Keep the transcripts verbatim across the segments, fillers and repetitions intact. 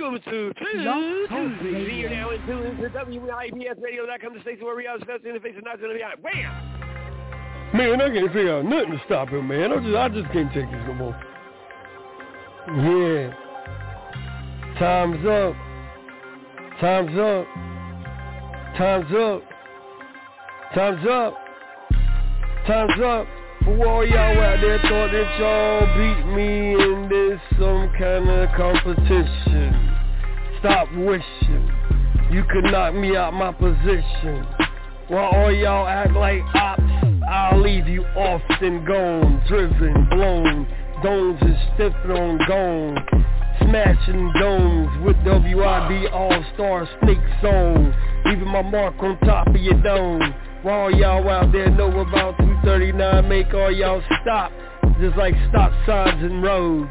Welcome to Tuesday. You're now in tune to W I P S radio dot com, the station where reality starts in the face of not going to be out. Wham! Man, I can't figure out nothing to stop him, man. I just, I just can't take this no more. Yeah. Time's up. Time's up. Time's up. Time's up. Time's up. For all y'all out there thought that y'all beat me in this some kind of competition. Stop wishing you could knock me out my position. While all y'all act like ops, I'll leave you off and gone, driven, blown, domes and stiff on gone, smashing domes with W I B All-Star Snake Zone, leaving my mark on top of your dome. While all y'all out there know about two thirty-nine, make all y'all stop, just like stop signs and roads.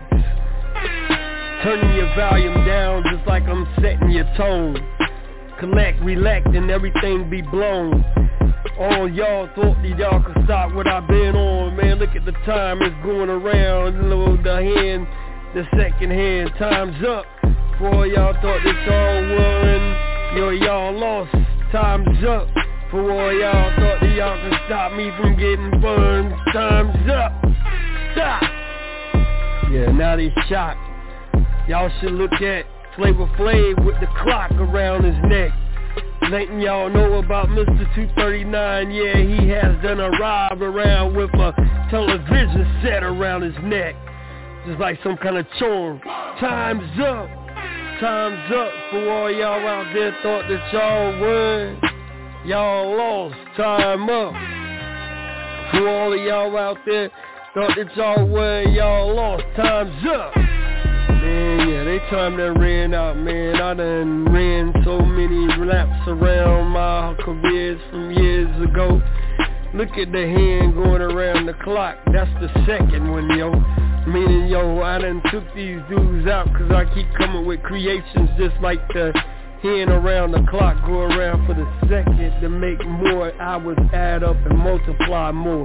Turning your volume down just like I'm setting your tone. Collect, relax, and everything be blown. All y'all thought that y'all could stop what I've been on. Man, look at the time, it's going around. Load the hand, the second hand, time's up. For all y'all thought that y'all won, yo, y'all lost, time's up. For all y'all thought that y'all could stop me from getting burned, time's up. Stop. Yeah, now they shocked. Y'all should look at Flavor Flav with the clock around his neck. Letting y'all know about Mister two thirty-nine. Yeah, he has done a ride around with a television set around his neck, just like some kind of charm. Time's up. Time's up. For all y'all out there thought that y'all won, y'all lost. Time up. For all of y'all out there thought that y'all won, y'all lost. Time's up. Man, yeah, they time done ran out, man. I done ran so many laps around my careers from years ago. Look at the hand going around the clock. That's the second one, yo. Meaning, yo, I done took these dudes out because I keep coming with creations just like the hand around the clock go around for the second to make more hours add up and multiply more.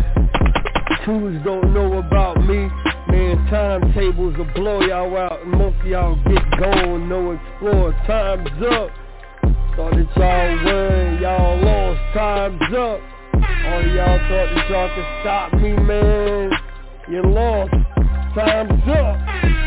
Twos don't know about me. Man, timetables will blow y'all out and most of y'all get gone, no explore. Time's up. Thought that y'all won, y'all lost. Time's up. All of y'all thought that y'all could stop me, man. You lost. Time's up.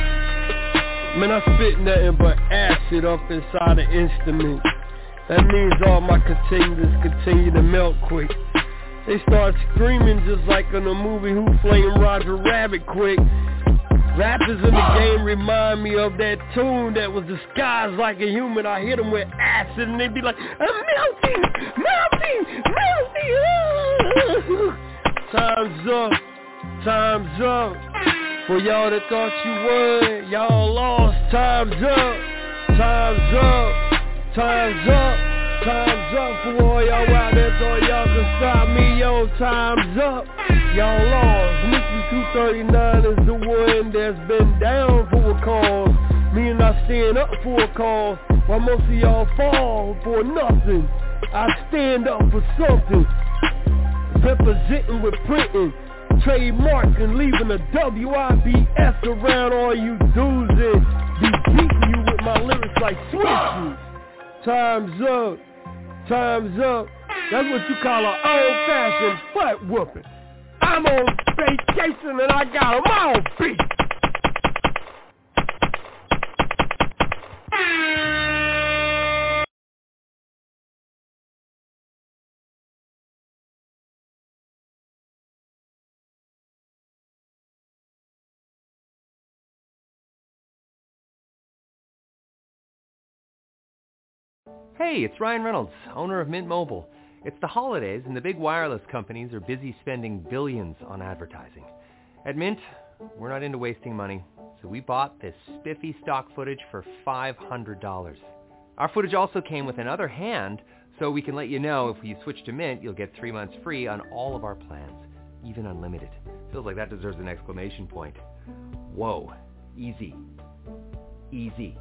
Man, I spit nothing but acid up inside the instrument. That means all my containers continue to melt quick. They start screaming just like in the movie Who Framed Roger Rabbit quick. Rappers in the game remind me of that tune that was disguised like a human. I hit them with acid and they be like, I'm melting, melting, melting. Time's up, time's up. For y'all that thought you won, y'all lost. Time's up, time's up, time's up. Time's up. For all y'all out there thought y'all could stop me, yo, time's up. Y'all lost. Mister two thirty-nine is the one that's been down for a cause. Me and I stand up for a cause, while most of y'all fall for nothing. I stand up for something. Representing with printing, trademarking, leaving a W I B S around all you dudes and be beating you with my lyrics like switches. Time's up. Time's up. That's what you call an old-fashioned butt whooping. I'm on vacation and I got them all beat. Hey, it's Ryan Reynolds, owner of Mint Mobile. It's the holidays and the big wireless companies are busy spending billions on advertising. At Mint, we're not into wasting money, so we bought this spiffy stock footage for five hundred dollars. Our footage also came with another hand, so we can let you know if you switch to Mint, you'll get three months free on all of our plans, even unlimited. Feels like that deserves an exclamation point. Whoa, easy, easy.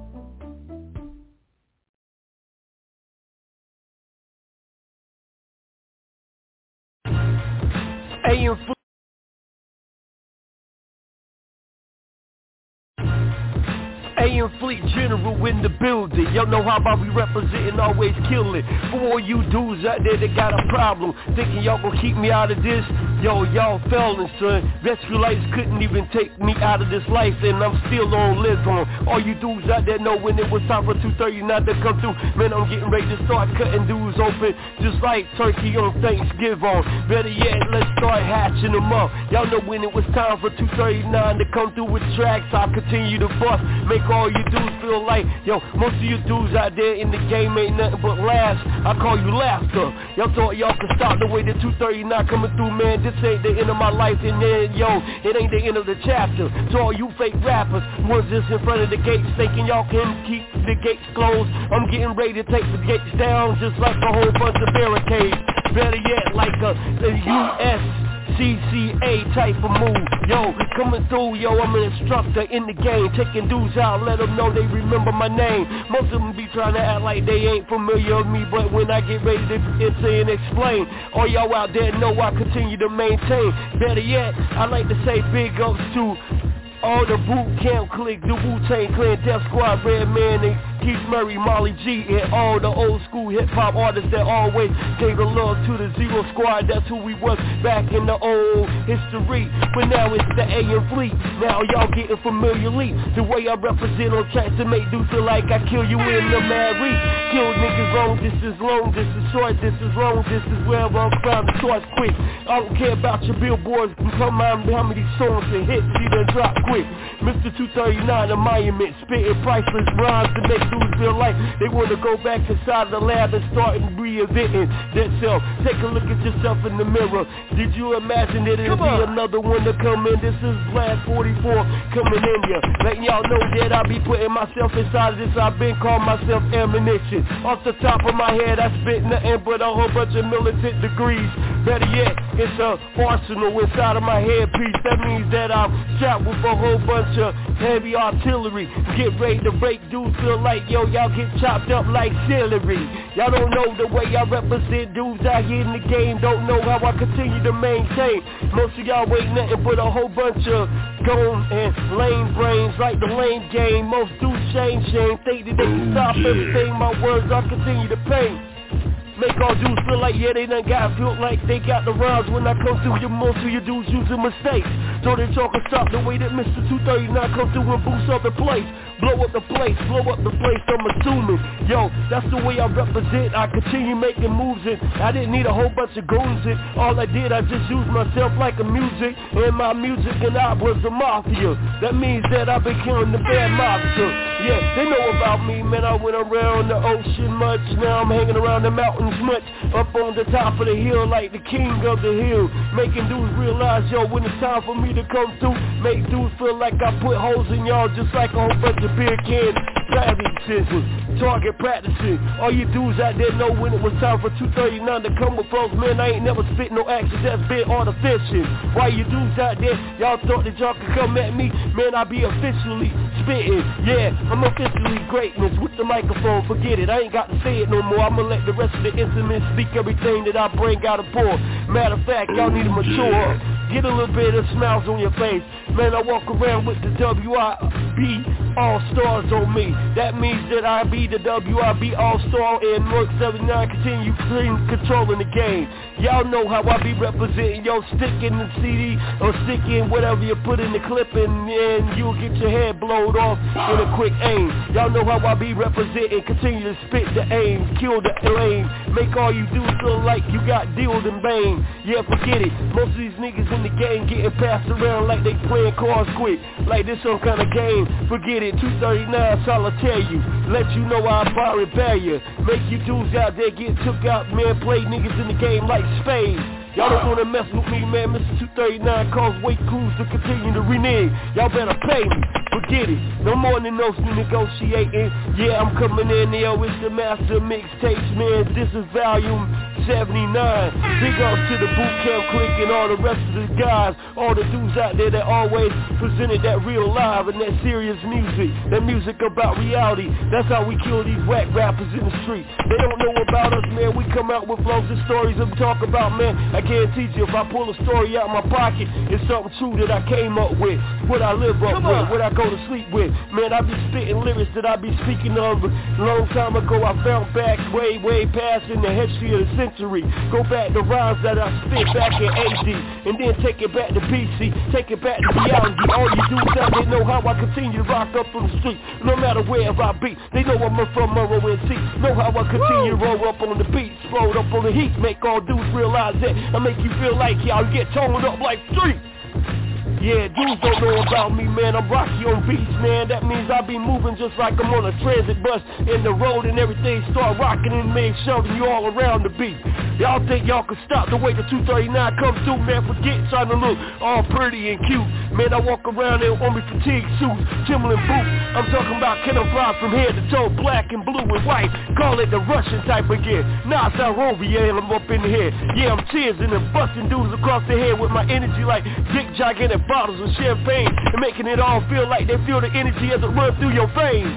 A M A A M Fleet General in the building. Y'all know how about we representing, always killing. For all you dudes out there that got a problem, thinking y'all gon' keep me out of this, yo, y'all felons, son. Rescue lights couldn't even take me out of this life, and I'm still on live on. All you dudes out there know when it was time for two thirty-nine to come through, man, I'm getting ready to start cutting dudes open, just like turkey on Thanksgiving. Better yet, let's start hatching them up. Y'all know when it was time for two thirty-nine to come through with tracks, I'll continue to bust, make all you dudes feel like, yo, most of you dudes out there in the game ain't nothing but laughs. I call you laughter. Y'all thought y'all could stop the way the two thirty-nine coming through, man. This ain't the end of my life, and then, yo, it ain't the end of the chapter. To all you fake rappers, ones just in front of the gates, thinking y'all can keep the gates closed. I'm getting ready to take the gates down, just like a whole bunch of barricades. Better yet, like a, a U S C C A type of move. Yo, coming through, yo, I'm an instructor in the game, taking dudes out, let them know they remember my name. Most of them be trying to act like they ain't familiar with me, but when I get ready to enter and explain, all y'all out there know I continue to maintain. Better yet, I like to say big ups to all the boot camp clique, the Wu-Tang Clan, Death Squad, Redman, and Keith Murray, Molly G, and all the old school hip-hop artists that always gave the love to the Zero Squad. That's who we was back in the old history. But now it's the A M Fleet. Now y'all getting familiarly the way I represent on tracks to make dudes feel like I kill you in the mad reach. Kill niggas long, this is long, this is short, this is long, this is wherever I'm trying to source quick. I don't care about your billboards, come on how many songs and hits you done drop quick. Mister two thirty-nine, a monument, spitting priceless rhymes to make dudes feel like they want to go back inside the lab and start reinventing themselves. Take a look at yourself in the mirror. Did you imagine that it'd be another one to come in? This is Blast forty-four coming in here, letting y'all know that I be putting myself inside of this. I've been calling myself ammunition. Off the top of my head, I spit nothing but a whole bunch of militant degrees. Better yet, it's a arsenal inside of my headpiece. That means that I'm strapped with a whole bunch of heavy artillery. Get ready to break dudes feel like, yo, y'all get chopped up like celery. Y'all don't know the way I represent dudes out here in the game. Don't know how I continue to maintain. Most of y'all ain't nothing but a whole bunch of gone and lame brains like the lame game. Most dudes shame shame, think that they can stop everything. My words I continue to paint. Make all dudes feel like, yeah, they done got feel like they got the rhymes. When I come through, your most of your dudes using mistakes. So they talk and stop the way that Mister two thirty-nine come through and boost up the place. Blow up the place, blow up the place, I'm assuming. Yo, that's the way I represent. I continue making moves and I didn't need a whole bunch of goons and all I did, I just used myself like a music. And my music and I was a mafia. That means that I've been killing the bad mobster. Yeah, they know about me, man. I went around the ocean much. Now I'm hanging around the mountains much. Up on the top of the hill like the king of the hill. Making dudes realize, yo, when it's time for me to come through, make dudes feel like I put holes in y'all just like a whole bunch of beer can plastic scissors. Target practicing. All you dudes out there know when it was time for two thirty-nine to come with folks, man, I ain't never spit no action, that's been artificial. Why you dudes out there, y'all thought that y'all could come at me, man, I be officially spitting. Yeah, I'm officially greatness with the microphone, forget it, I ain't got to say it no more. I'ma let the rest of the instruments speak everything that I bring out of pour. Matter of fact, y'all need to mature. Get a little bit of smiles on your face. Man, I walk around with the W I B All-Stars on me. That means that I be the W I B All-Star and North seventy-nine continue clean controlling the game. Y'all know how I be representing. Yo, stick in the C D or stick in whatever you put in the clip and, and you'll get your head blowed off in a quick aim. Y'all know how I be representing. Continue to spit the aim, kill the lane. Make all you do feel like you got dealed in vain. Yeah, forget it. Most of these niggas in the game getting passed around like they playing cards quick. Like this some kind of game. Forget it. two thirty-nine solitaire you. Let you know I fire and barrier. Make you dudes out there get took out, man. Play niggas in the game like spades. Y'all don't wanna mess with me, man. Mister two thirty-nine cause weight crews to continue to renege. Y'all better pay me. Forget it. No more than no negotiating. Yeah, I'm coming in there with the master mixtapes, man. This is volume seventy-nine. Big up to the boot camp clique and all the rest of the guys. All the dudes out there that always presented that real live and that serious music. That music about reality. That's how we kill these whack rappers in the street. They don't know about us, man. We come out with flows and stories and talk about, man. I guarantee you if I pull a story out of my pocket, it's something true that I came up with. What I live up with. What I go go to sleep with. Man, I be spitting lyrics that I be speaking of. A long time ago, I found back way, way past in the history of the century. Go back to rhymes that I spit back in A D, and then take it back to B C, take it back to reality. All you do is that they know how I continue to rock up on the street. No matter where I be, they know I'm from Monroe N C. Know how I continue to roll up on the beat, explode up on the heat, make all dudes realize that I make you feel like y'all get toned up like street. Yeah, dudes don't know about me, man. I'm rocky on beats, man. That means I be moving just like I'm on a transit bus in the road, and everything start rocking and make shoving you all around the beat. Y'all think y'all can stop the way the two thirty-nine comes through, man? Forget trying to look all pretty and cute. Man, I walk around there on me fatigue suits, Timberland boots. I'm talking about can I fly from head to toe, black and blue and white. Call it the Russian type again. Nah, it's Alrovia, I'm up in the head. Yeah, I'm cheersing and busting dudes across the head with my energy like big gigantic bottles of champagne, and making it all feel like they feel the energy as it runs through your veins.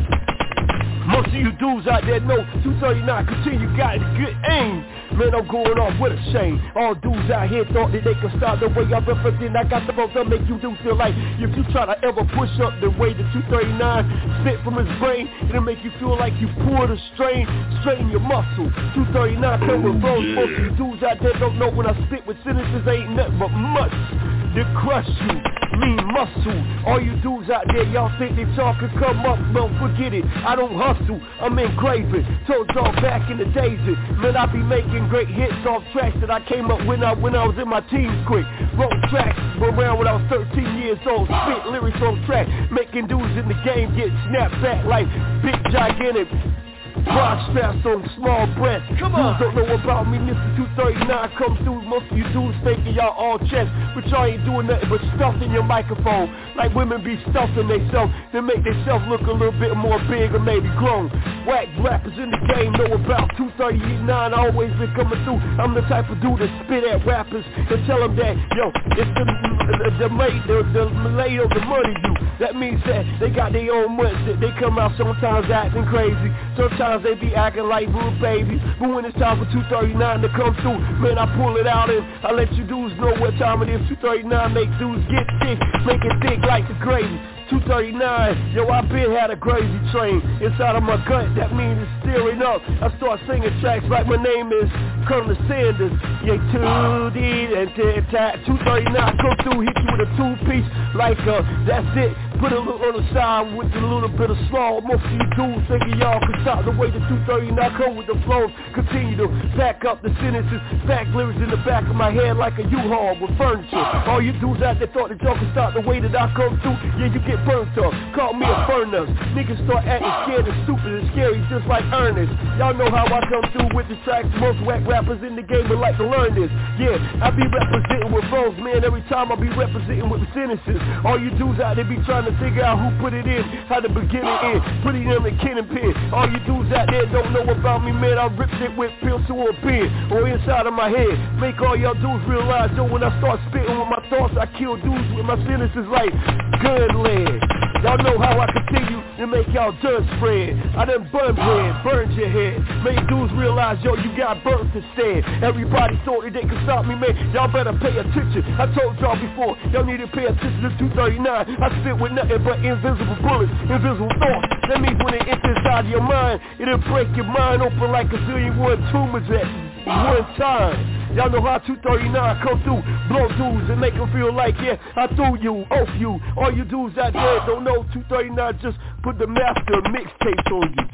Most of you dudes out there know two thirty-nine continue got a good aim. Man, I'm going off with a shame. All dudes out here thought that they could stop the way I represent. I got the most that make you do feel like if you try to ever push up the way the two thirty-nine spit from his brain, it'll make you feel like you pull the strain, strain your muscle. two thirty-nine come with flows. Most of you dudes out there don't know when I spit with sentences ain't nothing but much to crush you, mean muscle. All you dudes out there, y'all think they talk and come up, well forget it. I don't hustle, I'm engraving. Told y'all back in the days that, man, I be making great hits off tracks that I came up when I when I was in my teens quick. Wrote tracks around when I was thirteen years old, spit lyrics on track, making dudes in the game get snapped back like big gigantic broad straps on small breasts. Come on. Dudes don't know about me, Mister two thirty-nine come through. Most of you dudes thinking y'all all chest, but y'all ain't doing nothing but stuffing your microphone. Like women be stuffing themselves to make themselves look a little bit more big or maybe grown. Whack rappers in the game know about two thirty-nine, always been coming through. I'm the type of dude that spit at rappers and tell them that, yo, it's the the the the, the Malay of the money you. That means that they got their own money. They come out sometimes acting crazy, sometimes they be acting like little babies. But when it's time for two thirty-nine to come through, man, I pull it out and I let you dudes know what time it is. two thirty-nine make dudes get thick, make it thick like the gravy. two thirty-nine, yo, I been had a crazy train inside of my gut. That means it's steering up. I start singing tracks like my name is Colonel Sanders. Yeah, two D and two thirty-nine come through, hit you with a two-piece like uh, that's it. Put a little on the side with a little bit of slaw. Most of you dudes thinking y'all can stop the way the two thirty-nine come with the flows. Continue to back up the sentences, back lyrics in the back of my head like a U-Haul with furniture. All you dudes out there thought that y'all can stop the way that I come through. Yeah, you get burnt up. Call me a furnace. Niggas start acting scared and stupid and scary just like Ernest. Y'all know how I come through with the tracks. Most whack rappers in the game would like to learn this. Yeah, I be representing with flows, man. Every time I be representing with the sentences. All you dudes out there be trying to figure out who put it in, how to begin it in, put it in a kin and pen. All you dudes out there don't know about me, man. I ripped it with pencil or pen or inside of my head. Make all y'all dudes realize, yo, when I start spitting with my thoughts, I kill dudes with my sentences like gun lead. Y'all know how I continue to make y'all dust spread. I done burned head, burned your head. Make dudes realize, yo, you got burnt instead. Everybody thought that they could stop me, man. Y'all better pay attention. I told y'all before, y'all need to pay attention to two thirty-nine. I spit with nothing but invisible bullets, invisible thoughts. That means when it enters inside your mind, it'll break your mind open like a zillion one tumors at one time. Y'all know how two thirty-nine come through, blow dudes and make them feel like, yeah, I threw you, off you. All you dudes out there don't know two thirty-nine just put the master mixtape on you.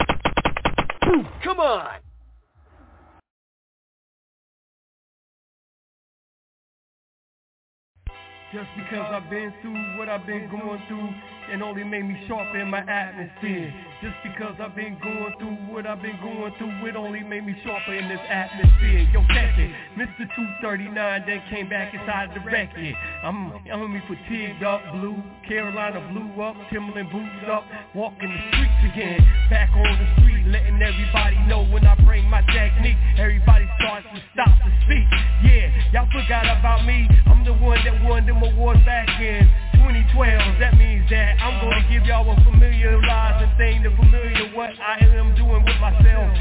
Poof, come on. Just because I've been through what I've been going through, it only made me sharper in my atmosphere. Just because I've been going through what I've been going through, it only made me sharper in this atmosphere. Yo, catch it, Mister two thirty-nine then came back inside the record. I'm, I'm me fatigued up, blue, Carolina blew up, Timberland boots up, walking the streets again. Back on the street, letting everybody know when I bring my technique, everybody starts to stop to speak. Yeah, y'all forgot about me, I'm the one that won them awards back in twenty twelve. That means that I'm gonna give y'all a familiarizing thing to familiar what I am doing with myself, what I've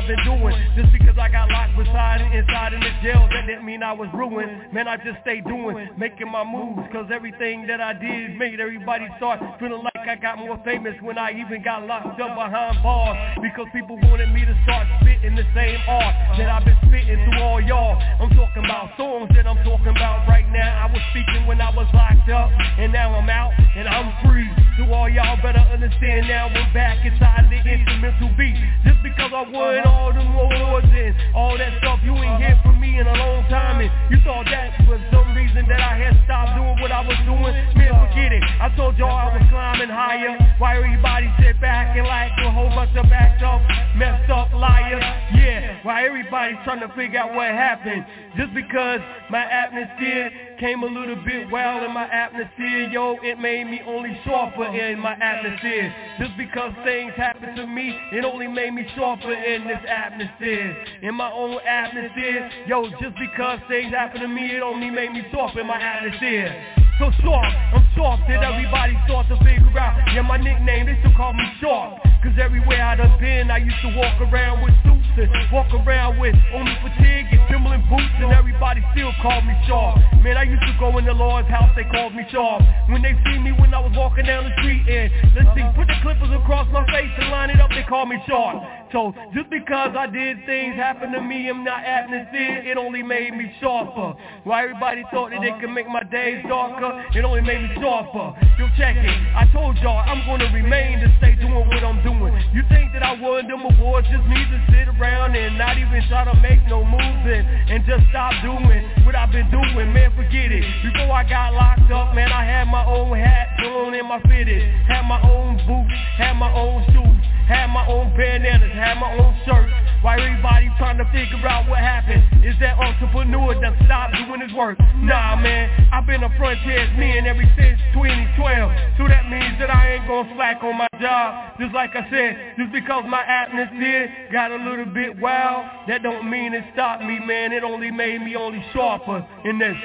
I've been doing. Just because I got locked beside and inside in the jail, that didn't mean I was ruined. Man, I just stayed doing, making my moves, cause everything that I did made everybody start feeling like I got more famous when I even got locked up behind bars. Because people wanted me to start spitting the same art that I've been spitting through all y'all. I'm talking about songs that I'm talking about right now. I was speaking when I was locked up, and now I'm out and I'm free. So all y'all better understand now I'm back inside the instrumental beat. Just because I won all them awards and all that stuff, you ain't hear from me in a long time. And you thought that was some reason that I had stopped doing what I was doing. Man, forget it. I told y'all I was climbing higher. Why everybody sit back and like a whole bunch of backed up, messed up liars? Yeah, why everybody's trying to figure out what happened. Just because my atmosphere came a little bit wild in my atmosphere, yo, it made me only sharper in my atmosphere. Just because things happened to me, it only made me sharper in this atmosphere. In my own atmosphere, yo, just because things happened to me, it only made me sharper in my atmosphere. So sharp, I'm sharp that everybody starts to figure out. Yeah, my nickname, they still call me Sharp. Cause everywhere I done been, I used to walk around with suits and walk around with only fatigue and Timberland boots, and everybody still called me Sharp. Man, I used to go in the Lord's house, they called me Sharp. When they see me when I was walking down the street and, let's see, put the clippers across my face and line it up, they called me Sharp. So, just because I did things happen to me in my atmosphere, it only made me sharper. While everybody thought that they could make my days darker, it only made me sharper. Yo, check it, I told y'all I'm gonna remain to stay doing what I'm doing. You think that I won them awards just me to sit around and not even try to make no moves and, and just stop doing what I've been doing? Man, forget it. Before I got locked up, man, I had my own hat thrown in my fitted, had my own boots, had my own shoes, had my own bandanas, had my own shirt. While everybody trying to figure out what happened, is that entrepreneur that stopped doing his work? Nah, man, I've been a frontier's man ever since twenty twelve. So that means that I ain't gonna slack on my job. Just like I said, just because my atmosphere got a little bit wild, that don't mean it stopped me, man. It only made me only sharper in this.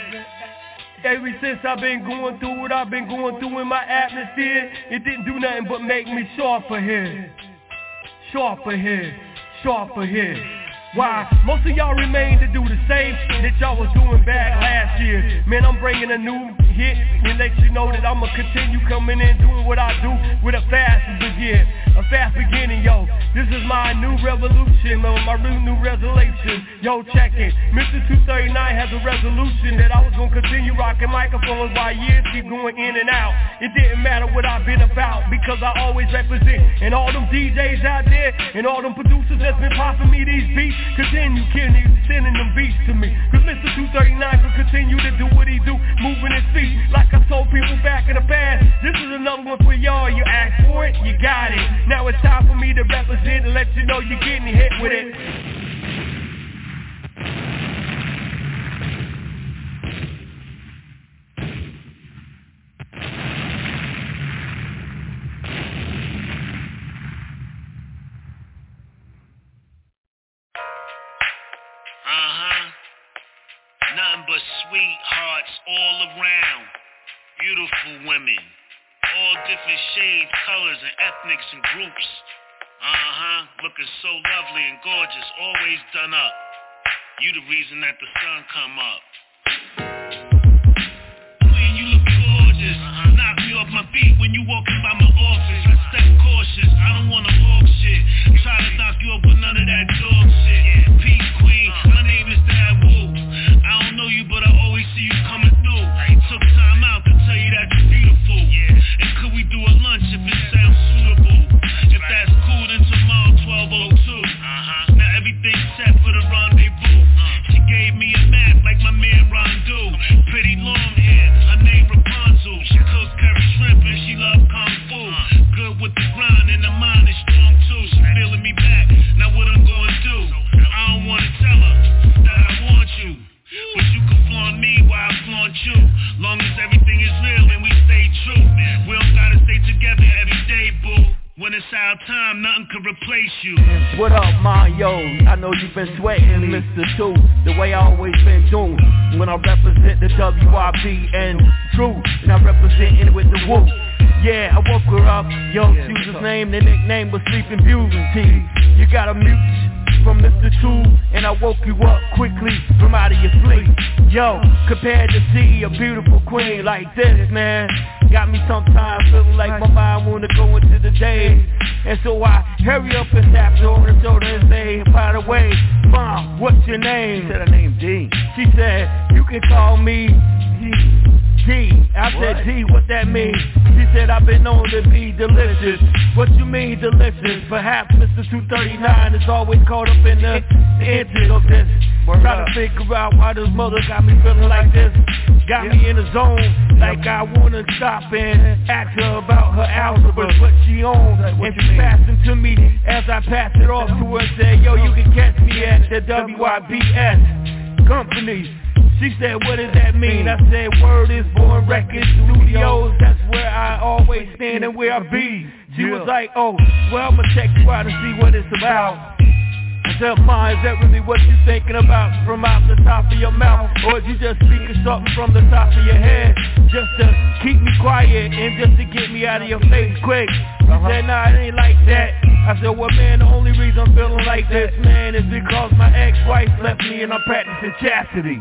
Ever since I've been going through what I've been going through in my atmosphere, it didn't do nothing but make me sharper here. Sharper here. Sharper here. Why? Most of y'all remain to do the same shit that y'all was doing back last year. Man, I'm bringing a new hit and let you know that I'ma continue coming in doing what I do with a fast begin. A fast beginning, yo. This is my new revolution, my new resolution. Yo, check it. Mister two thirty-nine has a resolution that I was gonna continue rocking microphones while years keep going in and out. It didn't matter what I've been about because I always represent. And all them D Js out there and all them producers that's been popping me these beats, continue killing, sending them beats to me. Cause Mister two thirty-nine will continue to do what he do, moving his feet. Like I told people back in the past, this is another one for y'all. You asked for it, you got it. Now it's time for me to represent and let you know you're getting hit with it. Nothing but sweethearts all around. Beautiful women. All different shades, colors, and ethnics and groups. Uh-huh. Looking so lovely and gorgeous. Always done up. You the reason that the sun come up. Queen, you look gorgeous. Uh-huh. Knock me off my feet when you walking by my office. I step cautious. I don't wanna walk shit. Try to knock you up with none of that dog shit. Yeah. Peace, queen. Uh-huh. My name is Dad Wu. I don't know you, but I always see you coming through. I took time out to tell you that you're beautiful. Yeah. And could we do a lunch if it sounds suitable? If that's cool, then tomorrow twelve oh two. Uh-huh. Now everything's set for the rendezvous. Uh. She gave me a map like my man Rondu. Pretty long hair, her name Rapunzel. She cooks curry shrimp and she love kung fu. Uh. Good with the grind and the mind is strong too. She feeling me back. Now what I'm gonna do? I don't wanna tell her that I want you. But you can flaunt me while I flaunt you. Long as everything is real and we stay true. We don't gotta stay together every day, boo. When it's our time, nothing can replace you. What up, my yo? I know you've been sweating, Mister Two, the way I always been doing. When I represent the W I B and True, and I represent it with the Woo. Yeah, I woke her up, yo, she was his name, the nickname was Sleeping Beauty. You gotta mute from Mister Two, and I woke you up quickly from out of your sleep. Yo, compared to see a beautiful queen like this, man, got me sometimes feeling like my mind wanna go into the day. And so I hurry up and tap her on the shoulder and say, by the way, Mom, what's your name? She said her name D. She said, you can call me D. D. I what? said, D, what that mean? She said, I've been known to be delicious. What you mean delicious? Perhaps Mister two thirty-nine is always caught up in the intent of this. Try to figure out why this mother got me feeling like this. Got me in the zone, like I wanna stop and ask her about her algebra, what she owns. And she passed it to me as I passed it off to her. Said, yo, you can catch me at the W I B S company. She said, what does that mean? I said, word is Born Records Studios. That's where I always stand and where I be. She was like, oh, well, I'ma check you out and see what it's about. I said, Ma, is that really what you thinking about from out the top of your mouth? Or is you just speaking something from the top of your head just to keep me quiet and just to get me out of your face quick? She said, nah, it ain't like that. I said, well, man, the only reason I'm feeling like this, man, is because my ex-wife left me and I'm practicing chastity.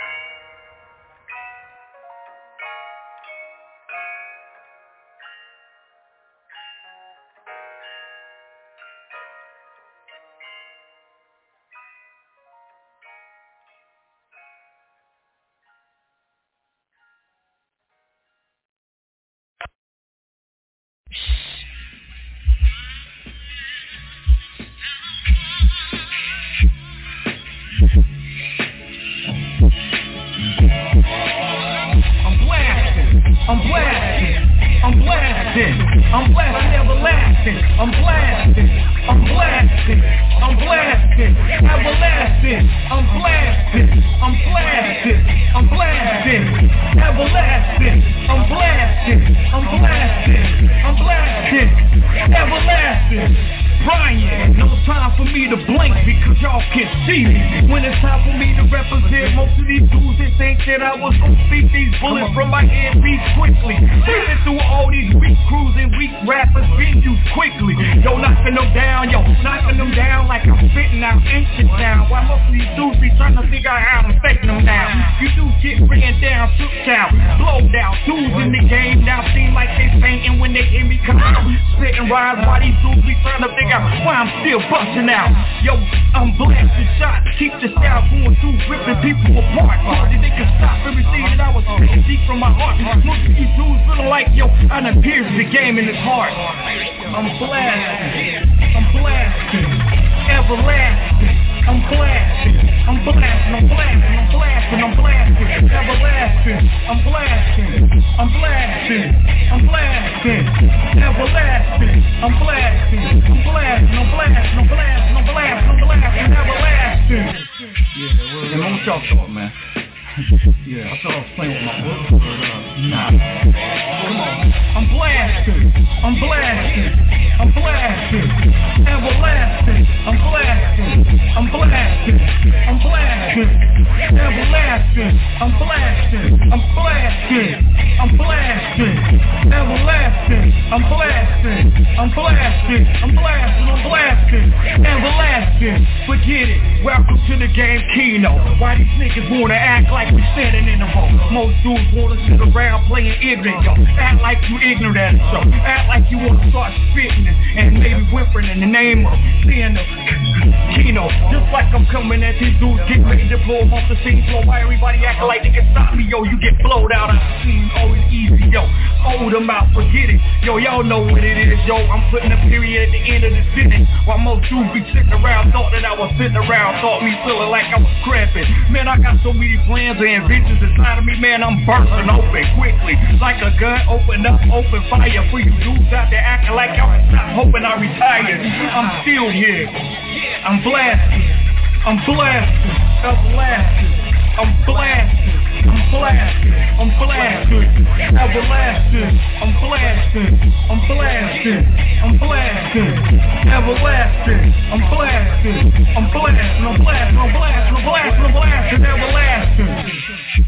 Bursting open quickly, like a gun, open up, open fire for you dudes out there acting like y'all stop hoping I retire. I'm still here. I'm blasted. I'm blasted. I'm blasted. I'm blasted. I'm blasted. I'm blasted. Everlasting. I'm blasted. I'm blasted. I'm blasted. Everlasting. I'm blasted. I'm blasted. I'm blasted. I'm blasted. I'm blasted. I'm blasted. Everlasting.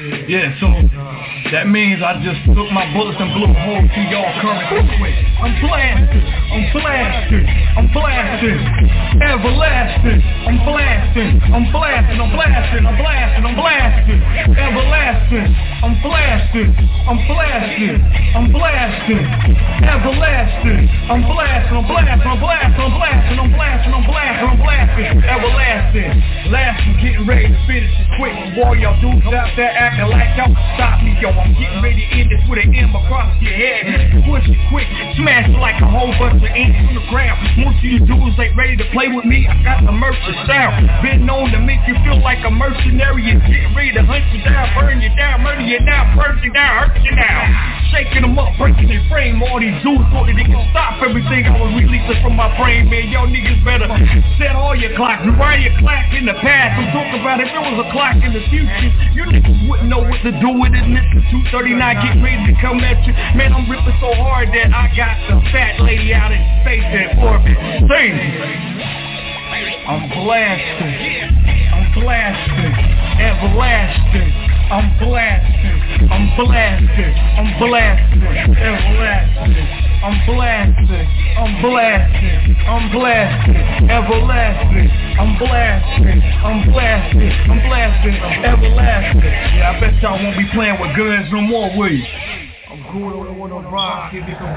Yeah, so that means I just took my bullets and blew a hole to y'all current quick. I'm blasting, I'm blasting, I'm blasting, everlasting, I'm blasting, I'm blasting, I'm blasting, I'm blasting, I'm blasting, everlasting, I'm blasting, I'm blasting, I'm blasting, everlasting, I'm blasting, I'm blasting, I'm blasting, I'm blasting, I'm blasting, I'm blasting, I'm blasting, everlasting, lasting, getting ready to finish this quick. Boy, y'all dudes out there acting like y'all can stop me, yo. I'm getting ready to end this with an M across your head. Push it quick, smash it like a whole bunch of ink on the ground. Most of you dudes ain't ready to play with me. I got the merchant style, been known to make you feel like a mercenary and getting ready to hunt you down, burn you down, murder you down, burn you down, hurt you down. Shaking them up, breaking their frame. All these dudes thought that they can stop everything I was releasing from my brain, man. Y'all niggas better set all your clocks. Rewind your clock in the past. I'm talking about if there was a clock in the future, you niggas wouldn't know what to do with it. And it's two thirty-nine, get ready to come at you. Man, I'm ripping so hard that I got the fat lady out in space and orbit. Sing. I'm blasting. I'm blasting. Everlasting. I'm blasting. I'm blasting. I'm blasting. Everlasting. I'm blasting. I'm blasting. I'm blasting. Everlasting. I'm blasting. I'm blasting. I'm blasting. Everlasting. Yeah, I bet y'all won't be playing with guns no more, will you? I'm going on a rock. Here we go.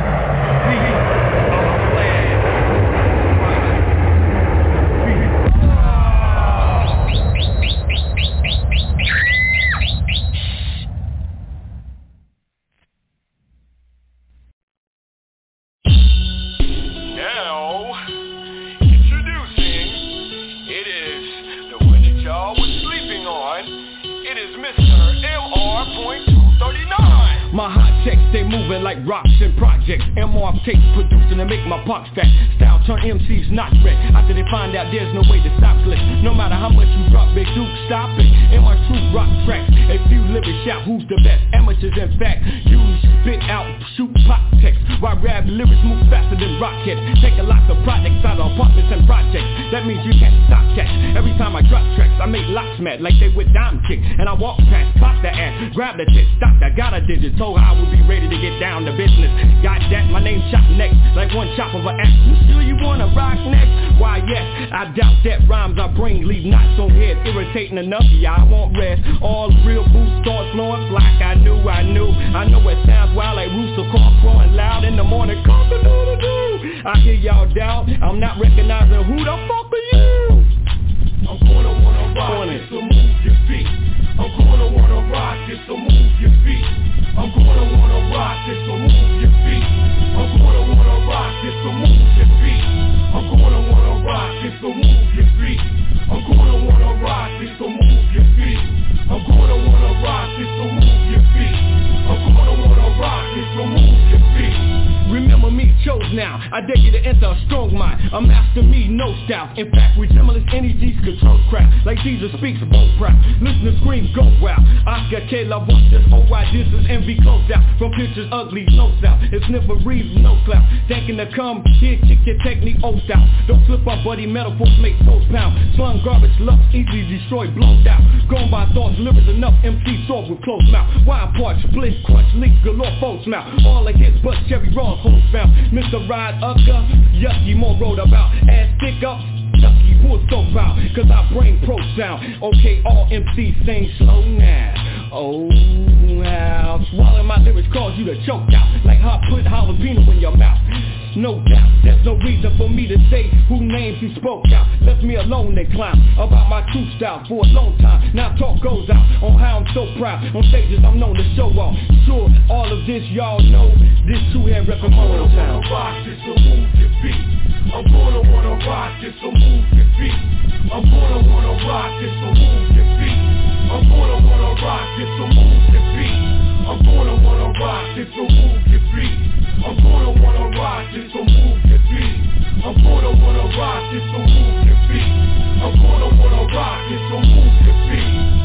My hot checks, they moving like rocks and projects. M R tapes producing to make my pox fat. Style turn M Cs not red. After they find out there's no way to stop slick. No matter how much you drop, they do stop it. In my true rock tracks, a few lyrics shout who's the best. Amateurs in fact, use spit out, shoot pop text. While rap lyrics move faster than rockets. Take a lot of projects out of apartments and projects. That means you can't stop catch. Every time I drop tracks, I make locks mad like they with dime kick. And I walk past, pop the ass, grab the tip, stop that, got a digit. Told her I would be ready to get down to business. Got that, my name chop next, like one chop of an axe. You sure you wanna rock next? Why yes, I doubt that rhymes I bring leave knots on heads. Irritating enough, yeah, I won't rest. All real boots start flowing like I knew, I knew. I know it sounds wild like rooster call crowing loud in the morning. Cock-a-doodle-doo. I hear y'all doubt, I'm not recognizing who the fuck are you? I'm gonna wanna rock it, so move your feet. I'm gonna wanna rock it, so move your feet. I'm gonna wanna rock it, so move your feet. I'm gonna wanna rock it, so move your feet. I'm gonna wanna rock it, so move your feet. I'm gonna wanna rock it, so move your feet. I'm gonna wanna rock it, so move your feet. I'm gonna wanna rock it, so move your feet. Remember me, chose now. I dare you to enter a strong mind. A master me, no style. In fact, resemblance energies control crap. Like Jesus speaks, bold proud. Listen to scream, go wild. Oscar K. La Voix, this whole why this is envy closed out. From pictures ugly, no style. It's never reads, no clout. Thinking to come here, kick your technique, old style. Don't slip up, buddy, metaphors make folks pound. Slung garbage, love, easily destroyed, blown down. Gone by thoughts, lyrics enough, M C sword with closed mouth. Wild parts, split, crunch, leaks, galore, folks mouth. All like hits, but Cherry Raw, holes found. Mister Ride Ucker, yucky, more wrote about. Ass stick up, yucky, wood so proud. Cause I bring pro sound. Okay, all M Cs sing slow now. Oh, how swallowing my lyrics cause you to choke out. Like how I put jalapeno in your mouth. No doubt, there's no reason for me to say who names you spoke out. Left me alone and clown about my true style for a long time. Now talk goes out on how I'm so proud. On stages I'm known to show off. Sure, all of this y'all know. This two-head record Motown. I'm gonna wanna rock this, so move your feet. I'm gonna wanna rock this, so move your feet. I'm gonna wanna rock this, so move your feet. I'm gonna wanna rock this, so move your feet. I'm gonna wanna rock this, so move your feet. I'm gonna wanna rock this, so move your feet. I'm gonna wanna rock this, so move your feet. I'm gonna wanna rock this, so move your feet.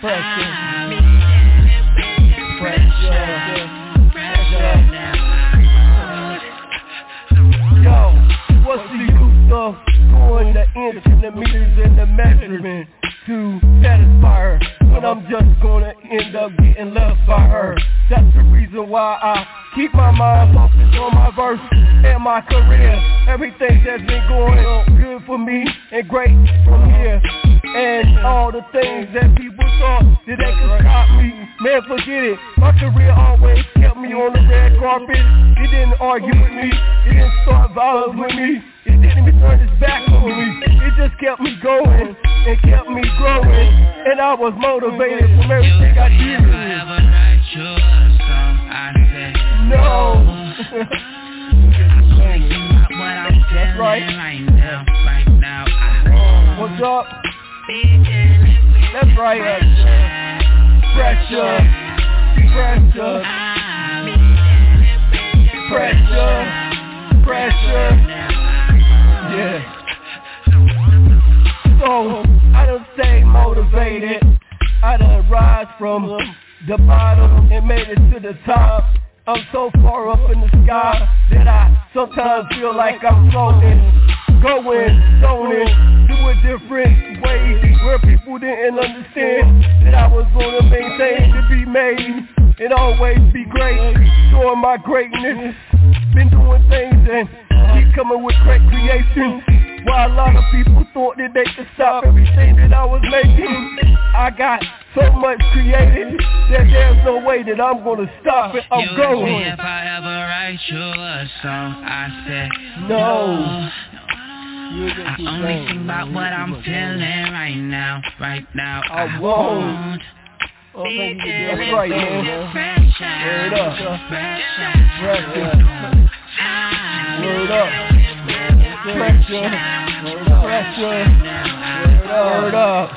Pressure. Pressure. Pressure. Yo, what's the use of going the inch and the meters and the measurement to satisfy her when I'm just gonna end up getting left by her? That's the reason why I keep my mind focused on my verse and my career. Everything that's been going good for me and great from here. And all the things that people thought that they could stop me, man, forget it. My career always kept me on the red carpet. It didn't argue with me, it didn't start violence with me, it didn't even turn its back on me. It just kept me going and kept me growing, and I was motivated from everything I did. If I ever write you a song, I say no. What I'm That's right. right now, right now. I What's up? That's right. Pressure, pressure, pressure, pressure. Yeah. So I done stay motivated. I done rise from the bottom and made it to the top. I'm so far up in the sky that I sometimes feel like I'm floating, going, zoning, do it different ways where people didn't understand that I was gonna maintain to be made and always be great, showing my greatness. Been doing things and keep coming with great creations. While a lot of people thought that they could stop everything that I was making, I got so much created that there's no way that I'm gonna stop it. I'm you going. Me if I ever write you a song, I say no. I only think about what I'm feeling right now, right now. I, I won't. won't. Oh, that's right, man. Word up. Pressure. Word up. Pressure. Pressure. Word up.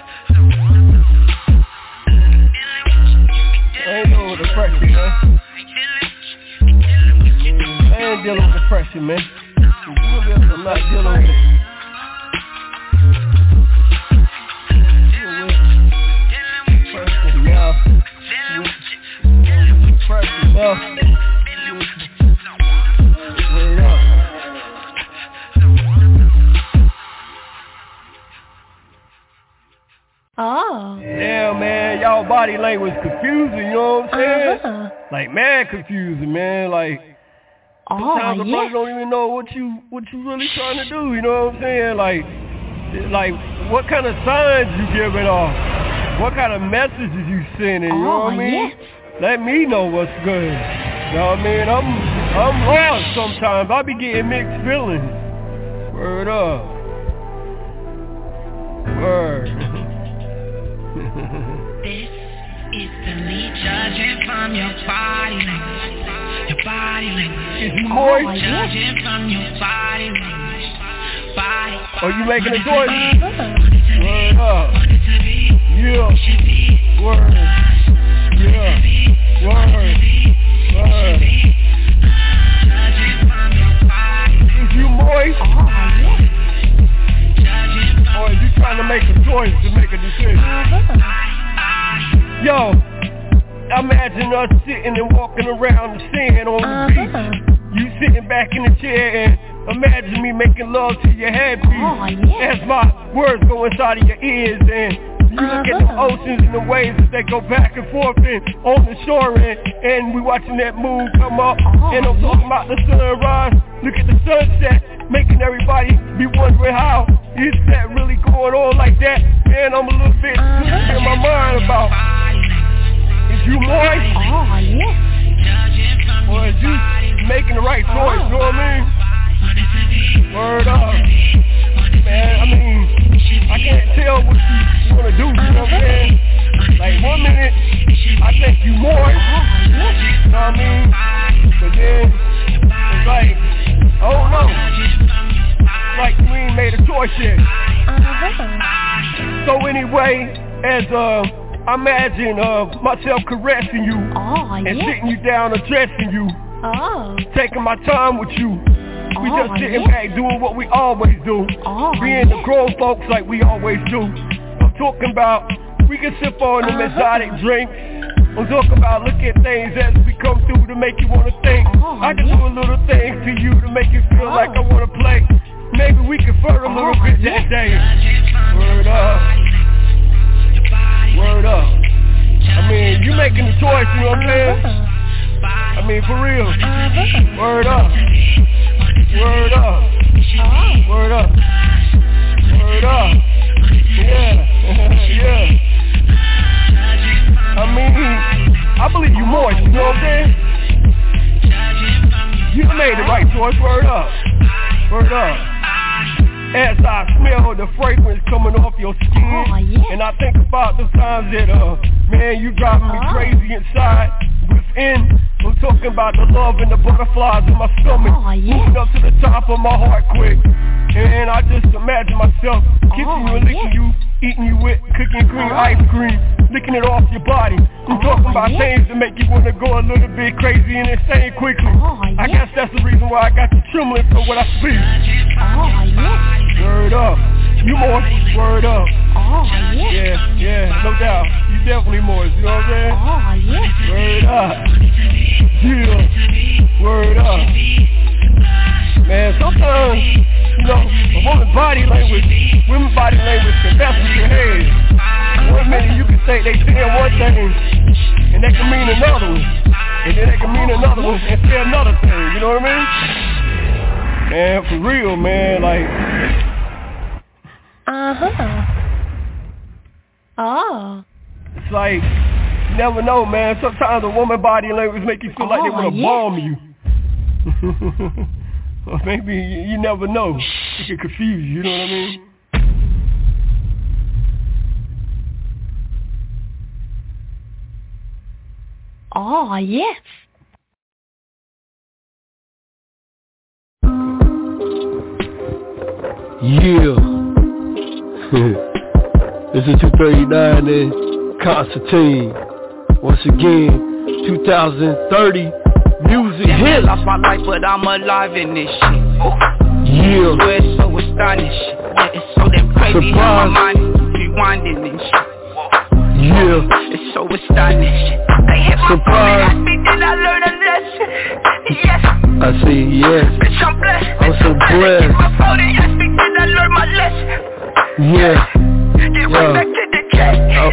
I ain't dealing with the pressure, man. I ain't dealing with the pressure, man. I'm not dealing with it. Pressure now. Pressure now. Word up. Oh. Yeah, man, y'all body language confusing, you know what I'm saying? Uh-huh. Like, mad confusing, man. Like, oh, sometimes the yeah. brother don't even know what you what you really trying to do, you know what I'm saying? Like, like what kind of signs you giving off? What kind of messages you sending, you know oh, what I mean? Yeah. Let me know what's good. You know what I mean? I'm I'm lost sometimes. I be getting mixed feelings. Word up. Word. This is the lead, judging from your body language, your body language. Is you moist? Oh, judging from your body language, body. Are you making a choice? Uh-huh. Word up. Yeah. Word. Yeah. Word. Word. Is you moist? Oh, yeah. Or is you trying to make a choice to make a decision? Uh-huh. Yo, imagine us sitting and walking around the sand on the Uh-huh. beach. You sitting back in the chair and imagine me making love to your headpiece. Oh, yeah. As my words go inside of your ears and you look at the Uh-huh. oceans and the waves as they go back and forth and on the shore and, and we watching that moon come up. Oh, And I'm talking about the sunrise. Look at the sunset, making everybody be wondering how is that really going on like that? Man, I'm a little bit Uh-huh. in my mind about, is you moist? Oh, yeah. Or is you making the right choice, you know what I mean? Word up. Man, I mean, I can't tell what you want to do, you know what I'm saying? Like one minute, I think you moist, you know what I mean? But then, it's like, I don't know. Like you ain't made a choice yet. Uh-huh. So anyway, as uh, I imagine uh, myself caressing you Oh, and yeah. sitting you down, addressing you, Oh. taking my time with you. We Oh, just sitting yeah. back doing what we always do, Oh, being yeah. the grown folks like we always do. I'm talking about we can sip on them exotic drinks. I'm talking about look at things as we come through to make you wanna think. Oh, I can yeah. do a little thing to you to make you feel Oh. like I wanna play. Maybe we can flirt a little Oh, bit yeah. that day. Word up. Word up. I mean, you making the choice, you know what I'm saying? Uh-huh. I mean, for real. Uh-huh. Word up. Word up. Oh. Word up. Word up. Yeah. Yeah. I mean, I believe you moist, you know what I'm saying? You made the right choice, word up. Word up. As I smell the fragrance coming off your skin, Oh, yeah. and I think about the times that, uh, man, you driving me Oh. crazy inside, within. I'm talking about the love and the butterflies in my stomach, Oh, yeah. moving up to the top of my heart quick. And I just imagine myself kissing Oh, you and licking yeah. you, eating you with cooking cream, Oh. ice cream, licking it off your body. I'm Oh, talking about yeah. things that make you want to go a little bit crazy and insane quickly. Oh, I yeah. guess that's the reason why I got you trembling for what I speak. Oh, yeah. Word up. You moist, word up. Oh, yeah. Yeah, yeah, no doubt. You definitely moist, you know what I'm saying? Oh, yeah. Word up. Yeah. Word up. Man, sometimes, you know, a woman's body language, women's body language can mess with your head. One minute you can think they saying one thing, and that can mean another one. And then that can mean another one and say another thing, you know what I mean? Man, for real, man, like... Uh-huh. Oh. It's like, you never know, man. Sometimes a woman body language make you feel like they Oh, want to yeah. bomb you. Or maybe you, you never know. It can confuse you, you know what I mean? Oh, yes. Yeah. This is two thirty-nine and Constantine. Once again, two thousand thirty music Yeah, hit. lost my life, but I'm alive in this shit. Oh. Yeah. So it's so astonishing. Yeah, it's so damn crazy how my mind is rewinding and shit. Yeah. It's so astonishing. They hit my phone and asked me, did I learn a lesson? Yes. I see, yes. Bitch, I'm blessed. I'm so They blessed. hit my phone and asked me, did I learn my lesson? Yeah. Get right Yeah. back to the cake. Oh.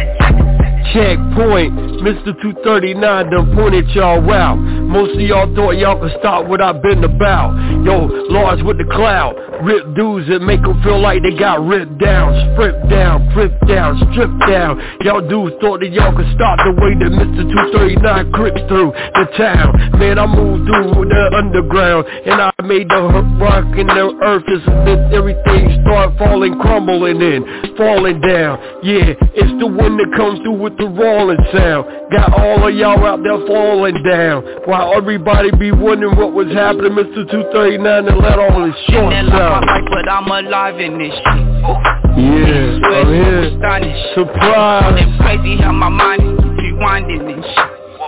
Checkpoint, Mister two thirty-nine done pointed y'all out. Most of y'all thought y'all could stop what I've been about. Yo, Lars with the cloud, rip dudes that make them feel like they got ripped down, stripped down, ripped down, stripped down. Y'all dudes thought that y'all could stop the way that Mister two thirty-nine creeps through the town. Man, I moved through the underground, and I made the rock and the earth is everything start falling, crumbling in, falling down. Yeah, it's the one that comes through with the rolling sound. Got all of y'all out there falling down, while everybody be wondering what was happening. Mister two thirty-nine and let all his short Yeah, lost sound. my life, but I'm alive in this shit. Oh. Yeah, So I'm it's here. so astonishing. Surprise. So damn crazy how my mind is rewinding and shit.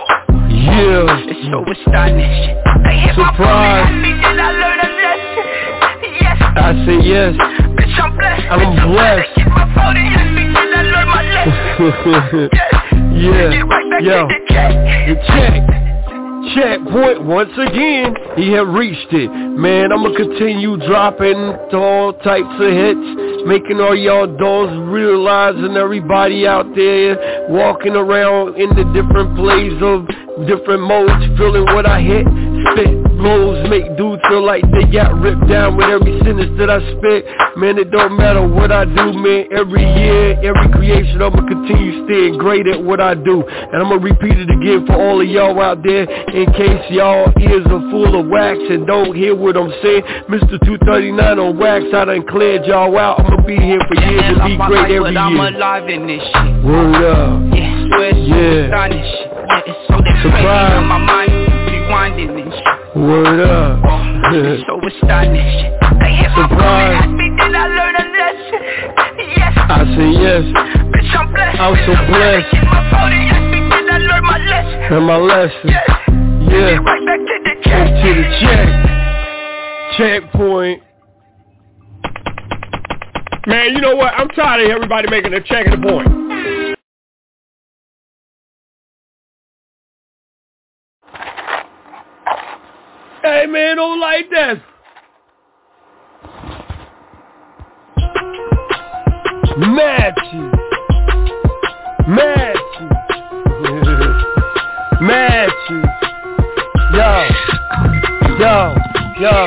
Yeah. It's so astonishing. They hit my phone and asked me, did I learn a lesson? Yes. I say yes. Bitch, I'm blessed. I'm Bitch, blessed. They hit my phone and asked me, did I learn my lesson? Yes. Yeah. Get right back Yo. to the cake. The check. Checkpoint once again, he had reached it. Man, I'ma continue dropping all types of hits, making all y'all dolls realizing everybody out there walking around in the different plays of different modes, feeling what I hit. Spit blows make dudes feel like they got ripped down with every sentence that I spit. Man, it don't matter what I do, man. Every year, every creation, I'ma continue staying great at what I do. And I'ma repeat it again for all of y'all out there, in case y'all ears are full of wax and don't hear what I'm saying. Mister two thirty-nine on wax, I done cleared y'all out. I'ma be here for years and be great every but I'm year. alive in this shit. Word up. Yeah, so it's so Yeah. astonishing. Yeah, it's so damn Surprise. crazy how my mind is rewinding and shit. Word up. It's so astonishing. They hit my phone Surprise. and asked me, did I learn a lesson? Yes. I say yes. Bitch, I'm blessed. I'm so blessed. They hit my phone and asked me, did I learn my lesson? And my lesson. Yes. Yeah. Get right back to the Back check. to the check. Checkpoint. Man, you know what? I'm tired of everybody making a check at the point. man don't like this. Matches. Matches. Matches. Yo. Yo. Yo.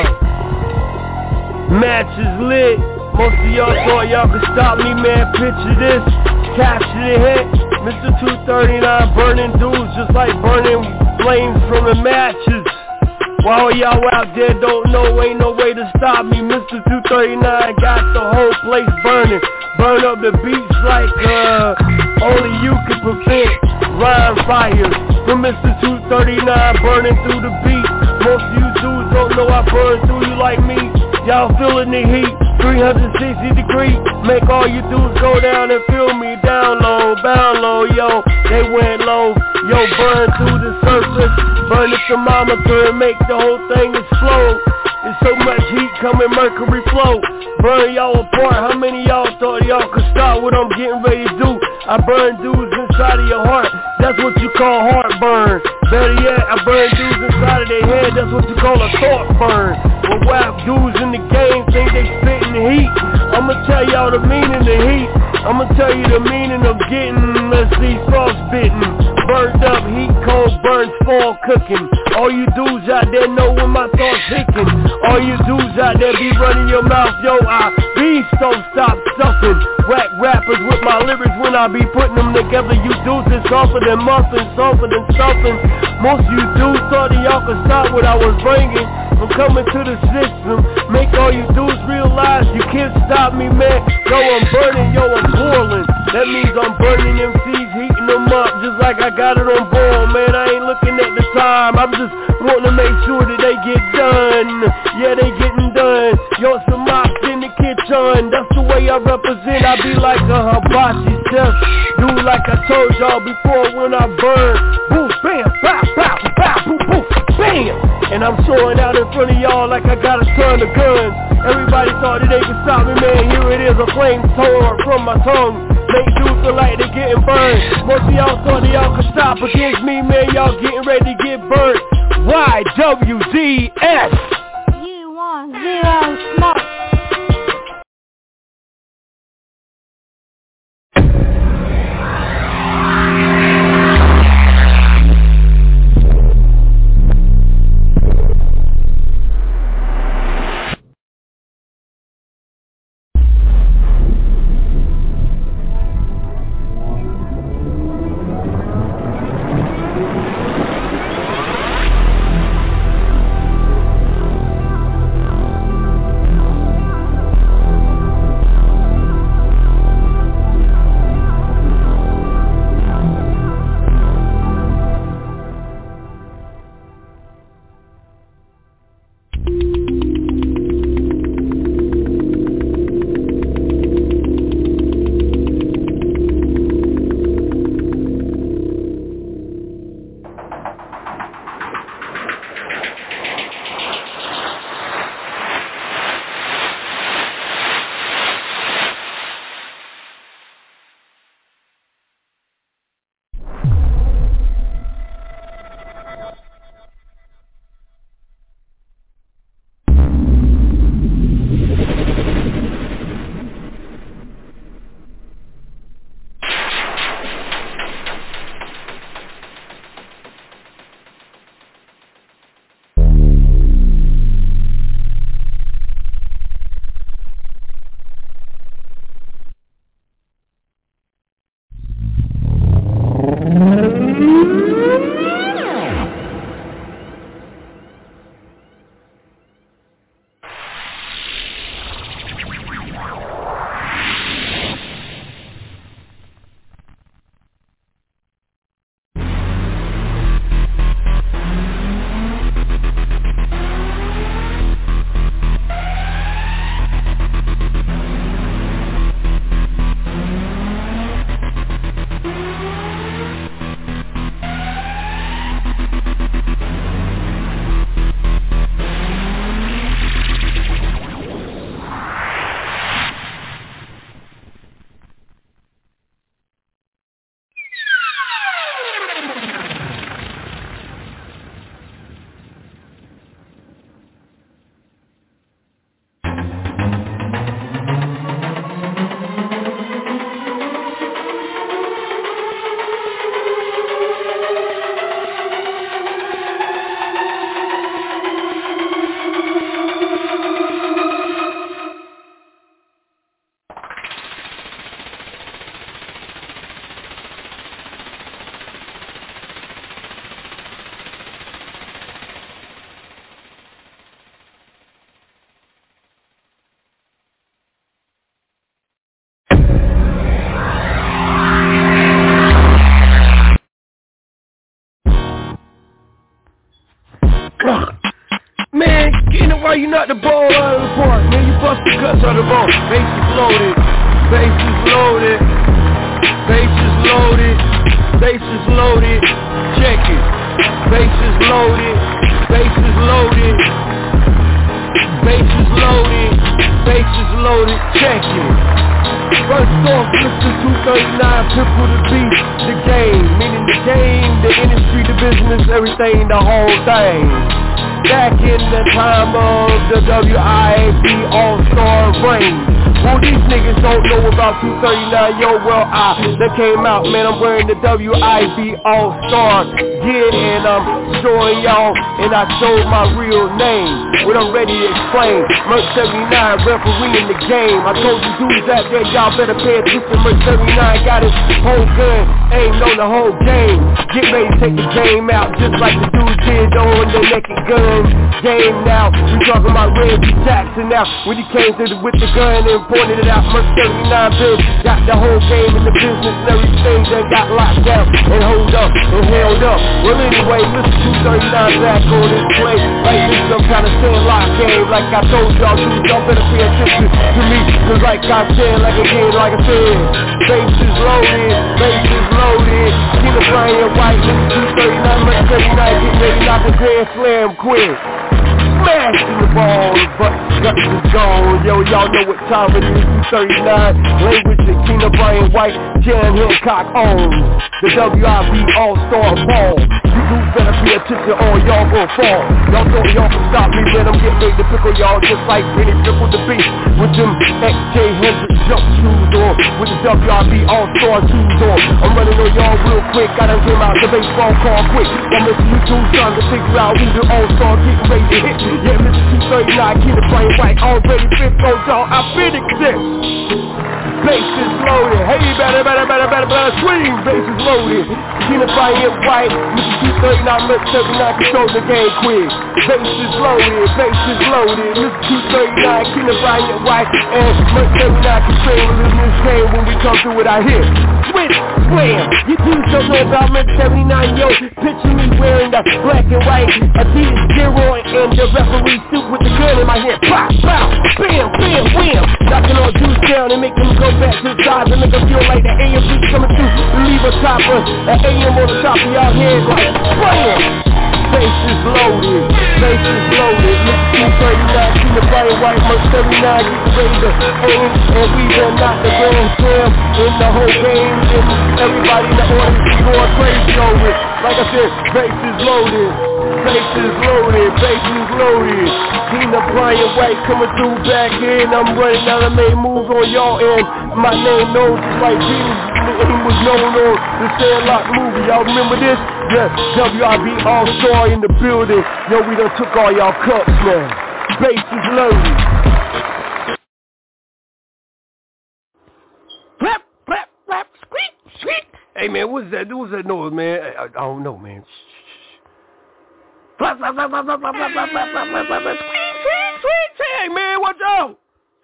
Matches lit. Most of y'all thought y'all could stop me, man. Picture this. Capture the hit. Mister two thirty-nine burning dudes just like burning flames from the matches. While y'all out there don't know, ain't no way to stop me. Mister two thirty-nine got the whole place burning. Burn up the beats like uh, only you can prevent. Rhyme fire from Mister two thirty-nine burning through the beat. Most of you dudes don't know I burn through you like me. Y'all feeling the heat, three sixty degree. Make all you dudes go down and feel me. Down low, bound low, yo. They went low, yo. Burn through the surface. Burn the thermometer and make the whole thing explode. There's so much heat coming, mercury flow. Burn y'all apart. How many y'all thought y'all could stop what I'm getting ready to do? I burn dudes inside of your heart. That's what you call heartburn. Better yet, I burn dudes inside of their head. That's what you call a thought burn. Well, whack dudes in the game think they spitting the heat. I'ma tell y'all the meaning of heat. I'ma tell you the meaning of getting, let's see, frostbitten. Burned up, heat, cold, burns, fall cooking. All you dudes out there know when my thoughts hicking. All you dudes out there be running your mouth, yo, I be so stop stuffing. Whack rappers with my lyrics when I be putting them together. You dudes is softer than muffins, softer than stuffing. Most of you dudes thought that y'all could stop what I was bringing. I'm coming to the system. Make all you dudes realize you can't stop me, man. Yo, I'm burning, yo, I'm boiling. That means I'm burning M Cs, heating them up just like I got it on boil, man. I ain't looking at the time. I'm just wanting to make sure that they get done. Yeah, they getting done. Yo, some mops in the kitchen. That's the way I represent. I be like a hibachi chef. Do like I told y'all before when I burn. Boom, bam, pow, pow, pow, boom, boom, bam. And I'm showing out in front of y'all like I got a ton of guns. Everybody thought that they could stop me, man. Here it is, a flamethrower from my tongue. Make dudes feel like they getting burned. Most of y'all thought that y'all could stop against me, man. Y'all getting ready to get burned. Y W Z S. You want zero smoke. you knock the ball out of the park, man. You bust the guts out of the ball. Bases loaded, bases loaded, bases loaded, bases loaded. Check it. Bases loaded, bases loaded, bases loaded, bases loaded. Check it. First off, Mister two thirty-nine, Pimple the beat, the game. Meaning the game, the industry, the business, everything, the whole thing. Back in the time of the W I A B All-Star reign. Well, these niggas don't know about two thirty-nine, yo, well, I, that came out, man, I'm wearing the W I B All-Star gear, and I'm showing y'all, and I showed my real name, when I'm ready to explain. Merc seventy-nine, referee in the game. I told you dudes out there, y'all better pay attention. Merc seventy-nine got his whole gun, aimed on the whole game. Get ready to take the game out, just like the dudes did on the naked gun game now. We talking about Reggie Jackson now, when he came to the, with the gun and pointed it out. Merc seventy-nine bill got the whole game in the business and everything that got locked down and hold up and held up. Well anyway, Mister two thirty-nine back on this play. Like this some kind of sandlock game. Like I told y'all dudes, y'all better pay attention to me. Cause like I said, like again, like I said, bases loaded, bases loaded. Tina Bryant White, Mister two thirty-nine, Merc seventy-nine, get ready, knock a grand slam quick. Smashing the ball, but guts is gone. Yo, y'all know what time it is, two thirty-nine. Language that Tina Bryant White, Jan Hancock owns. The W I B All-Star Ball. You dudes better pay attention or y'all gon' fall. Y'all know y'all can stop me, man, I'm getting ready to pickle y'all just like Benny Triple the Beat. With them X J one hundred jump shoes on, with the W I B All-Star shoes on. I'm running on y'all real quick, I done came out the baseball call quick. I'm missing you dudes trying to figure out who the All-Star getting ready to hit. Yeah, Mister two thirty-nine, Tina Bryant White, already fifth on y'all, I been exist. Bases loaded, hey, better, better, better, better, better, swing, bases loaded. Tina Bryant White, Mister two thirty-nine, Merc seventy-nine, control the game quick. Bases loaded, bases loaded, Mister two thirty-nine, Tina Bryant White, and Merc seventy-nine controlling in this game when we come through it out here. Switch, slam, you dudes don't know about Merc seventy-nine, yo, picture me wearing the black and white Adidas Zero and the referee suit with the gun in my hand. Pop, pop, bam, bam, wham. Knocking all dudes down and make them go back to the side and make them feel like the A M P coming through. Leave a topper, an A M on the top of y'all head like bam. Bases loaded, bases loaded. Mister two thirty-nine, Tina Bryant White, Merc seventy-nine, get ready to aim, and we done knock the grand slam in the whole game, and everybody in the audience is going crazy over it. Like I said, bases loaded, bases loaded, bases loaded. Tina Bryant White coming through back in. I'm running down and made moves on y'all, and my name known just like Jesus. He was known on the Sandlot movie. Y'all remember this? Yeah, W I B All-Star in the building. Yo, we done took all y'all cups, man. Bases loaded. Clap, clap, clap, squeak, squeak. Hey, man, what's that? What's that noise, man? I, I, I don't know, man. Clap, clap, clap, clap, clap, clap, clap, clap, clap, clap, clap, clap, squeak, squeak, squeak. Hey, man, watch out.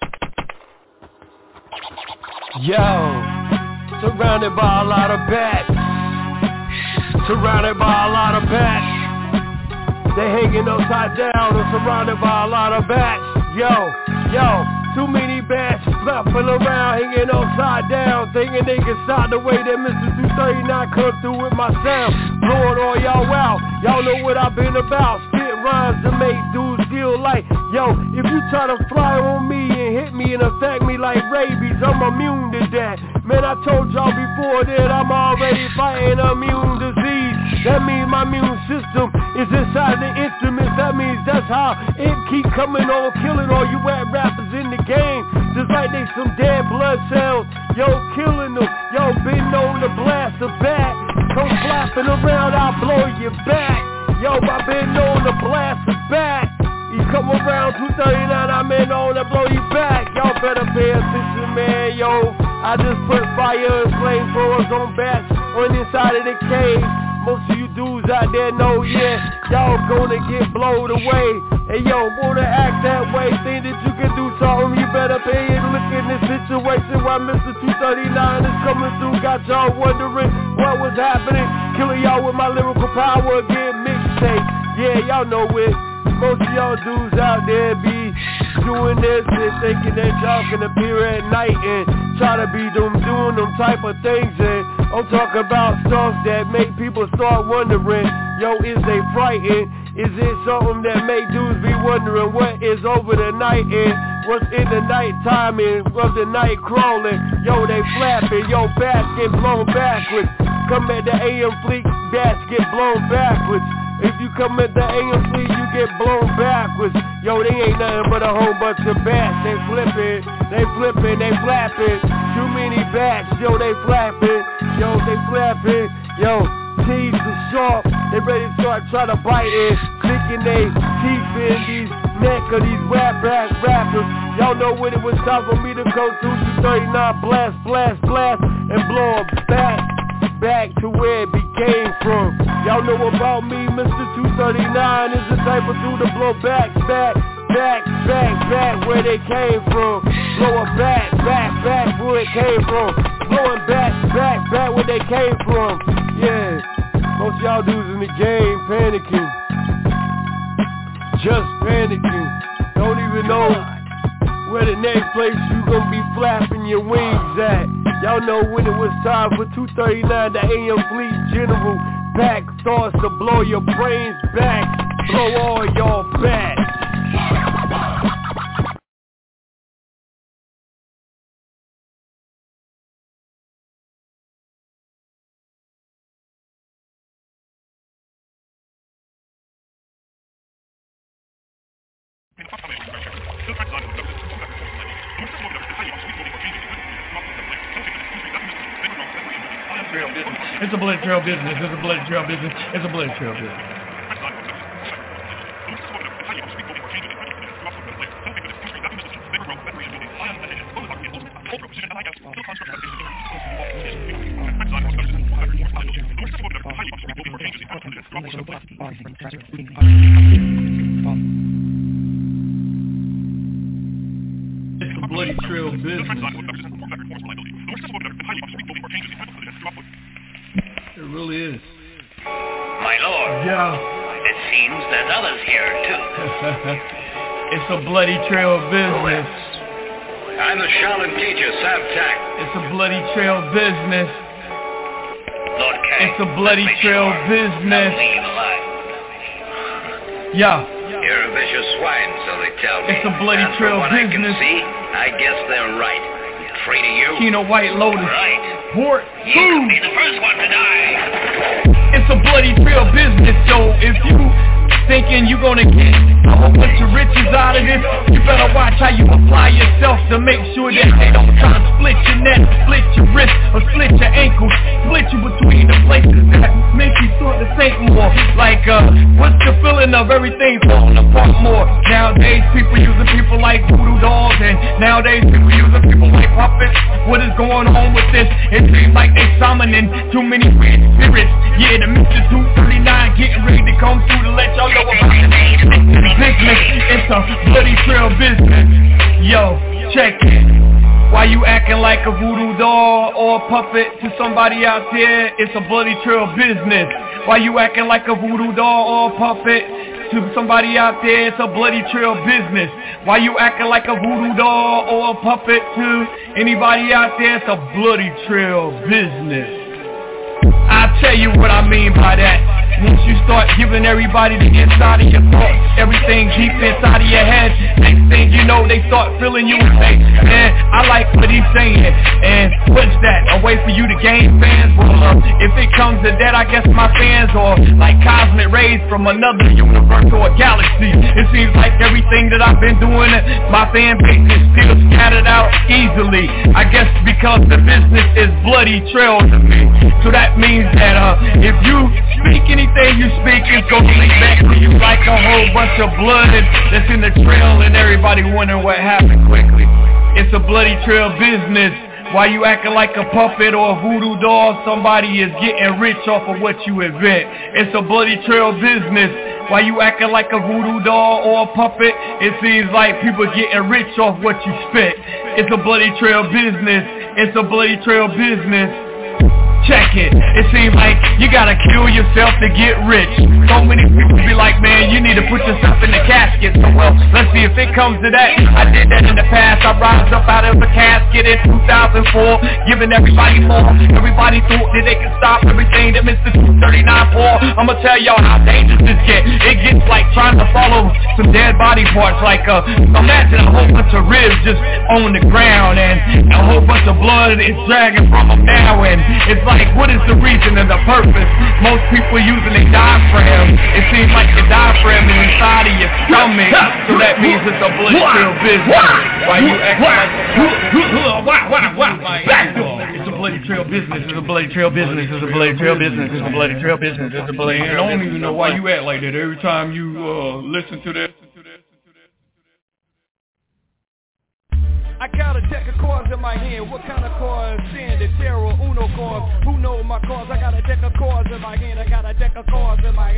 Yo. Surrounded by a lot of bats. Surrounded by a lot of bats. They hanging upside down and surrounded by a lot of bats. Yo, yo, too many bats fluffing around, hanging upside down, thinking they can stop the way that Mister two thirty-nine come through with my sound. Blowing all y'all out. Y'all know what I've been about. Spit rhymes to make dudes feel like, yo, if you try to fly on me and hit me and affect me like rabies, I'm immune to that. Man, I told y'all before that I'm already fighting immune disease. That means my immune system is inside the instruments. That means that's how it keep coming on, killing all you rap rappers in the game. Just like they some dead blood cells. Yo, killing them. Yo, been known to blast a bat. Come flapping around, I'll blow you back. Yo, I been known to blast a bat. You come around two thirty-nine, I'm in on to blow you back. Y'all better pay attention, man, yo. I just put fire and flamethrowers on bats on the inside of the cave. Most of you dudes out there know, yeah, y'all gonna get blowed away. And yo, wanna act that way, think that you can do something, you better pay and look in this situation while Mister two thirty-nine is coming through. Got y'all wondering what was happening. Killing y'all with my lyrical power again, mixtape. Yeah, y'all know it. most of y'all dudes out there be doing this and thinking that y'all can appear at night and try to be them doing them type of things. And I'm talking about stuff that make people start wondering, yo, is they frightened? Is it something that make dudes be wondering what is over the night and what's in the night time and of the night crawling? Yo, they flapping, yo, bats get blown backwards. Come at the A M fleet, bats get blown backwards. If you come at the A M fleet, you get blown backwards. Yo, they ain't nothing but a whole bunch of bats. They flipping, they flipping, they flapping. Too many bats, yo, they flapping. Yo, they flapping, yo. Teeth are sharp, they ready to start trying to bite in, sticking they teeth in these neck of these rap rap rappers. Y'all know when it was time for me to go to two thirty-nine, blast, blast, blast, and blow them back, back to where it became from. Y'all know about me, Mister two thirty-nine is the type of dude to blow back, back, back, back, back where they came from. Blow it back, back, back where it came from. Blowing back, back, back where they came from. Yeah, most y'all dudes in the game panicking, just panicking. Don't even know where the next place you gonna be flapping your wings at. Y'all know when it was time for two thirty-nine, the A M Fleet General pack thoughts to blow your brains back, blow all y'all back. It's a blood trail business. It's a blood trail business. It's a blood trail business. It's a bloody trail business. It really is. My lord. Yeah. It seems there's others here, too. It's a bloody trail business. I'm the Shaolin teacher, Sam Tak. It's a bloody trail business. Lord Kang. It's a bloody trail sure business. Leave alive. Yeah. You're a vicious swine, so they tell me. It's a bloody and trail from what business. I can see, I guess they're right. Treating you. Kino White Lotus. Right. Port You could be the first one to die. It's a bloody trail business, so if you thinking you gonna get a whole bunch of riches out of this, you better watch how you apply yourself to make sure that they don't try to split your neck, split your wrist, or split your ankles, split you between the places that make you sort of think more. Like, uh, what's the feeling of everything falling apart more? Nowadays, people using people like voodoo dolls, and nowadays, people using people like puppets. What is going on with this? It seems like they summoning too many weird spirits. Yeah, the Mister two thirty-nine getting ready to come through to let y'all know about the business. It's a bloody trail business. Yo, check it. Why you acting like a voodoo doll or a puppet to somebody out there? It's a bloody trail business. Why you acting like a voodoo doll or a puppet to somebody out there? It's a bloody trail business. Why you acting like a voodoo doll or a puppet to anybody out there? It's a bloody trail business. I'll tell you what I mean by that. Once you start giving everybody the inside of your thoughts, everything deep inside of your head, next thing you know, they start feeling you and say, man, I like what he's saying. And what's that? A way for you to gain fans? Well, uh, if it comes to that, I guess my fans are like cosmic rays from another universe or a galaxy. It seems like everything that I've been doing, my fan base is still scattered out easily. I guess because the business is bloody trail to me. So that means that uh, if you speak anything you speak, it's gonna link back to you like a whole bunch of blood that's in the trail and everybody wondering what happened quickly. It's a bloody trail business. Why you acting like a puppet or a voodoo doll? Somebody is getting rich off of what you invent. It's a bloody trail business. Why you acting like a voodoo doll or a puppet? It seems like people getting rich off what you spit. It's a bloody trail business. It's a bloody trail business. Check it, it seems like you gotta kill yourself to get rich. So many people be like, man, you need to put yourself in the casket. So well, let's see if it comes to that. I did that in the past, I rise up out of the casket in two thousand four, giving everybody more. Everybody thought that they could stop everything that Mister two thirty-nine for. I'ma tell y'all how dangerous this gets. It gets like trying to follow some dead body parts. Like uh, imagine a whole bunch of ribs just on the ground, and a whole bunch of blood is dragging from them now, and it's like, Like, what is the reason and the purpose? Most people using a diaphragm. It seems like the diaphragm is inside of your stomach, so that means it's a blood trail business. Why you acting like it's a bloody trail business, it's a bloody trail business, it's a bloody trail business, it's a bloody trail business, it's a bloody trail business. I don't even know why you act like that every time you uh, listen to that. I got a deck of cards in my hand. What kind of cards? Sandy, Terror, Uno cards. Who knows my cards? I got a deck of cards in my hand. I got a deck of cards in my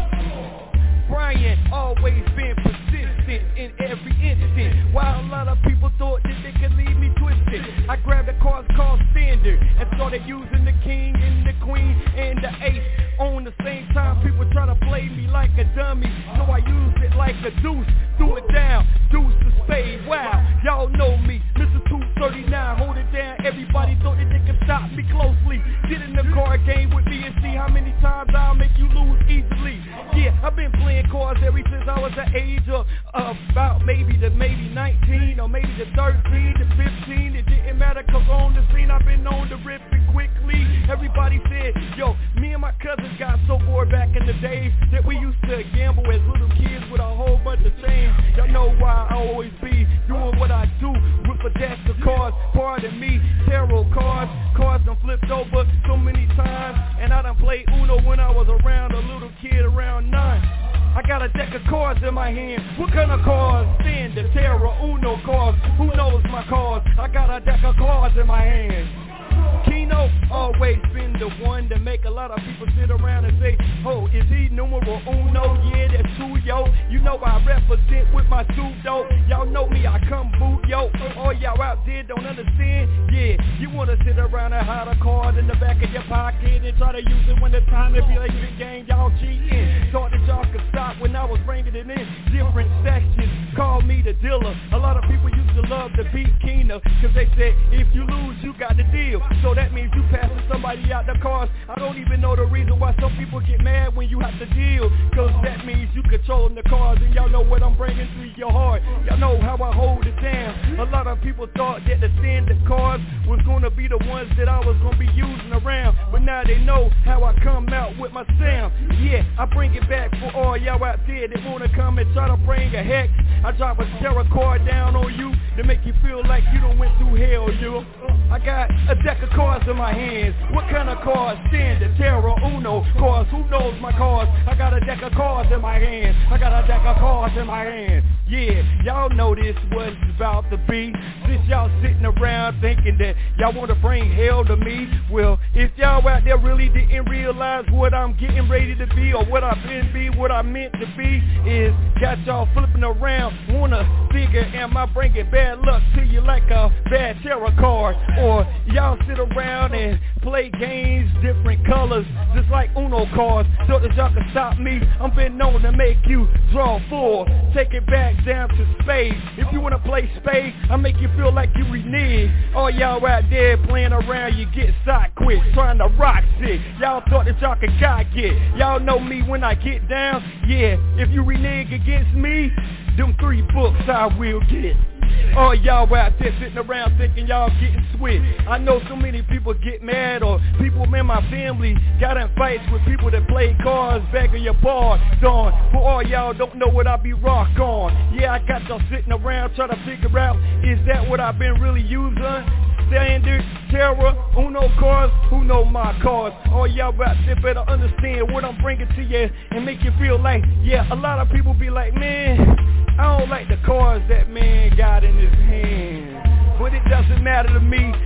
hand. Brian always been persistent in every instant. While a lot of people thought that they could leave me twisted, I grabbed a card called Standard and started using the king and the queen and the ace on the same time. People try to play me like a dummy, so I used it like a deuce. Threw it down, deuce to spade. Wow, y'all know me, Mister two thirty-nine, hold it down. Everybody thought that they could stop me closely. Get in the card game with me and see how many times I'll make you lose easily. Yeah, I've been playing cards ever since I was the age of uh, about maybe the maybe nineteen or maybe the thirteen to fifteen. It didn't matter, cause on the scene I've been on the rip and quickly. Everybody said, yo, me and my cousins got so bored back in the days that we used to gamble as little kids with a whole bunch of change. Y'all know why I always be doing what I do with a deck of cards. Pardon me, tarot cards. Cards done flipped over so many times, and I done played Uno when I was around a little kid around nine. I got a deck of cards in my hand. What kind of cards? Standard, Terror, Uno cards. Who knows my cards? I got a deck of cards in my hand. Keno always been the one to make a lot of people sit around and say, oh, is he numero uno? Yeah, that's true, yo. You know I represent with my suit, though. Y'all know me, I come boot, yo. All y'all out there don't understand? Yeah, you wanna sit around and hide a card in the back of your pocket and try to use it when the time to be like the game, y'all cheating. Thought that y'all could stop when I was bringing it in different sections. Call me the dealer. A lot of people used to love to beat Keno, cause they said, if you lose, you got the deal. So that means you passing somebody out the cards. I don't even know the reason why some people get mad when you have to deal, cause that means you controlling the cards, and y'all know what I'm bringing to your heart. Y'all know how I hold it down. A lot of people thought that the standard cards was gonna be the ones that I was gonna be using around, but now they know how I come out with my sound. Yeah, I bring it back for all y'all out there that wanna come and try to bring a hex. I drop a tarot card down on you to make you feel like you done went through hell, yo. I got a deck of cards in my hands. What kind of cards? Standard, Terror, Uno cards. Who knows my cards? I got a deck of cards in my hands. I got a deck of cards in my hands. Yeah, y'all know this what it's about to be. Since y'all sitting around thinking that y'all want to bring hell to me, well, if y'all out there really didn't realize what I'm getting ready to be, or what I've been be, what I meant to be, is got y'all flipping around, wanna figure, am I bringing bad luck to you like a bad tarot card? Or y'all sit around and play games, different colors, just like Uno cards, so that y'all can stop me. I'm been known to make you draw four, take it back down to spades. If you wanna play spades, I make you feel like you renege. All y'all out there playing around, you get side quit, trying to rock shit. Y'all thought that y'all could God get. Y'all know me when I get down. Yeah, if you renege against me, them three books I will get. All y'all out there sitting around thinking y'all getting sweet. I know so many people get mad, or people in my family got in fights with people that play cards, begging your bar, Dawn. For all y'all don't know what I be rock on. Yeah, I got y'all sitting around trying to figure out, is that what I've been really using? Standard, Terror, Uno cards, who know my cards? All y'all out there better understand what I'm bringing to you and make you feel like, yeah, a lot of people be like, man, I don't like the cards that man got in his hand. But it doesn't matter to me,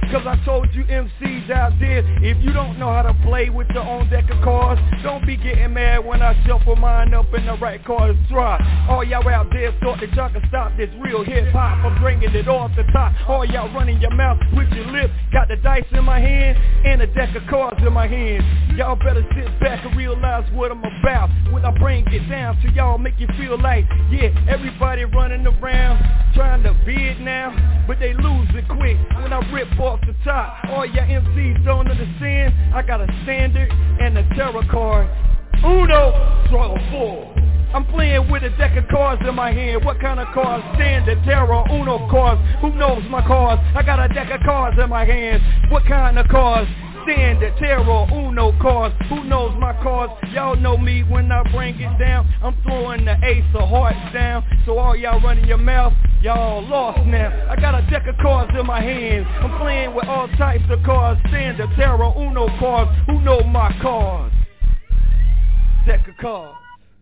Cause I told you M Cs out there, if you don't know how to play with your own deck of cards, don't be getting mad when I shuffle mine up and the right cards drop. All y'all out there thought that y'all could stop this real hip-hop. I'm bringing it off the top. All y'all running your mouth with your lips. Got the dice in my hand and a deck of cards in my hand. Y'all better sit back and realize what I'm about when I bring it down to y'all, make you feel like, yeah, everybody running around trying to bid now, but they lose it quick when I rip off the top. All y'all M Cs don't understand, I got a standard and a tarot card. Uno, draw four. I'm playing with a deck of cards in my hand. What kind of cards? Standard, tarot, Uno cards. Who knows my cards? I got a deck of cards in my hand. What kind of cards? Standard, tarot, Uno cards. Who knows my cards? Y'all know me when I bring it down. I'm throwing the ace of hearts down. So all y'all running your mouth, y'all lost now. I got a deck of cards in my hand. I'm playing with all types of cards. Standard, tarot, Uno cards. Who know my cards? Deck of cards.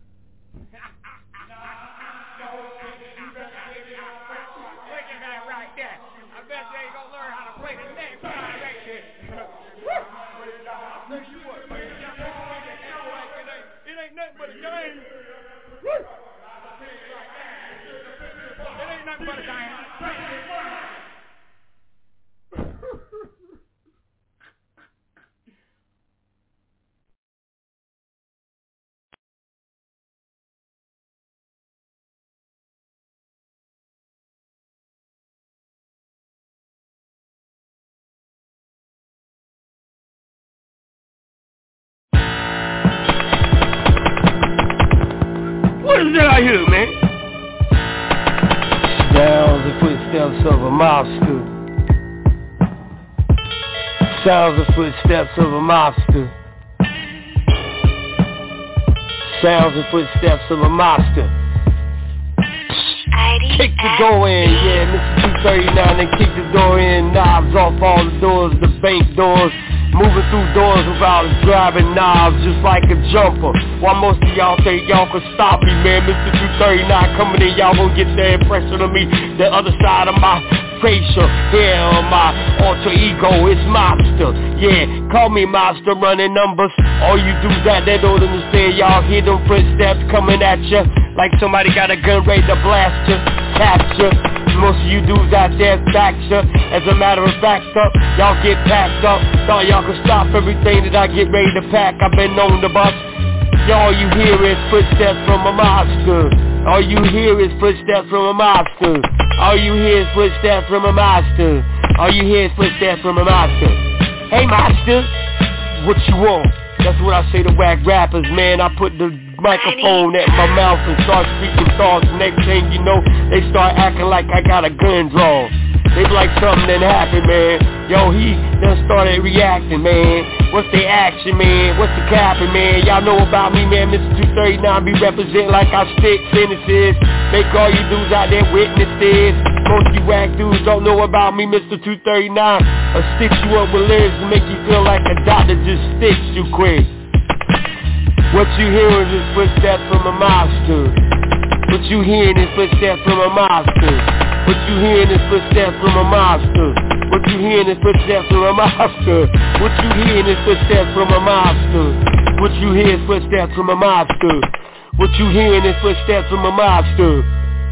What is that I hear, man? Sounds and footsteps of a mobster. Sounds and footsteps of a mobster. Sounds and footsteps of a mobster. Kick the door in, yeah, Mister two thirty-nine, and kick the door in. Knobs off all the doors, the bank doors. Moving through doors without driving knobs, just like a jumper. While most of y'all think y'all could stop me, man. Mister two thirty-nine coming in, y'all gon' get the impression of me. The other side of my facial hair on my alter ego, it's mobster. Yeah, call me mobster, running numbers. All you dudes out there don't understand, y'all hear them footsteps coming at ya like somebody got a gun ready to blast ya, capture. Most of you dudes out there backed ya. As a matter of fact, up, y'all get packed up. Thought y'all could stop everything that I get ready to pack. I've been on the bus. All you hear is footsteps from a mobster. All you hear is footsteps from a mobster. All you hear is footsteps from a mobster. All you hear is footsteps from a mobster. Hey mobster, what you want? That's what I say to whack rappers, man. I put the microphone at my mouth and start speaking thoughts. Next thing you know, they start acting like I got a gun drawn. They be like something done happened, man. Yo, he done started reacting, man. What's the action, man? What's the capping, man? Y'all know about me, man. Mister two thirty-nine be representing like I stick sentences. Make all you dudes out there witnesses. Most you whack dudes don't know about me, Mister two thirty-nine. I'll stitch you up with lyrics to make you feel like a doctor just stitched you quick. What you hearing is footsteps from a mobster. What you hearing is footsteps from a mobster. What you hearing is footsteps from a mobster. What you hearing is footsteps from a mobster. What you hearing is footsteps from a mobster. What you hear is footsteps from a mobster. What you hearing is footsteps from a mobster.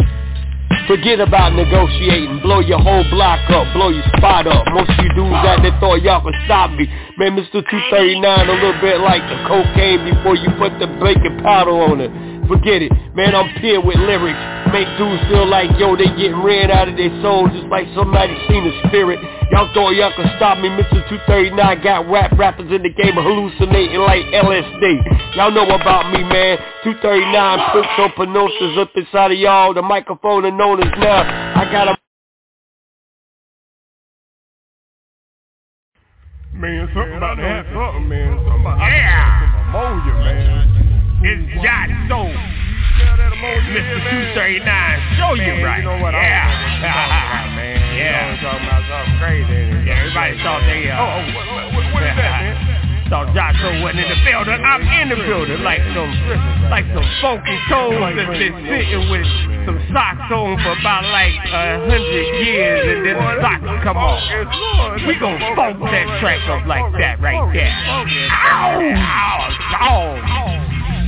Forget about negotiating, blow your whole block up, blow your spot up. Most of you dudes out there thought y'all could stop me. Man, Mister two thirty-nine a little bit like the cocaine before you put the baking powder on it. Forget it, man, I'm pure with lyrics. Make dudes feel like, yo, they getting ran out of their soul just like somebody seen a spirit. Y'all thought y'all could stop me, Mister two thirty-nine got rap rappers in the game of hallucinating like L S D. Y'all know about me, man. two thirty-nine puts on pronounces up inside of y'all. The microphone is known as now. I got a Man, something about to happen. Something, man. Something about yeah. Ammonia, man. It's Jot Soul. Mister two thirty-nine, show you man, right. You know what? Yeah. About, man. Yeah. You know, talking about something crazy. Yeah, everybody thought they, uh... Oh, oh what, what, what is that, man? Thought Jot Soul wasn't in the building. I'm in the building like some, like some funky toes that's been sitting with some socks on for about like a hundred years and then the socks come off. We gon' funk that track up like that right there. Ow! Ow! Ow!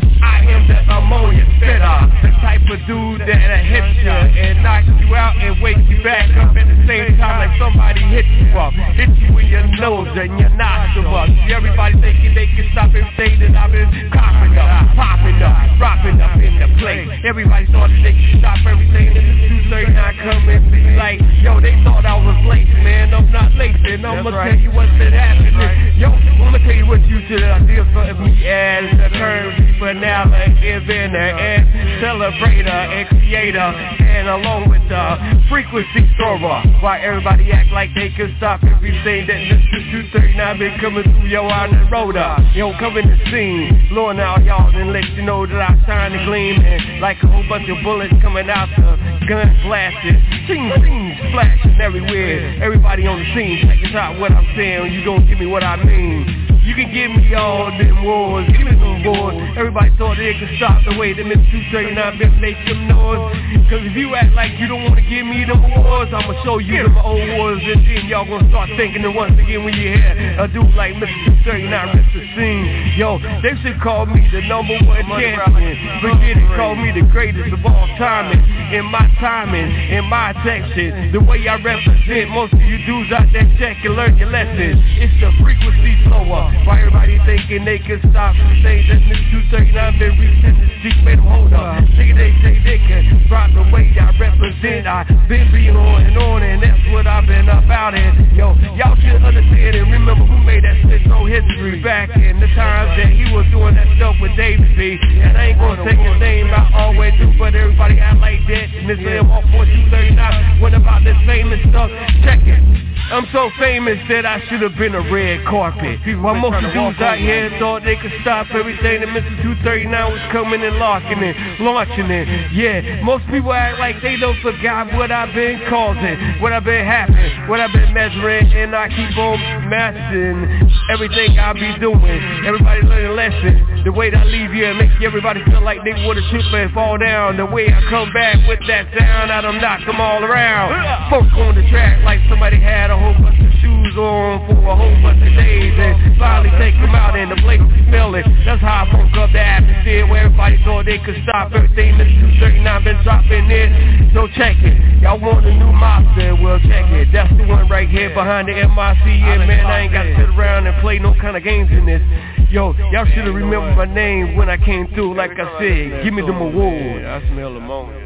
I am the ammonia spitter, the type of dude that'll hit you and knock you out and wake you back up at the same time like somebody hit you up. Hit you in your nose and your nostrils. See, everybody thinking they can stop everything that I've been coughing up, popping up, dropping up in the place. Everybody thought that they could stop everything and the two thirty-nine come and be like, yo, they thought I was late, man. I'm not late, and I'm gonna tell you what's been happening. Yo, I'm gonna tell you what you should do for me as a currency for now. Inventor and celebrator and creator, and along with the frequency thrower. Why everybody act like they can stop everything that Mister two thirty-nine been coming through yo on the road up. Yo, come in the scene, blowing out y'all and let you know that I shine and gleam, and like a whole bunch of bullets coming out the gun blasting, sing, sing, splashing everywhere. Everybody on the scene, check this out what I'm saying. You gon' give me what I mean. You can give me all them wars, give me some wars. Everybody thought they could stop the way that Mister two thirty-nine been make them noise. Cause if you act like you don't wanna give me them wars, I'ma show you them old wars, and then y'all gonna start thinking that once again when you hear a dude like Mister two thirty-nine rip the scene. Yo, they should call me the number one champion. Forget it, call me the greatest of all time. In my timing, in my section, the way I represent, most of you dudes out there check and learn your lesson. It's the frequency flower. Why everybody thinking they can stop the thing that Mister two thirty-nine been reaching the street, made them hold up. Nigga, they say they can rock the way I represent. I been being on and on, and that's what I've been about it. Yo, y'all should understand and remember who made that shit so history back in the times that he was doing that stuff with David B. And I ain't gonna take his name out all the way through, but everybody act like that. Mister M R four two thirty-nine, what about this famous stuff? Check it. I'm so famous that I should have been a red carpet. While most of dudes out here thought they could stop everything that Mister two thirty-nine was coming and locking it, launching it. Yeah, most people act like they don't forgot what I've been causing, what I've been happening, what I've been measuring, and I keep on mastering everything I be doing. Everybody learn a lesson. The way that I leave here make everybody feel like they would have tripped and fall down. The way I come back with that sound, I done knock them all around. Funk on the track like somebody had a whole bunch of shoes on for a whole bunch of days, and finally take them out and the place is smelling. That's how I funk up the atmosphere where everybody thought they could stop everything Mister two thirty-nine been dropping in. So check it. Y'all want a new mobster? Well, check it. That's the one right here behind the M I C. Yeah, man, I ain't got to sit around and play no kind of games in this. Yo, y'all should have remembered my name when I came through. Like I said, give me them awards. I smell ammonia.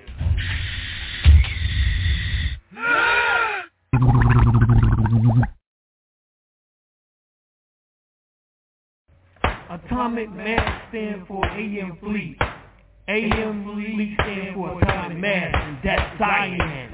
Atomic Mass stand for A M Fleet. A M Fleet stand for Atomic Mass, and that's science.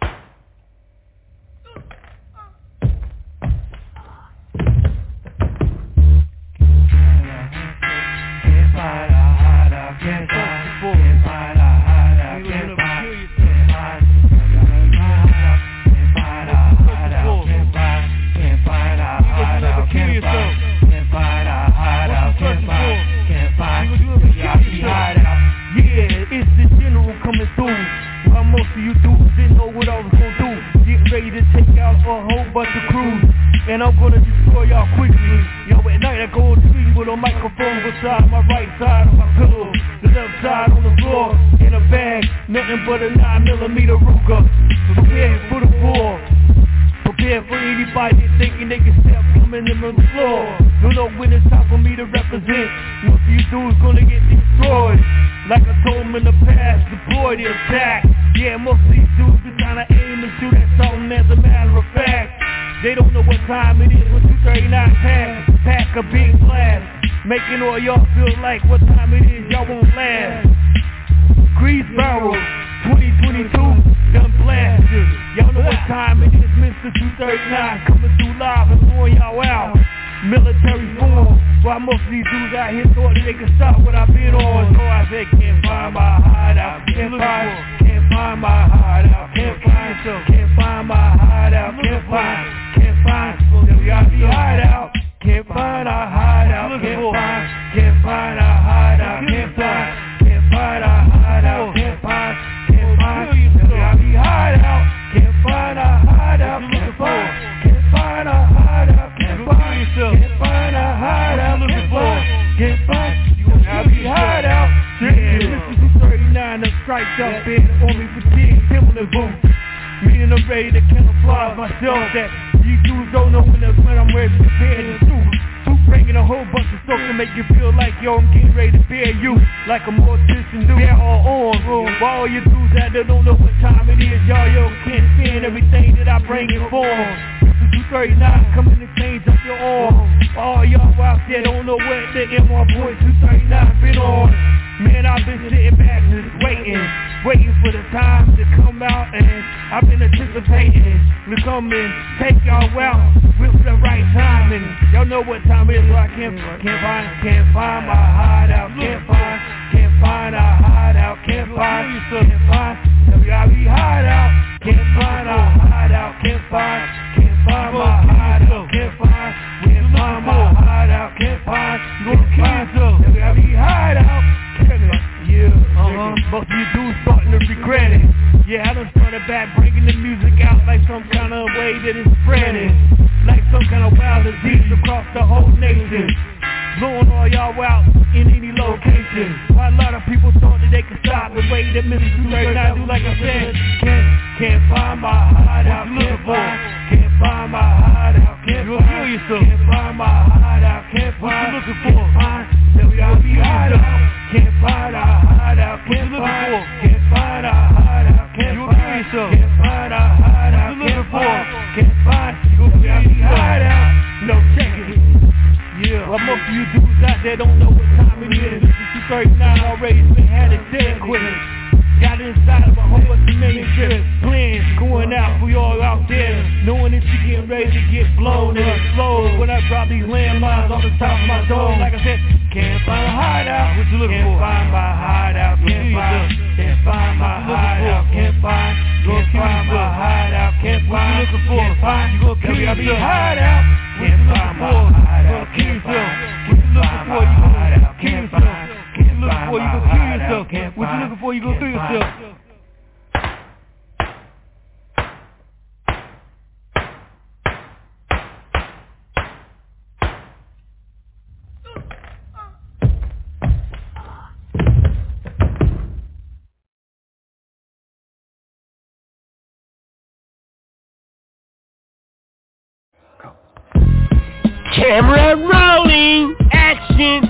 Can't find a hideout, can't find, can't find a hideout, can't find, can't find, can't find a hideout, can't find, can't find a hideout, can't find. Find a hideout, can't find, can't find, hideout. Yeah, it's the general coming through. While most of you dudes didn't know what I was gonna do. Get ready to take out a whole bunch of crews, and I'm gonna destroy y'all quickly. Yo, at night I go to sleep with a microphone beside my right side of my pillow, the left side on the floor, in a bag, nothing but a nine millimeter Ruger. Prepare for the war. Prepare for anybody thinking they can step coming in on the floor. Don't know when it's time for me to represent. Most of you dudes gonna get destroyed. Like I told them in the past, deploy the attack. Yeah, most of these dudes be trying to aim and shoot at something as a matter of fact. They don't know what time it is when two thirty-nine pass. Pack a big blast, making all y'all feel like what time it is y'all won't last. Grease barrels, twenty twenty-two, gun blasters. Y'all know what time it is, Mister two thirty-nine coming through live and blowing y'all out. Military form, while most of these dudes out here thought that they could stop what I've been on. So I said, can't find my hideout, can't find, can't find my hideout, can't find, can't find my hideout, can't find, can't find, then we got the hideout, can't find our hideout, can't find, can't find our hideout, can't find, can't find our hideout, can't find, hideout, can't find, can't find a hideout, can't find, can't find a hideout, can't find, can't find, I'll be hideout. Yeah, this is the thirty-nine that strikes up in on me fatigue, Timberland boots. Me and I'm ready to camouflage myself that these dudes don't know when, when I'm ready to bear the truth. Truth bringing a whole bunch of stuff to make you feel like yo, I'm getting ready to bear you like a mortician do. They're all on, bro. While all you dudes out there don't know what time it is, y'all yo can't stand everything that I bring in form. two thirty-nine coming to change up your arm. All y'all out there don't know what the M R Boys two thirty-nine been on. Man, I've been sitting back just waiting, waiting for the time to come out, and I've been anticipating to come and take y'all out with the right time. And y'all know what time it is, so I can't, can't find, can't find my hideout, can't find, can't find a hideout, can't find, can't find, W I B hideout, can't find a hideout, can't find, can't find my hideout, can't find, can't find my hideout, can't find, can't find, W I B hideout. Yeah, uh-huh. Most of you dudes starting to regret it. Yeah, I done started back bringing the music out like some kind of way that it's spreading, like some kind of wild disease across the whole nation, blowing all y'all out in any location. Why a lot of people thought that they could stop the way that Mister two thirty-nine do, like I said. Can't, can't find my hideout, can't find, can't find my hideout, can't find, can't find my hideout, can't find, can't find, W I B hideout. Can't find a hideout, can't find, can't find a hideout, can't find, can't find a hideout, can't find, can't find, W I B hideout. No, check it. Yeah, well, most of you dudes out there don't know what time it is. This is two thirty-nine already, been had it dead quick. Got inside of a whole bunch of million trips, plans going out for y'all out there, knowing that you're getting ready to get blown and explode when I drop these landmines off the top of my dome. Like I said, can't find a hideout, what you looking can't for? Find my hideout, can't find, can't find my hideout, can't find, can't find my hideout, can't find, what you looking for? Can't find, you gonna kill yourself. Hideout, can't find my hideout, can't find, what you looking for? You gonna kill yourself. What you looking for? You gonna kill yourself. What you looking for? You gonna kill yourself. Camera rolling, action.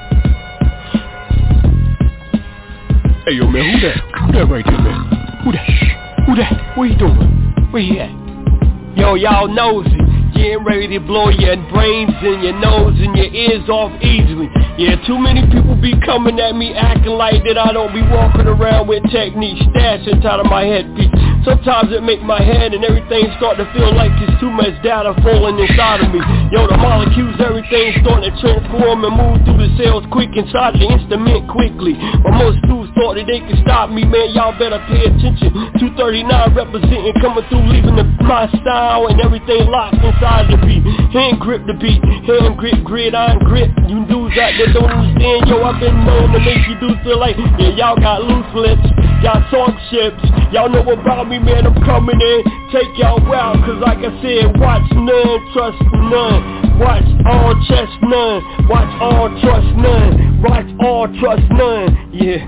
Hey yo man, who that? Who that right there, man? Who that? Who that? Where you doing? Where he at? Yo, y'all nosy. Getting ready to blow your brains and your nose and your ears off easily. Yeah, too many people be coming at me acting like that I don't be walking around with technique stashed inside of my headpiece. Sometimes it make my head and everything start to feel like there's too much data falling inside of me. Yo, the molecules, everything starting to transform and move through the cells quick inside the instrument quickly. But most dudes thought that they could stop me, man, y'all better pay attention. two thirty-nine representing, coming through, leaving the, my style and everything locked inside the beat. Hand grip the beat, hand grip, gridiron grip. You dudes out there don't understand, yo, I've been known to make you dudes feel like, yeah, y'all got loose lips, y'all talk ships, y'all know about me, man, I'm coming in, take y'all out, cause like I said, watch none, trust none, watch all, trust none, watch all, trust none, watch all, trust none, yeah.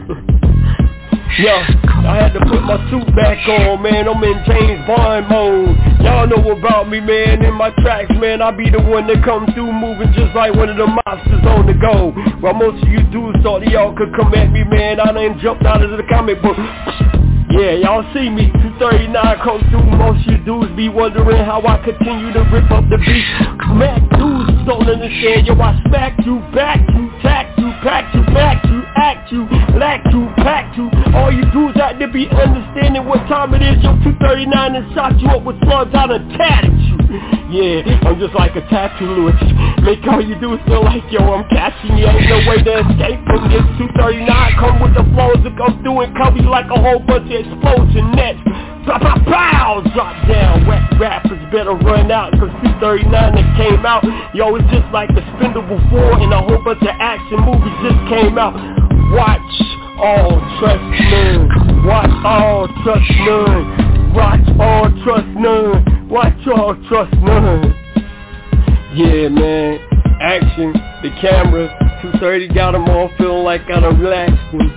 Yo, I had to put my suit back on, man, I'm in James Bond mode. Y'all know about me, man, in my tracks, man, I be the one that come through moving just like one of the monsters on the go. While most of you dudes thought y'all could come at me, man, I done jumped out of the comic book. Yeah, y'all see me, two thirty-nine come through, most you dudes be wondering how I continue to rip up the beat. Mac dudes don't understand, yo, I smack you, back you, tack you, pack you, back you, act you, lack you, pack you. All you dudes out there be understanding what time it is, yo, two thirty-nine and shot you up with slugs, I done tatted you. Yeah, I'm just like a tattoo artist. Make all you do is feel like, yo, I'm catching you. Ain't no way to escape from this. two thirty-nine come with the flows that come through and cover you like a whole bunch of explosion nets. Pow, pow, pow, drop down. Wet rappers better run out, cause two thirty-nine that came out, yo, it's just like the Expendable four and a whole bunch of action movies just came out. Watch all, trust none. Watch all, trust none. watch all, trust none. Watch all, trust none. Yeah, man. Action, the camera, two thirty got them all feeling like I done relaxed them.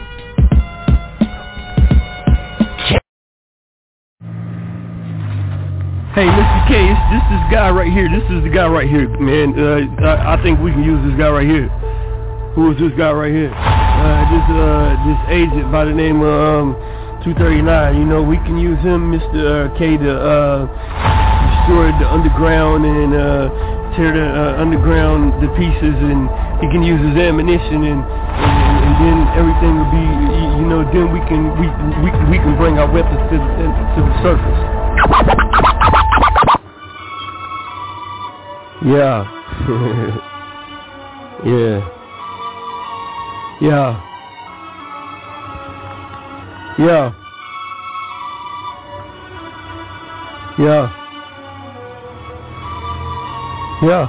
Hey, Mister K, it's, this this guy right here. This is the guy right here, man. Uh, I, I think we can use this guy right here. Who is this guy right here? Uh, this uh, this agent by the name of um, two thirty-nine. You know, we can use him, Mister K, to uh, destroy the underground and uh, tear the uh, underground to pieces, and he can use his ammunition, and, and, and then everything will be, you know, then we can we we we can bring our weapons to the, to the surface. Yeah. Yeah. Yeah. Yeah. Yeah. Yeah.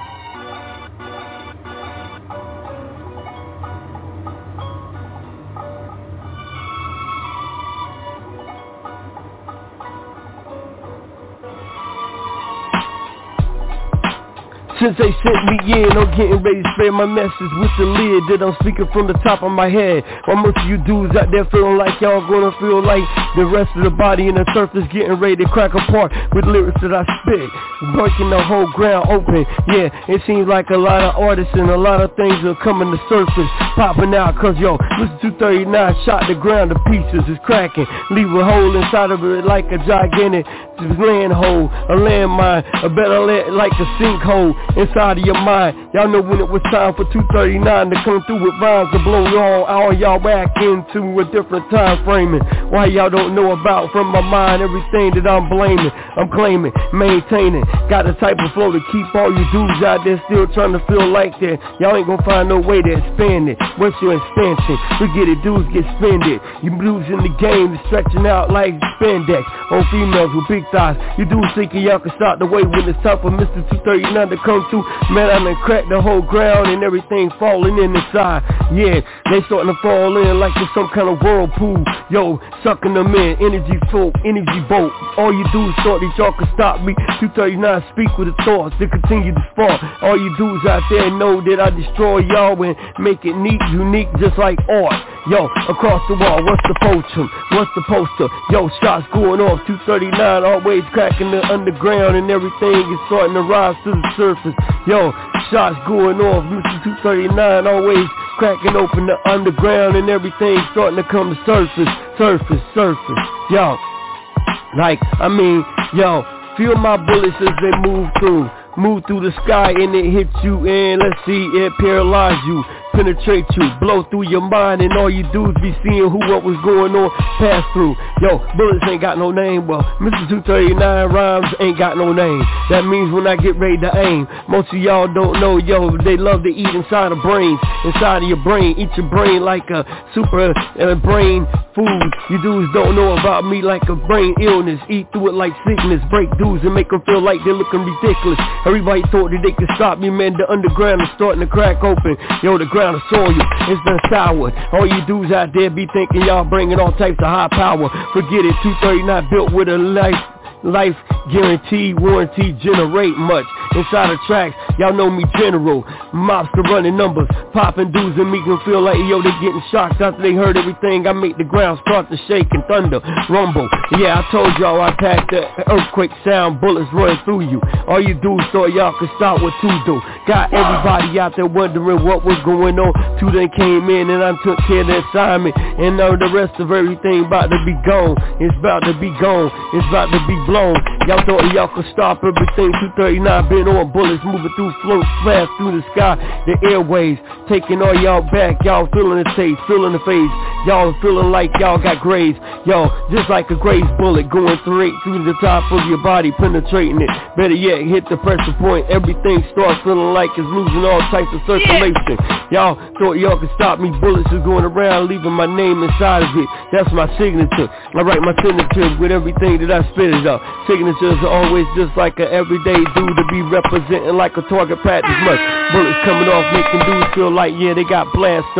Since they sent me in, I'm getting ready to spread my message with the lid that I'm speaking from the top of my head. While most of you dudes out there feeling like y'all gonna feel like the rest of the body and the surface getting ready to crack apart with lyrics that I spit, breaking the whole ground open. Yeah, it seems like a lot of artists and a lot of things are coming to surface, popping out, cause yo, Mister two thirty-nine shot the ground to pieces, it's cracking, leave a hole inside of it like a gigantic land hole, a landmine, a better land like a sinkhole inside of your mind. Y'all know when it was time for two thirty-nine to come through with rhymes to blow y'all, all y'all back into a different time framing. Why y'all don't know about from my mind everything that I'm blaming, I'm claiming, maintaining, got the type of flow to keep all you dudes out there still trying to feel like that. Y'all ain't gonna find no way to expand it. What's your expansion? Forget it, dudes get spended. You dudes in the game is stretching out like spandex on females with big thighs. You dudes thinking y'all can start the way when it's time for Mister two thirty-nine to come through. Man, I done cracked the whole ground and everything falling in inside. Yeah, they starting to fall in like it's some kind of whirlpool. Yo, sucking them in, energy full, energy boat. All you dudes thought that y'all could stop me. two thirty-nine speak with the thoughts to continue to fall. All you dudes out there know that I destroy y'all and make it neat, unique, just like art. Yo, across the wall, what's the poster? What's the poster? Yo, shots going off, two thirty-nine always cracking the underground and everything is starting to rise to the surface. Yo, shots going off, Mister two thirty-nine always cracking open the underground and everything starting to come to surface, surface, surface. Yo, like, I mean, yo, feel my bullets as they move through. Move through the sky and it hits you and let's see it paralyze you, penetrate you, blow through your mind, and all you dudes be seeing who what was going on pass through. Yo, bullets ain't got no name, well, Mister two thirty-nine rhymes ain't got no name. That means when I get ready to aim, most of y'all don't know, yo, they love to eat inside of brains, inside of your brain, eat your brain like a super uh, brain food. You dudes don't know about me like a brain illness, eat through it like sickness, break dudes and make them feel like they're looking ridiculous. Everybody thought that they could stop me, man, the underground is starting to crack open. Yo, the ground is soil, it's been soured. All you dudes out there be thinking y'all bringing all types of high power. Forget it, two thirty-nine built with a life life guarantee, warranty, generate much inside of tracks. Y'all know me general, mobster running numbers, popping dudes and make them feel like yo they getting shocked after they heard everything. I make the ground start to shake and thunder, rumble. Yeah, I told y'all I packed the earthquake sound, bullets running through you. All you dudes thought y'all could start with two do. Got everybody out there wondering what was going on. Two then came in and I took care of the assignment, and now the rest of everything about to be gone. It's about to be gone. It's about to be blown. Y'all thought y'all could stop everything. two thirty-nine been on, bullets moving through, float fast through the sky, the airways, taking all y'all back. Y'all feeling the taste, feeling the face. Y'all feeling like y'all got graves. Yo, just like a graze bullet going straight through the top of your body, penetrating it. Better yet, hit the pressure point. Everything starts feeling like it's losing all types of circulation. Y'all thought y'all could stop me. Bullets is going around, leaving my name inside of it. That's my signature. I write my signature with everything that I spit it up. Signatures are always just like an everyday dude to be representing like a target practice much. Bullets coming off making dudes feel like, yeah, they got blast up.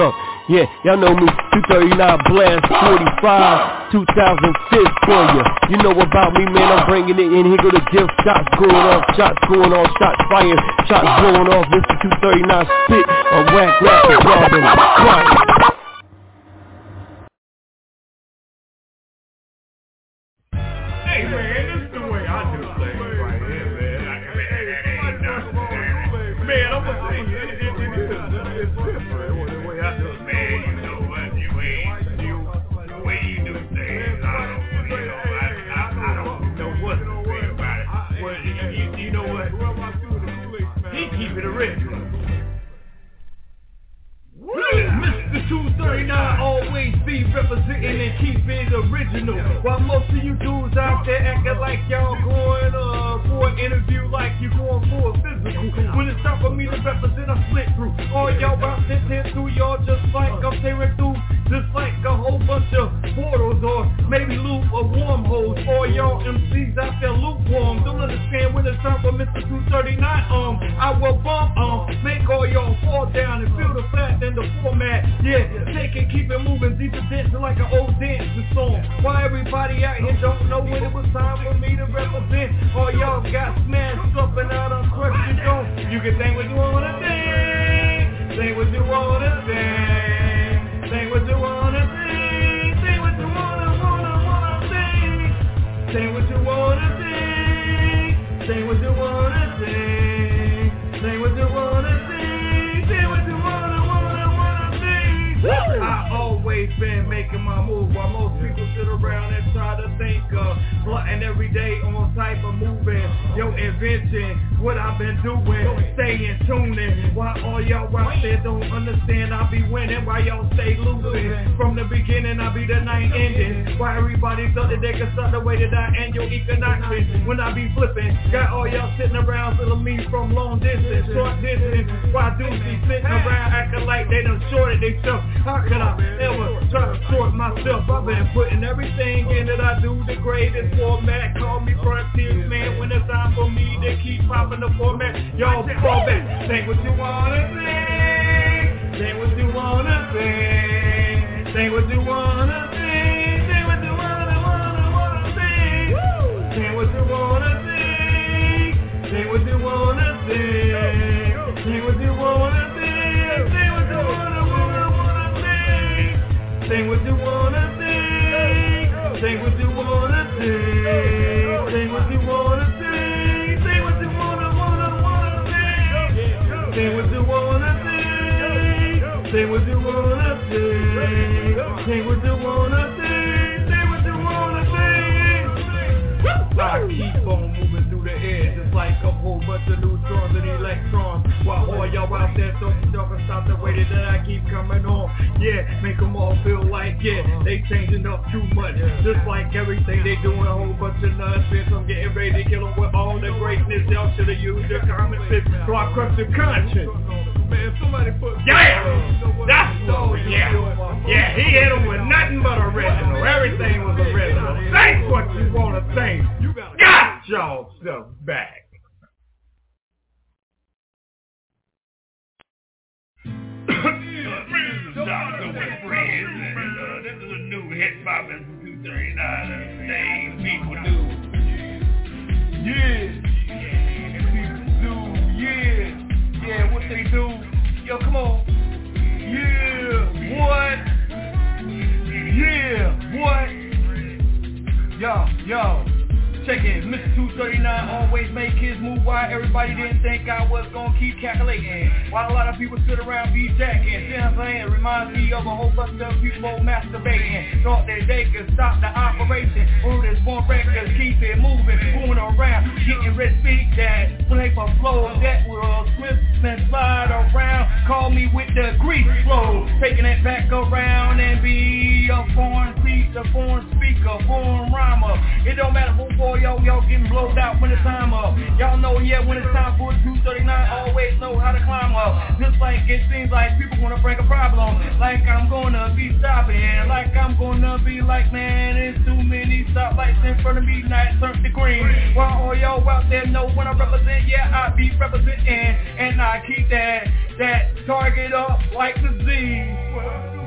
Yeah, y'all know me, two thirty-nine Blast forty-five, two thousand six for ya. You know about me, man, I'm bringing it in. Here go the gift, shots going off, shots going off, shots fired, shots blowing off. Mister two thirty-nine spit on whack rap and Robin. Right. Hey man, this is the way I do things right here, man. I, man, that ain't nothing. Man, I'm gonna say it, it, it, it is. It's different the way I do it. Man, you know what? You ain't you the way you do things. I don't, you know, I, I, I don't know what to say about it. Well, you, you, you know what? He keep it original. Mister two thirty-nine always be representing and keep it original. While most of you dudes out there acting like y'all going uh, for an interview like you going for a physical. When it's time for me to represent, I split through. All y'all out there tear through y'all just like I'm tearing through. Just like a whole bunch of portals or maybe loop of wormholes. All y'all M Cs out there lukewarm. Don't understand when it's time for Mister two thirty-nine. Um, I will bump um, make all y'all fall down and feel the fact and the format. Yeah, take it, keep it moving, deep dancing like an old dancing song. Why everybody out here don't know when it was time for me to represent? All y'all got smashed up and out on question don't. You can think what you wanna think, think what you wanna think, think what you wanna think, think what you wanna, wanna, wanna think, think what you wanna think, think what you wanna think, think what you wanna think, think what you wanna. I always been making my move while most people sit around and try to think of plotting every day on type of moving. Yo, inventing what I've been doing, staying tuning. While all y'all out there don't understand, I be winning while y'all stay losing. From the beginning, I be the night ending. While everybody thought that they could start the way that I end your economics. When I be flipping, got all y'all sitting around feeling me from long distance, short distance. Why do she sitting around acting like they done shorted themselves? How could I ever try to sort myself? I've been putting everything in that I do the greatest format. Call me frontiers, man, when it's time for me to keep popping the format. Y'all fall back, think what you wanna think, think what you wanna think, think what you wanna think, think what you wanna, wanna, wanna think, think what you wanna think, think what you wanna think, think what you wanna think, think what you wanna, wanna, wanna think, think what you wanna think, think what you wanna think, think what you wanna think, think what you wanna, wanna, wanna think, think what you wanna think, think what you wanna think, think what you wanna think, think what you wanna think. I keep on moving through the air just like a whole bunch of neutrons and electrons. While all y'all out there don't stop and stop the way that I keep coming on. Yeah, make them all feel like, yeah, they changing up too much. Just like everything they doing a whole bunch of nonsense. I'm getting ready to kill them with all the greatness. Y'all should have used their common sense. So I crush the conscience. Man, somebody put yeah, that's so yeah, yeah. He hit him with nothing but original. Everything was original. Think what you wanna think. You got y'all stuff back. This is a new hit by Mister two thirty-nine. Things people do. Yeah, people do. Yeah. Yeah, what they do, yo, come on, yeah, what, yeah, what, yo, yo, check it, Mister two thirty-nine always make his move, why everybody didn't think I was gonna keep calculating, while a lot of people sit around be jacking, see what I'm saying, it reminds me of a whole bunch of people masturbating, thought that they could stop the operation, all this one records, keep it moving, moving around, getting red speak that, flavor flow, that will slip and slide around, call me with the grease flow, taking it back around and be a foreign seat, a foreign speaker, foreign rhymer, it don't matter who for y'all, y'all getting blowed out when it's time up, y'all know, yeah, when it's time for two thirty-nine, always know how to climb up, just like it seems like people wanna bring a problem, like I'm gonna be stopping, like I'm gonna be like, man, it's too many stoplights in front of me, night turn to green, while all y'all out there know when I represent, yeah, I be representing, and I keep that, that target up like the Z.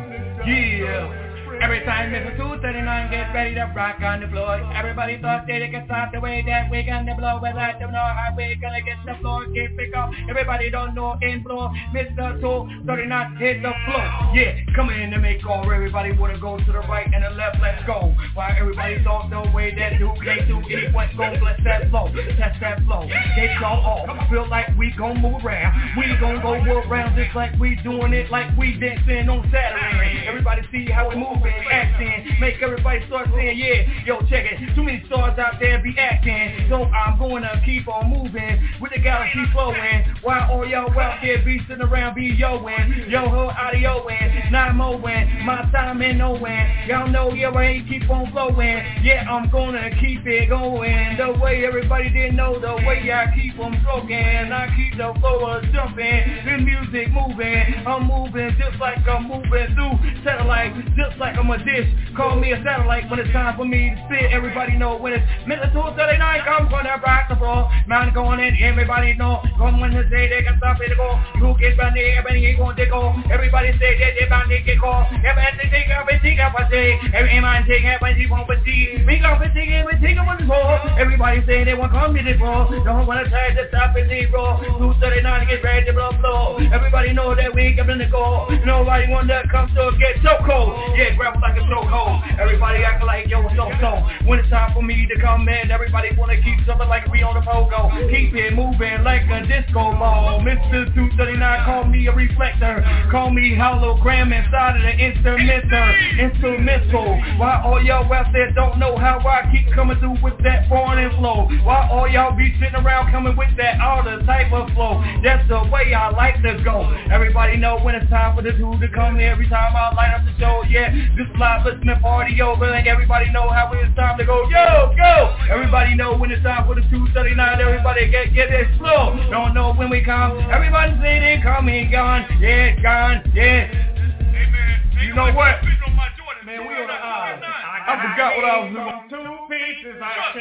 Yeah. Every time Mister two thirty-nine gets ready to rock on the floor, everybody thought that it could stop the way that we gonna blow, but I don't know how we gonna get the floor, get pick up. Everybody don't know in floor. Mister two thirty-nine hit the floor. Yeah, come in and make all. Everybody wanna go to the right and the left, let's go. While everybody thought the way that do they do it, what's gon' bless that flow, test that flow. Get y'all off, feel like we gon' move around. We gon' go around just like we doing it, like we dancing on Saturday. Everybody see how we moving. Acting, make everybody start saying, yeah, yo, check it. Too many stars out there be acting, so I'm gonna keep on moving with the galaxy flowing. While all y'all out there be sitting around, be yo-ing, yo-ho, audio-ing, not mowing, my time ain't knowing. Y'all know your way keep on flowing. Yeah, I'm gonna keep it going the way everybody didn't know, the way I keep on stroking. I keep the flow jumping, the music moving. I'm moving just like I'm moving through satellite, just like I'm a dish. Call me a satellite when it's time for me to spit. Everybody know when it's minute two thirty-nine, I'm gonna rock the floor. Man going in, everybody know. Come when they say they can stop it to go. You get by there, everybody ain't gonna go. Everybody say that they bound to get caught. Everybody take up and take up a day. Every man take up and he won't be see. We gon' be taking, we take up on the floor. Everybody say they won't come to the floor. Don't wanna try to stop it, zero. two thirty-nine, get ready to blow flow. Everybody know that we ain't gonna go. Nobody wanna come to get so cold. Yeah, grab like a chokehold. Everybody acting like yo, it's so so. When it's time for me to come in, everybody wanna keep something like we on the pogo. Keep it moving like a disco ball. Mister two thirty-nine, call me a reflector. Call me hologram inside of the instrumental. Instrumental. Why all y'all out there don't know how I keep coming through with that foreign flow? Why all y'all be sitting around coming with that other type of flow? That's the way I like to go. Everybody know when it's time for the dude to come in. Every time I light up the show, yeah. This live listening party over, and everybody know how it's time to go. Yo, go! Everybody know when it's time for the two thirty-nine. Everybody get get it slow. Don't know when we come. Everybody say they coming, gone. Yeah, gone. Yeah. Hey man, you know what? Man, we on the aisle. I forgot what I was doing. Two pieces I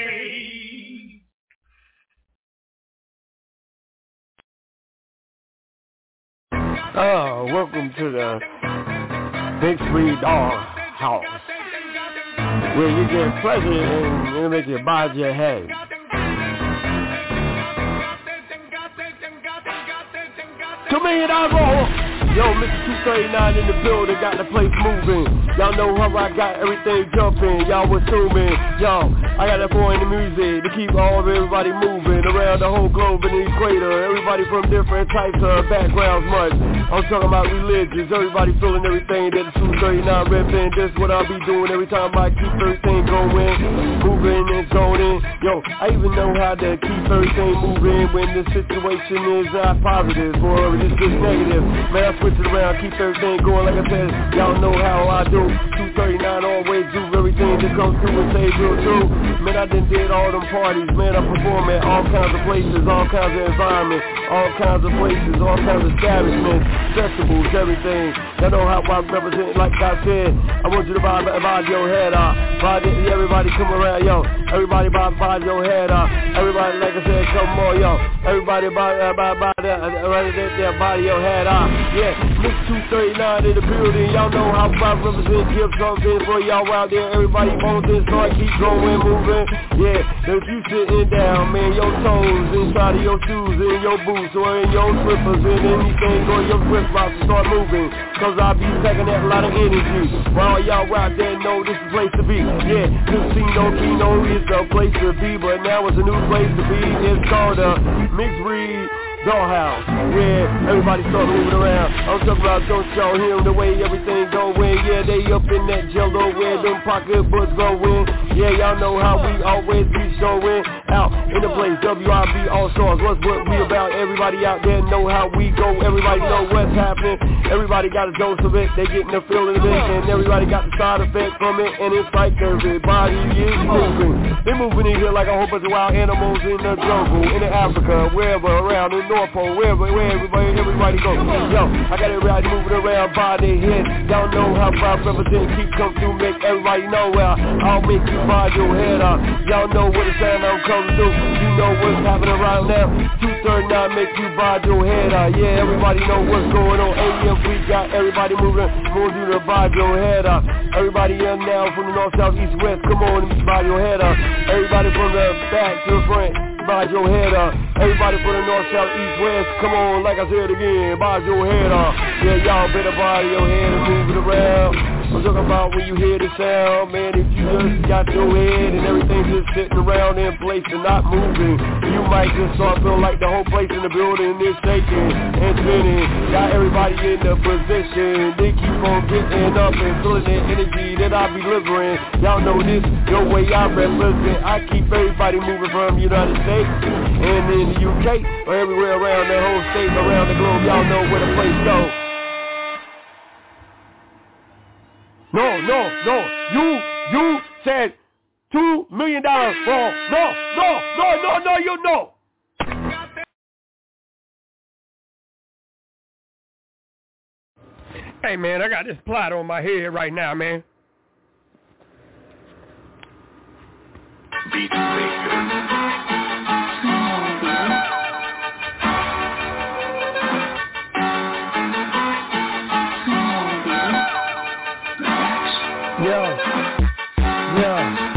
say. Oh, welcome to the Big Three Dog House, where you get pleasure and you make you bob your head. Two million dollars. Yo, Mister two thirty-nine in the building, got the place moving. Y'all know how I got everything jumping. Y'all assuming, yo, I got that boy in the music to keep all of everybody moving around the whole globe and the equator. Everybody from different types of backgrounds, much. I'm talking about religions. Everybody feeling everything that the two thirty-nine repping. This what I'll be doing every time I keep everything going, moving and zoning. Yo, I even know how to keep everything moving when the situation is not positive or it's just negative. Man, I switch it around, keep everything going like I said. Y'all know how I do. two thirty-nine always do everything that comes through and say real true. Man, I done did all them parties. Man, I perform at all kinds of places, all kinds of environments, all kinds of places, all kinds of establishments, festivals, everything. Y'all know how I represent, like I said. I want you to bob, bob your head off. Bob, everybody come around, yo. Everybody bob, bob your head off. Everybody, like I said, come on, yo. Everybody bob, bob, bob, right there, body your head off. Yeah, Mister two thirty-nine in the building. Y'all know how I represent. Give something for y'all out there. Everybody on this, so I keep going, moving. Yeah, if you sitting down, man, your toes inside of your shoes, in your boots, or in your slippers, and anything on your grip box, start moving. Cause I'll be packing that lot of energy. While y'all out there know this is the place to be. Yeah, Casino Kino is the place to be, but now it's a new place to be. It's called a Mixed Breed Dollhouse. Yeah, everybody start moving around. I'm talking about, don't y'all hear the way everything going. Yeah, they up in that jello where them pocketbooks going. Yeah, y'all know how we always be showing out in the place. W I B All Stars, what's what we about. Everybody out there know how we go. Everybody know what's happening. Everybody got a dose of it. They getting the feeling of it, and everybody got the side effect from it. And it's like everybody is moving. They moving in here like a whole bunch of wild animals in the jungle, in Africa, wherever around in North Pole, wherever, where everybody, everybody go. Yo, I got everybody moving around by their head. Y'all know how I represent, keep come through, make everybody know where I'll make you bob your head up. Y'all know what the sound I'm coming through. You know what's happening right now. two thirty thirty-nine make you bob your head out. Yeah, everybody know what's going on. A M, we got everybody moving, moving you to bob your head out. Everybody in now from the north, south, east, west, come on and bob your head out. Everybody from the back to the front, bob your head out. Everybody from the north, south, east, west, come on, like I said again, bob your head out. Yeah, y'all better bob your head and move it around. I'm talking about when you hear the sound, man, if you just got your head and everything just sitting around in place and not moving, you might just start feeling like the whole place in the building is shaking and spinning. Got everybody in the position, they keep on getting up and feeling the energy that I be delivering. Y'all know this, the way I represent. I keep everybody moving from the United States and in the U K or everywhere around the whole state, around the globe. Y'all know where the place goes. No, no, no, you, you said two million dollars wrong. No, no, no, no, no, you know. Hey, man, I got this plot on my head right now, man. Beat Yo, yo,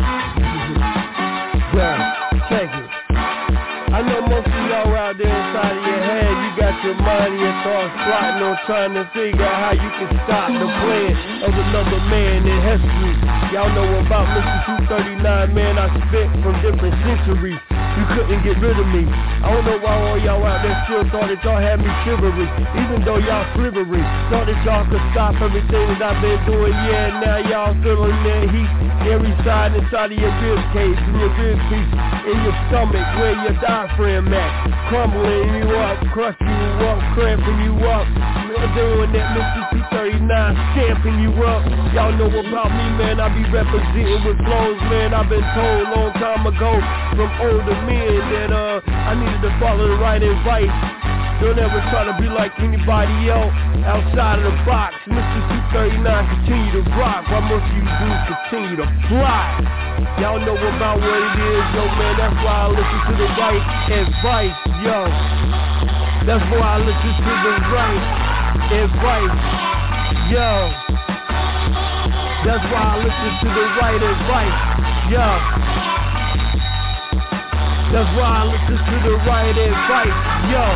yo, check it. I know most of y'all out there inside of your head, you got your mind and your thoughts plotting on trying to figure out how you can stop the plan of another man in history. Y'all know about Mister two thirty-nine, man, I spit from different centuries. You couldn't get rid of me. I don't know why all y'all out there still thought that y'all had me chivalry. Even though y'all slivery, thought that y'all could stop everything that I've been doing. Yeah, now y'all feeling that heat every side inside of your rib cage, in your rib piece, in your stomach, where your diaphragm at, crumbling you up, crushing you up, cramping you up. You're doing that Mister two thirty-nine, stamping you up. Y'all know about me, man. I be representing with flows, man. I've been told long time ago from older men that uh I needed to follow the right advice. Don't ever try to be like anybody else outside of the box. Mister two thirty-nine continue to rock while most of you dudes continue to plot. Y'all know about what it is, yo, man. That's why I listen to the right advice, yo. That's why I listen to the right advice, yo. That's why I listen to the right advice, yo. That's why I listen to the right advice, yo.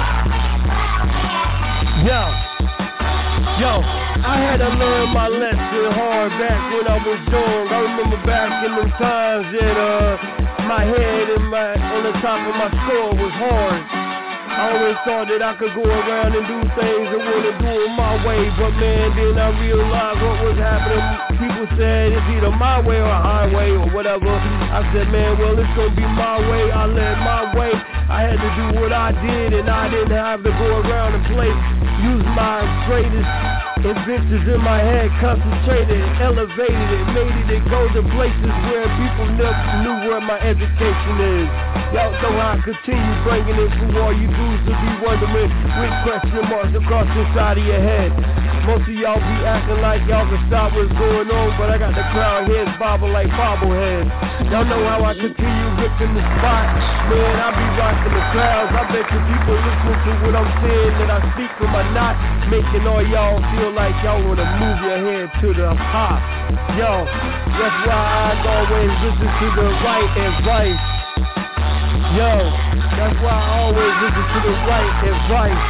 Yo. Yo. I had to learn my lesson hard back when I was young. I remember back in them times that uh my head and my on the top of my skull was hard. I always thought that I could go around and do things and want to do it my way. But man, then I realized what was happening. People said it's either my way or highway or whatever. I said, man, well, it's going to be my way. I led my way. I had to do what I did, and I didn't have to go around and play. Use my greatest inventions in my head, concentrated, elevated it, made it, it go to places where people never knew where my education is. Y'all know how I continue bringing it for all you dudes to be wondering with question marks across inside of your head. Most of y'all be acting like y'all can stop what's going on, but I got the crowd heads bobbing like bobbleheads. Y'all know how I continue ripping the spot. Man, I be rocking the crowds. I bet you people listening to what I'm saying that I speak from my not making all y'all feel like y'all wanna move your head to the pop. Yo, that's why I always listen to the right advice. Yo, that's why I always listen to the right advice.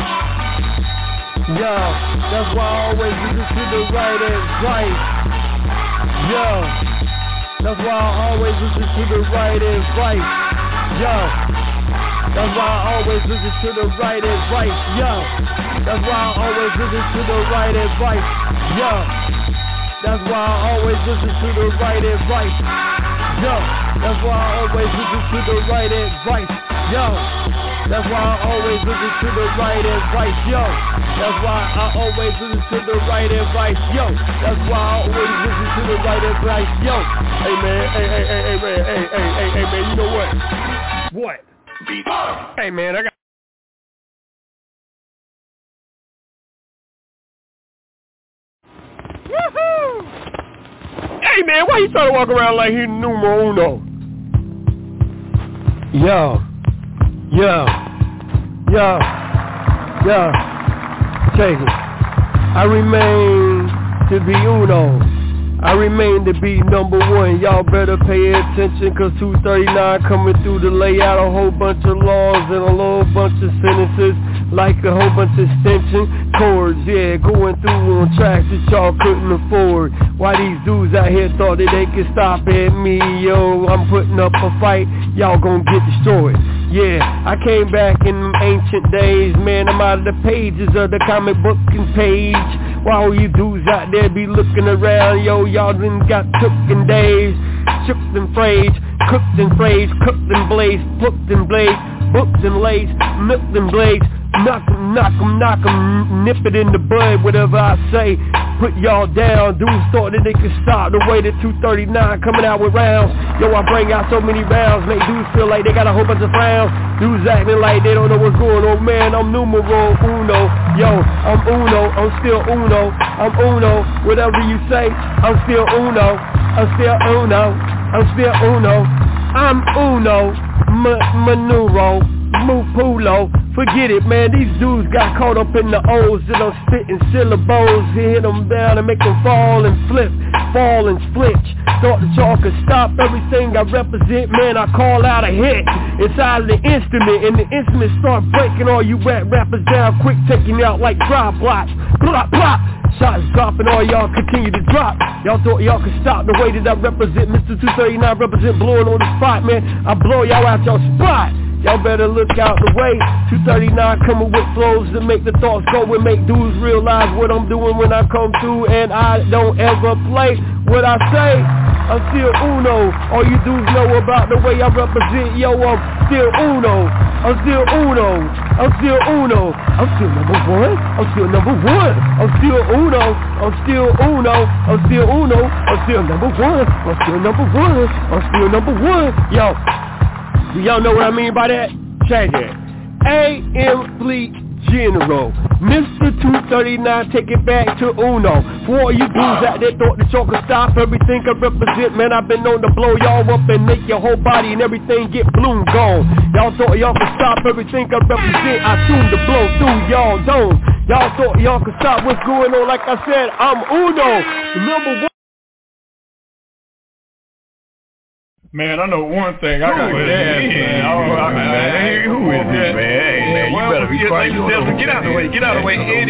Yo, that's why I always listen to the right advice. Yo, that's why I always listen to the right advice. Yo, that's why I always listen to the right advice. Yo, that's why I always listen to the right advice. Yo, that's why I always listen to the right advice. Yo, that's why I always listen to the right advice. Yo, that's why I always listen to the right advice. Yo, that's why I always listen to the right advice. Yo, that's why I always listen to the right advice. Yo, hey man, hey, hey, hey, hey man, hey, hey, hey, hey man, you know what? What? Hey man, I got Woohoo! Hey man, why you trying to walk around like he numero uno? Yo, yo, Yeah, yeah, take it. I remain to be uno. I remain to be number one. Y'all better pay attention, cause two thirty-nine coming through to lay out a whole bunch of laws and a little bunch of sentences, like a whole bunch of extension cords, yeah, going through on tracks that y'all couldn't afford. Why these dudes out here thought that they could stop at me, yo, I'm putting up a fight, y'all gonna get destroyed. Yeah, I came back in them ancient days, man, I'm out of the pages of the comic book and page. While all you dudes out there be looking around, yo, y'all done got took in days, shook and frayed, cooked and frayed, cooked and blazed, booked and blazed, booked and laced, nipped and blazed, knock 'em, knock 'em, knock 'em, nip it in the bud, whatever I say, put y'all down. Dudes thought that they could stop the way that two thirty-nine coming out with rounds. Yo, I bring out so many rounds, make dudes feel like they got a whole bunch of frowns. Dudes acting like they don't know what's going on, man, I'm numero uno. Yo, I'm uno, I'm still uno, I'm uno, whatever you say, I'm still uno, I'm still uno, I'm still uno, I'm uno, manuro, mupulo. Forget it, man, these dudes got caught up in the O's and I'm spitting syllables, hit them down and make them fall and flip, fall and flitch. Thought that y'all could stop everything I represent, man, I call out a hit inside of the instrument, and the instrument start breaking all you rap rappers down quick, taking you out like drop blocks, blop blop. Shots dropping, all y'all continue to drop. Y'all thought y'all could stop the way that I represent. Mister two thirty-nine represent blowing on the spot, man, I blow y'all out your spot. Y'all better look out the way. two thirty-nine coming with flows to make the thoughts go and make dudes realize what I'm doing when I come through, and I don't ever play what I say. I'm still uno. All you dudes know about the way I represent. Yo, I'm still uno. I'm still uno. I'm still uno. I'm still number one. I'm still number one. I'm still uno. I'm still uno. I'm still uno. I'm still number one. I'm still number one. I'm still number one. Yo. Do y'all know what I mean by that? Check it. A M Fleet General, Mister two thirty-nine, take it back to Uno. For all you dudes out there thought that y'all could stop everything I represent, man, I've been known to blow y'all up and make your whole body and everything get bloom gone. Y'all thought y'all could stop everything I represent, I tune to blow through y'all dome. Y'all thought y'all could stop what's going on, like I said, I'm Uno, number one. Man, I know one thing. I got to dance, man. Oh, I, man. Hey, who is this, man? Hey, man, you well, better be quiet. Get out of the way. Get out of the way. It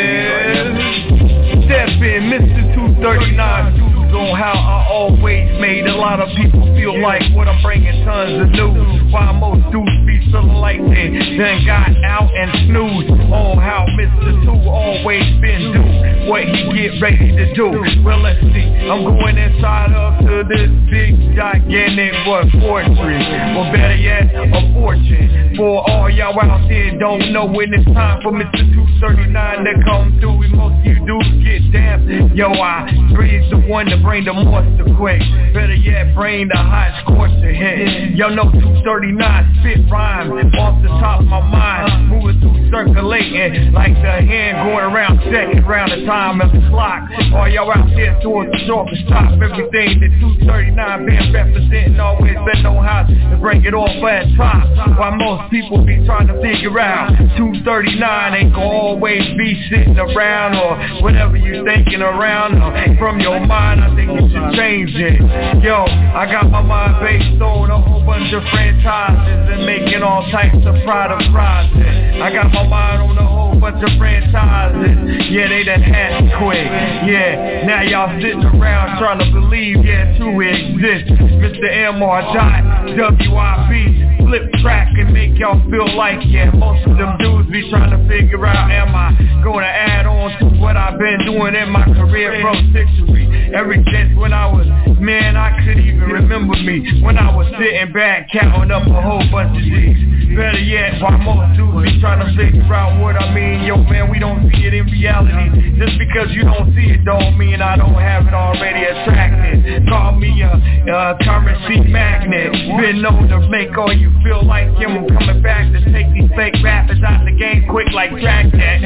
is Step in, Mister two thirty-nine. On how I always made a lot of people feel like what I'm bringing tons of news. While most dudes be selected, then got out and snoozed on how Mister Two always been do what he get ready to do. Well, let's see, I'm going inside up to this big gigantic what fortress, or better yet, a fortune. For all y'all out there don't know when it's time for Mister two thirty-nine to come through, and most of you dudes get damped. Yo, I breathe the one to bring the monster quick. Better yet, bring the hot scorcher hit. Y'all know two thirty-nine spit rhymes off the top of my mind, moving through circulating like the hand going around second round the time of the clock. All y'all out there doing the short to stop everything that two thirty-nine been representing. Always been on how to bring it off at top. While most people be trying to figure out two thirty-nine ain't gonna always be sitting around or whatever you thinking around or from your mind. I think you should change it. Yo, I got my mind based on a whole bunch of franchises and making all types of product prizes. I got my mind on a whole bunch of franchises. Yeah, they done had to quit. Yeah, now y'all sitting around trying to believe, yeah, two exist. Mister M R dot W I B flip track and make y'all feel like, yeah, most of them dudes be trying to figure out, am I gonna add on to what I've been doing in my career from history? Ever since when I was, man, I couldn't even remember me when I was sitting back counting up a whole bunch of these. Better yet, while most dudes be trying to figure out what I mean, yo man, we don't see it in reality. Just because you don't see it don't mean I don't have it already attracted. Call me a, a currency magnet, been known to make all you feel like him. I'm coming back to take these fake rappers out the game quick like Dragnet. And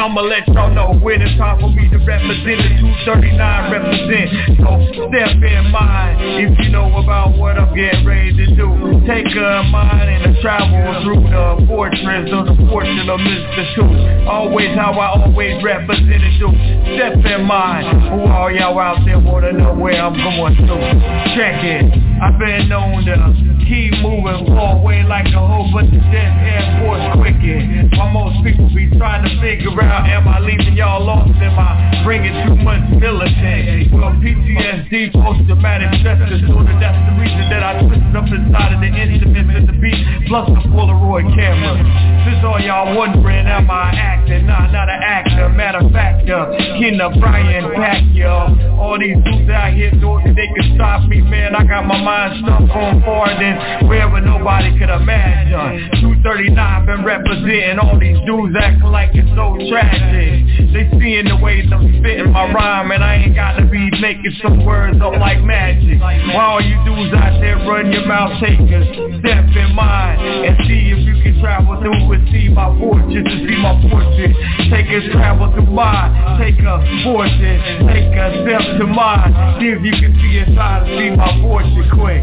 I'ma let y'all know when it's time for me to represent the two thirty-nine represent. So step in mind if you know about what I'm getting ready to do. Take a mind and a travel through the fortress of the fortune of Mister Two. Always how I always represented you. Step in mind who all y'all out there wanna know where I'm going to. Check it. I've been known to keep moving forward like a whole bunch of dead Air Force quicken. While most people be trying to figure out, am I leaving y'all lost? Am I bringing too much militant? Well, P T S D, post-traumatic stress disorder, that's the reason that I twisted up inside of the instruments and the beat, plus the Polaroid camera. This all y'all wondering, am I acting? Nah, not an actor, matter of fact, uh, Kinder Brian Pacquiao. All these dudes out here thought that they could stop me, man. I got my mind stuck on far than wherever nobody could imagine. two thirty-nine been representing all these dudes acting like it's so tragic. They seeing the ways I'm spitting my rhyme, and I ain't got to be making some words up like magic. While all you dudes out there run your mouth, take a step in mind and see if you can travel through and see my fortune, to see my portrait. Take a travel through mine, take a portrait, take a step to mine, see if you can see inside and see my portrait quick.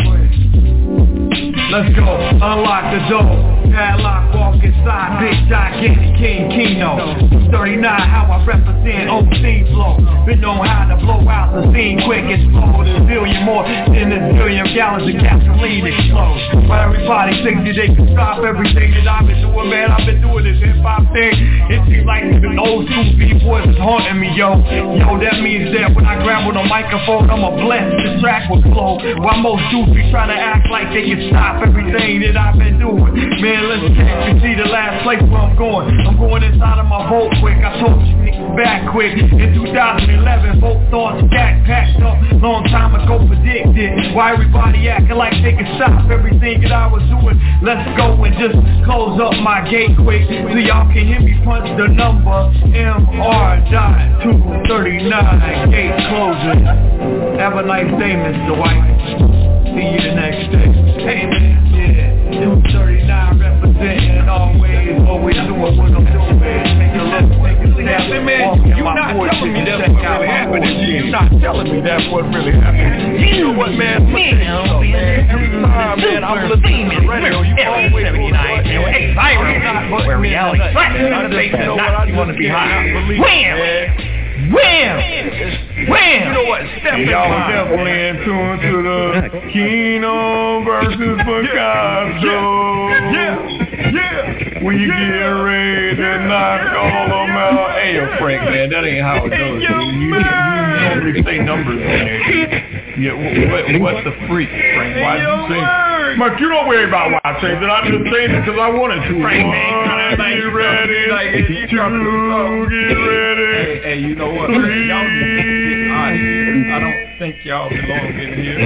Let's go, unlock the door, padlock, walk inside, big gigantic King Kino. two thirty-nine, how I represent on scene flow. Been known how to blow out the scene quick, explode a billion more than a billion gallons of gasoline explode. While everybody thinks that they can stop everything that I've been doing, man, I've been doing this hip-hop thing. It seems like the old school B-boys is haunting me, yo. Yo, that means that when I grab on the microphone, I'ma bless the track with flow. While most dudes be trying to act like they can stop everything that I've been doing. Man, let's check and see the last place where I'm going. I'm going inside of my vault quick. I told you niggas back quick. In two thousand eleven, both thoughts got packed up. Long time ago predicted. Why everybody acting like they can stop everything that I was doing. Let's go and just close up my gate quick so y'all can hear me punch the number M R dot two thirty-nine. Gate closing. Have a nice day, Mister White. See you the next day. Hey man, yeah, two thirty-nine representing always, always doing what I'm doing, man. Take a look, take a step. Hey man, you're not telling me that's what really happened. You're not telling me that's what really happened. You know what, man? Every time, man, I'm listening to the radio, you always seventy-nine. Hey, Byron, where reality flat. You want to be high. Wham! Wham! Wham! You know what? Step in y'all was definitely in tune to the Kino versus Picasso. Yeah, yeah, yeah. We yeah. get ready to knock all them out. Hey, yo, Frank, man, that ain't how it goes. Hey, yo, you, you, you normally say numbers in there. Yeah, what, what the freak, Frank? Why did you say? Mark, you don't worry about why I changed it. I just changed it because I wanted to. Frank, man, get ready to get ready. Hey, hey, you know what? Y'all need to get out of here. I don't think y'all belong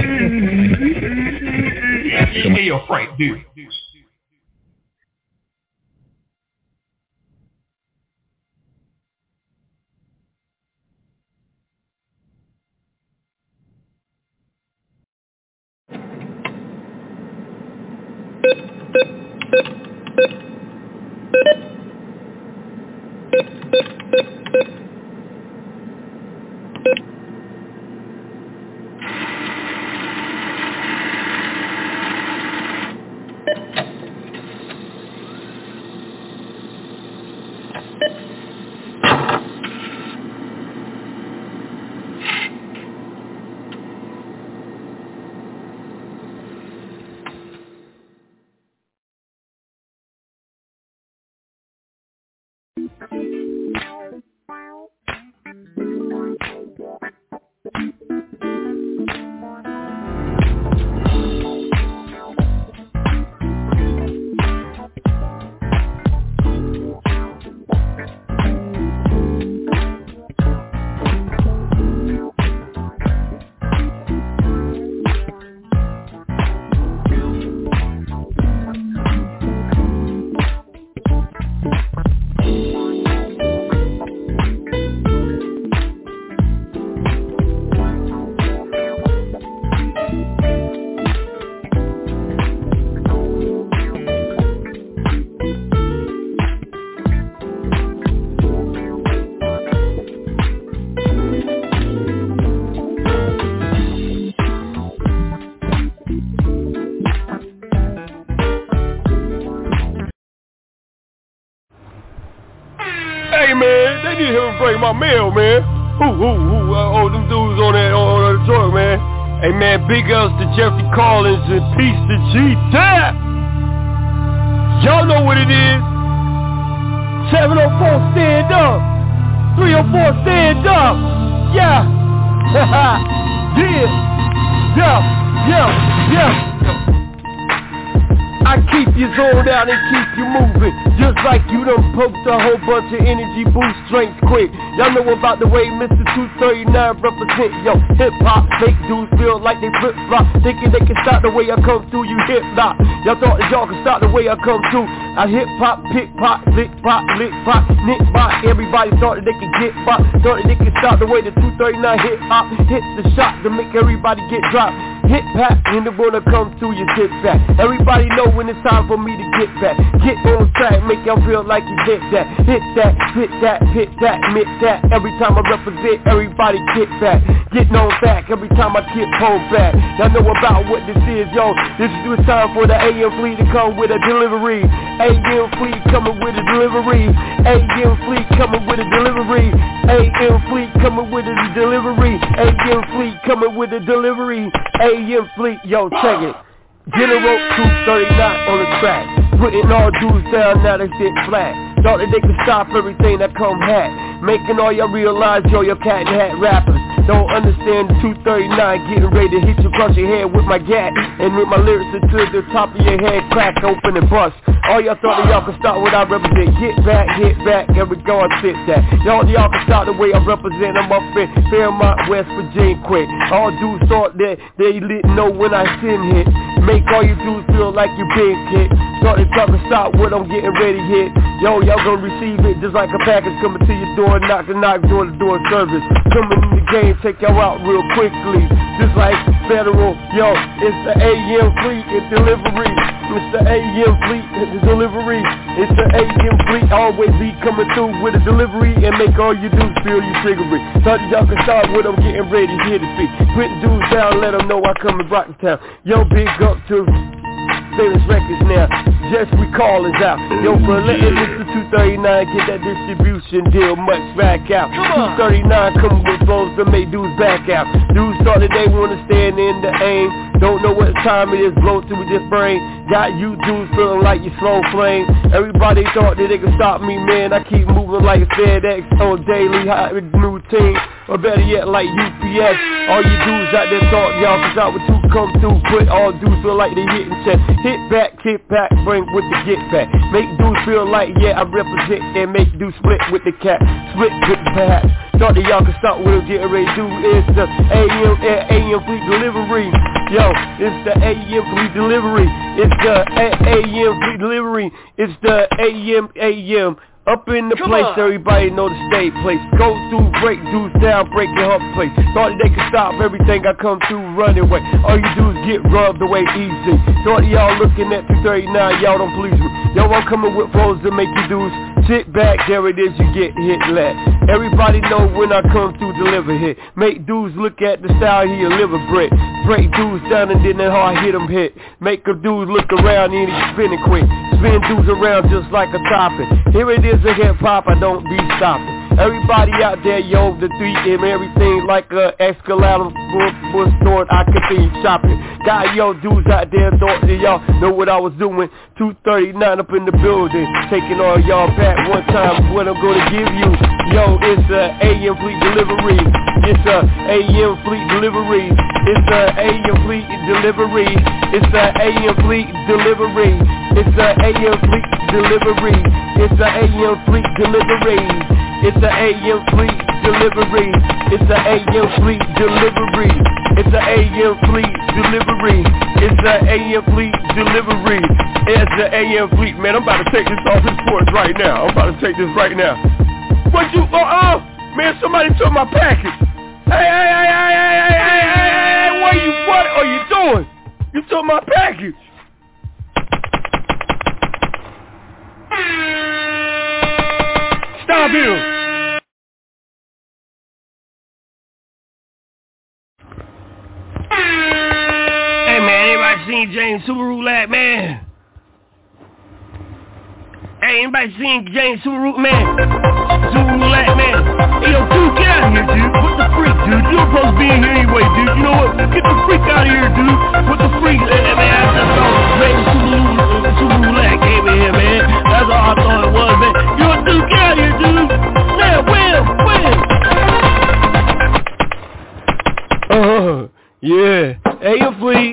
in here. Hey, yo, Frank, dude. man. They need him to bring my mail, man. Who, who, who? Uh, oh, them dudes on that, on, on the truck, man. Hey, man, big ups to Jeffrey Collins and peace to G-Tap. Y'all know what it is. seven oh four, stand up. three oh four, stand up. Yeah. yeah. Yeah. Yeah. Yeah. I keep you zoned out and keep you moving, just like you done poked a whole bunch of energy boost strength quick. Y'all know about the way Mister two thirty-nine represent, yo, hip-hop. Make dudes feel like they flip-flop, thinking they can stop the way I come through, you hip-hop. Y'all thought that y'all could stop the way I come through. I hip-hop, pick-pop, lick-pop, lick-pop, nick-pop. Everybody thought that they could get pop, thought that they could stop the way the two thirty-nine hip-hop hit the shot to make everybody get dropped. Hip-hop, and they wanna come through your hip back. Everybody know when it's time for me to get back. Get on the track, make y'all feel like you hit that. Hit that, hit that, hit that, admit that. Every time I represent, everybody get back. Getting on back, every time I get pulled back. Y'all know about what this is, yo. This is the time for the A M fleet to come with a delivery. A M fleet coming with a delivery. A M fleet coming with a delivery. A M fleet coming with a delivery. A M fleet coming with a delivery. A M fleet, yo, check it. General two thirty-nine on the track, putting all dudes down, now they sit flat. Thought that they could stop everything that come hat, making all y'all realize, yo, your cat and hat rappers don't understand the two thirty-nine, getting ready to hit you across your head with my gat, and with my lyrics until the top of your head crack open and bust. All y'all thought that y'all could stop what I represent. Get back, hit back, and we go and sit that. Y'all y'all can stop the way I represent. I'm up in Fairmont, West Virginia quick. All dudes thought that they didn't know when I send hit. Make all you dudes feel like you big hit. Thought they y'all can stop what I'm getting ready hit. Yo, y'all gonna receive it just like a package coming to your door, knock to knock, door to door service. Coming in the game, take y'all out real quickly. Just like Federal, yo, it's the A M fleet and delivery. It's the A M fleet and the delivery. It's the A M fleet, always be coming through with a delivery and make all you dudes feel you triggery. Thought y'all can start what I'm getting ready here to see. Putting dudes down, let them know I come and rock the town. Yo, big up to Famous Records now, just we callers out. Yo, for letting Mister two thirty-nine get that distribution deal much back out. two thirty-nine coming with flows to make dudes back out. Dudes thought that they wanna stand in the aim, don't know what time it is, blow to with your brain. Got you dudes feeling like you slow flame. Everybody thought that they could stop me, man. I keep moving like a FedEx on daily hot routine, or better yet like U P S. All you dudes out there thought y'all could stop with two come through, but all dudes feel like they hitting check. Hit back, kick back, bring with the get back. Make dudes feel like, yeah, I represent, and make dudes split with the cat, split with the perhaps. Thought that y'all could stop what I'm getting ready to do. It's the A M, A M fleet delivery. Yo, it's the A M fleet delivery. It's the A M fleet delivery. It's the A M, A M. Up in the Come place, on. Everybody know the state place. Go through, break dudes down, break your hub place. Thought they could stop everything I come through running away. All you do is get rubbed away easy. Thought y'all looking at two thirty-nine, y'all don't please me. Yo, I'm coming with flows to make you dudes sit back, there it is, you get hit let. Everybody know when I come through deliver hit. Make dudes look at the style he a liver brick. Break dudes down and then that hard hit them hit. Make a dude look around and he spinning quick. Spin dudes around just like a topping. Here it is a hip hop, I don't be stopping. Everybody out there, yo, the three M, everything like a Escalade book store, I continue shopping. Got yo dudes out there, thought that y'all know what I was doing. two thirty-nine up in the building, taking all y'all back one time. What I'm gonna give you, yo, it's a A M fleet delivery. It's a A M fleet delivery. It's a A M fleet delivery. It's a A M fleet delivery. It's a A M fleet delivery. It's a A M fleet delivery. It's a A M fleet delivery. It's a A M fleet delivery. It's a A M fleet delivery. It's a A M fleet delivery. It's a A M fleet. Man, I'm about to take this off his porch right now. I'm about to take this right now. What you? Oh, oh, man! Somebody took my package. Hey, hey, hey, hey, hey, hey, hey, hey, hey! What you? What are you doing? You took my package. Stop him. Hey man, anybody seen James Subaru Lab, man? Hey, anybody seen James Subaru, man? Smooth, man. Hey, yo, dude, get out of here, dude. What the freak, dude? You're supposed to be in here anyway, dude. You know what? Get the freak out of here, dude. What the freak? Hey, man, that's all. Man, Smooth gave me here, man. That's all I thought it was, man. Yo, dude, get out of here, dude. Man, Will, Will. Uh, yeah. Hey, your fleet.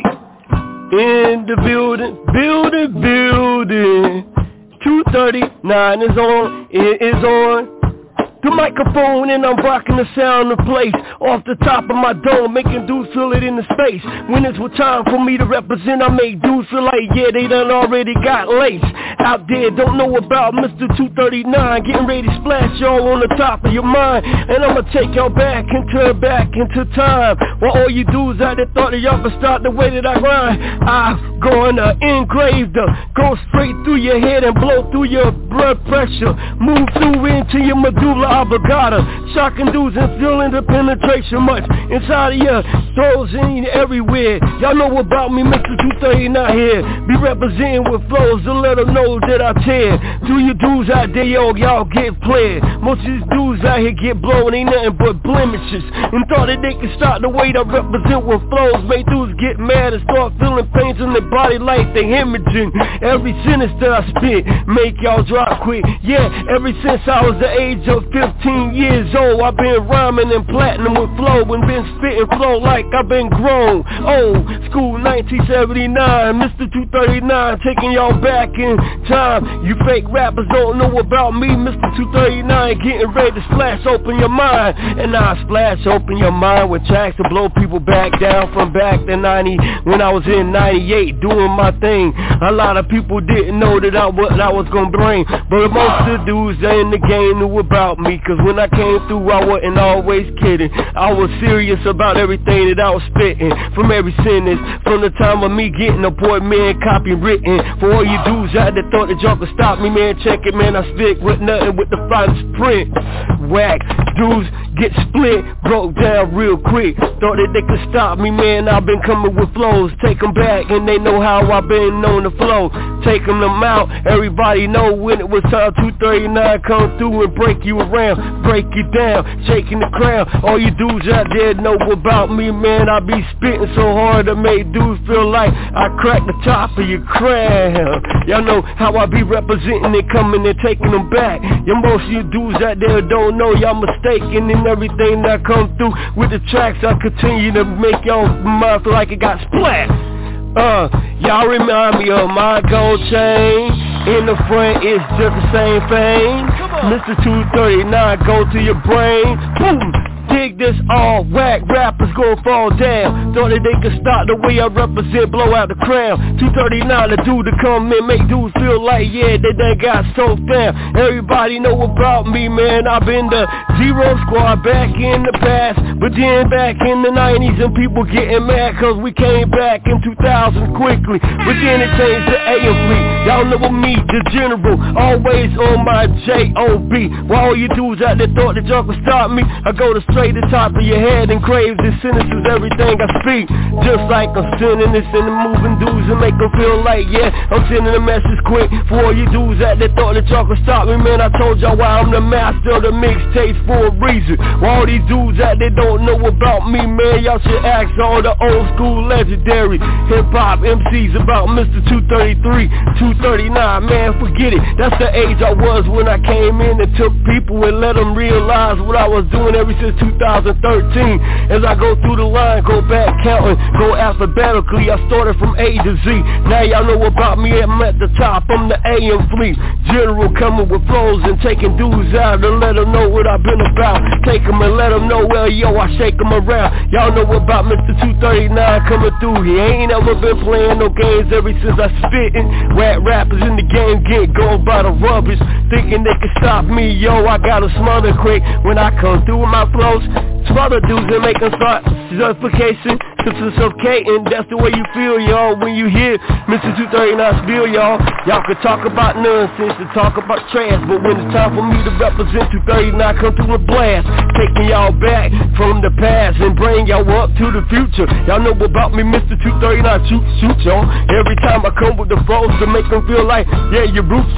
In the building, building, building. two thirty-nine is on, it is on. The microphone and I'm rocking the sound of place. Off the top of my dome, making dudes feel it in the space. When it's time for me to represent, I make dudes feel like, yeah, they done already got lace. Out there, don't know about Mister two thirty-nine. Getting ready to splash y'all on the top of your mind. And I'ma take y'all back into, back into time. While all you dudes out there thought that y'all could start the way that I grind. I'm gonna engrave the, go straight through your head and blow through your blood pressure. Move through into your medulla oblongata, shocking dudes and feeling the penetration much inside of your throws in everywhere. Y'all know about me, Mister two thirty-nine here. Be representing with flows to let them know that I tear. Do you dudes out there, yo, y'all get played. Most of these dudes out here get blown, ain't nothing but blemishes. And thought that they could start the way that I represent with flows. Make dudes get mad and start feeling pains in their body like they hemorrhaging. Every sentence that I spit make y'all drop quick. Yeah, ever since I was the age of fifteen years old, I've been rhyming and platinum with flow and been spitting flow like I've been grown. Old school nineteen seventy-nine, Mister two thirty-nine, taking y'all back in time. You fake rappers don't know about me, Mister two thirty-nine, getting ready to splash open your mind. And I splash open your mind with tracks to blow people back down from back to ninety, when I was in ninety-eight doing my thing. A lot of people didn't know that I what I was gonna bring, but most of the dudes in the game knew about me. Cause when I came through, I wasn't always kidding. I was serious about everything that I was spitting. From every sentence, from the time of me getting a boy, man, copy written. For all you dudes out there thought that y'all could stop me, man, check it, man, I stick with nothing with the finest print. Whack, dudes get split, broke down real quick. Thought that they could stop me, man, I've been coming with flows. Take them back, and they know how I've been on the flow. Taking them out, everybody know when it was time two thirty-nine come through and break you around, break you down, shaking the crown. All you dudes out there know about me, man, I be spitting so hard to make dudes feel like I crack the top of your crown. Y'all know how I be representing it, coming and taking them back. Yeah, most of you dudes out there don't know, y'all mistaken in everything that come through. With the tracks I continue to make y'all mind feel like it got splat. Uh, y'all remind me of my gold chain. In the front, it's just the same thing. Mister two thirty-nine, go to your brain. Boom! Dig this all whack, rappers gon' fall down. Thought that they could stop the way I represent, blow out the crown. two thirty-nine, the dude to come in, make dudes feel like, yeah, they done got so down. Everybody know about me, man, I've been the Zero Squad back in the past. But then back in the nineties, and people getting mad cause we came back in two thousand quickly. But then it changed to A M Fleet. Y'all know me, the general, always on my J O B. While all you dudes out there thought that y'all could stop me, I go to straight the top of your head and crave this sentences everything I speak. Just like I'm sending this in the moving dudes and make them feel like, yeah, I'm sending a message quick. For all you dudes out there thought that y'all could stop me, man, I told y'all why I'm the master of the mixtapes for a reason. While all these dudes out there don't know about me, man, y'all should ask all the old school legendary hip-hop M Cs about Mister two thirty-three, two thirty-nine, man, forget it. That's the age I was when I came in and took people and let them realize what I was doing ever since two thousand thirteen. As I go through the line, go back counting, go alphabetically, I started from A to Z. Now y'all know about me, I'm at the top, I'm the A M Fleet. General coming with flows and taking dudes out to let them know what I've been about. Take them and let them know, well, yo, I shake them around. Y'all know about Mister two thirty-nine coming through. He ain't never been playing no games ever since I spittin'. Rap rappers in the game get gone by the rubbish, thinking they can stop me, yo, I got to smother quick when I come through with my flows. Some other dudes that make them start suffocation, suffocating. That's the way you feel, y'all, when you hear Mister two thirty-nine spill, y'all. Y'all could talk about nonsense and talk about trash, but when it's time for me to represent two thirty-nine, come through a blast, taking y'all back from the past and bring y'all up to the future. Y'all know about me, Mister two thirty-nine, shoot, shoot, y'all. Every time I come with the flows to make them feel like, yeah, your roots on.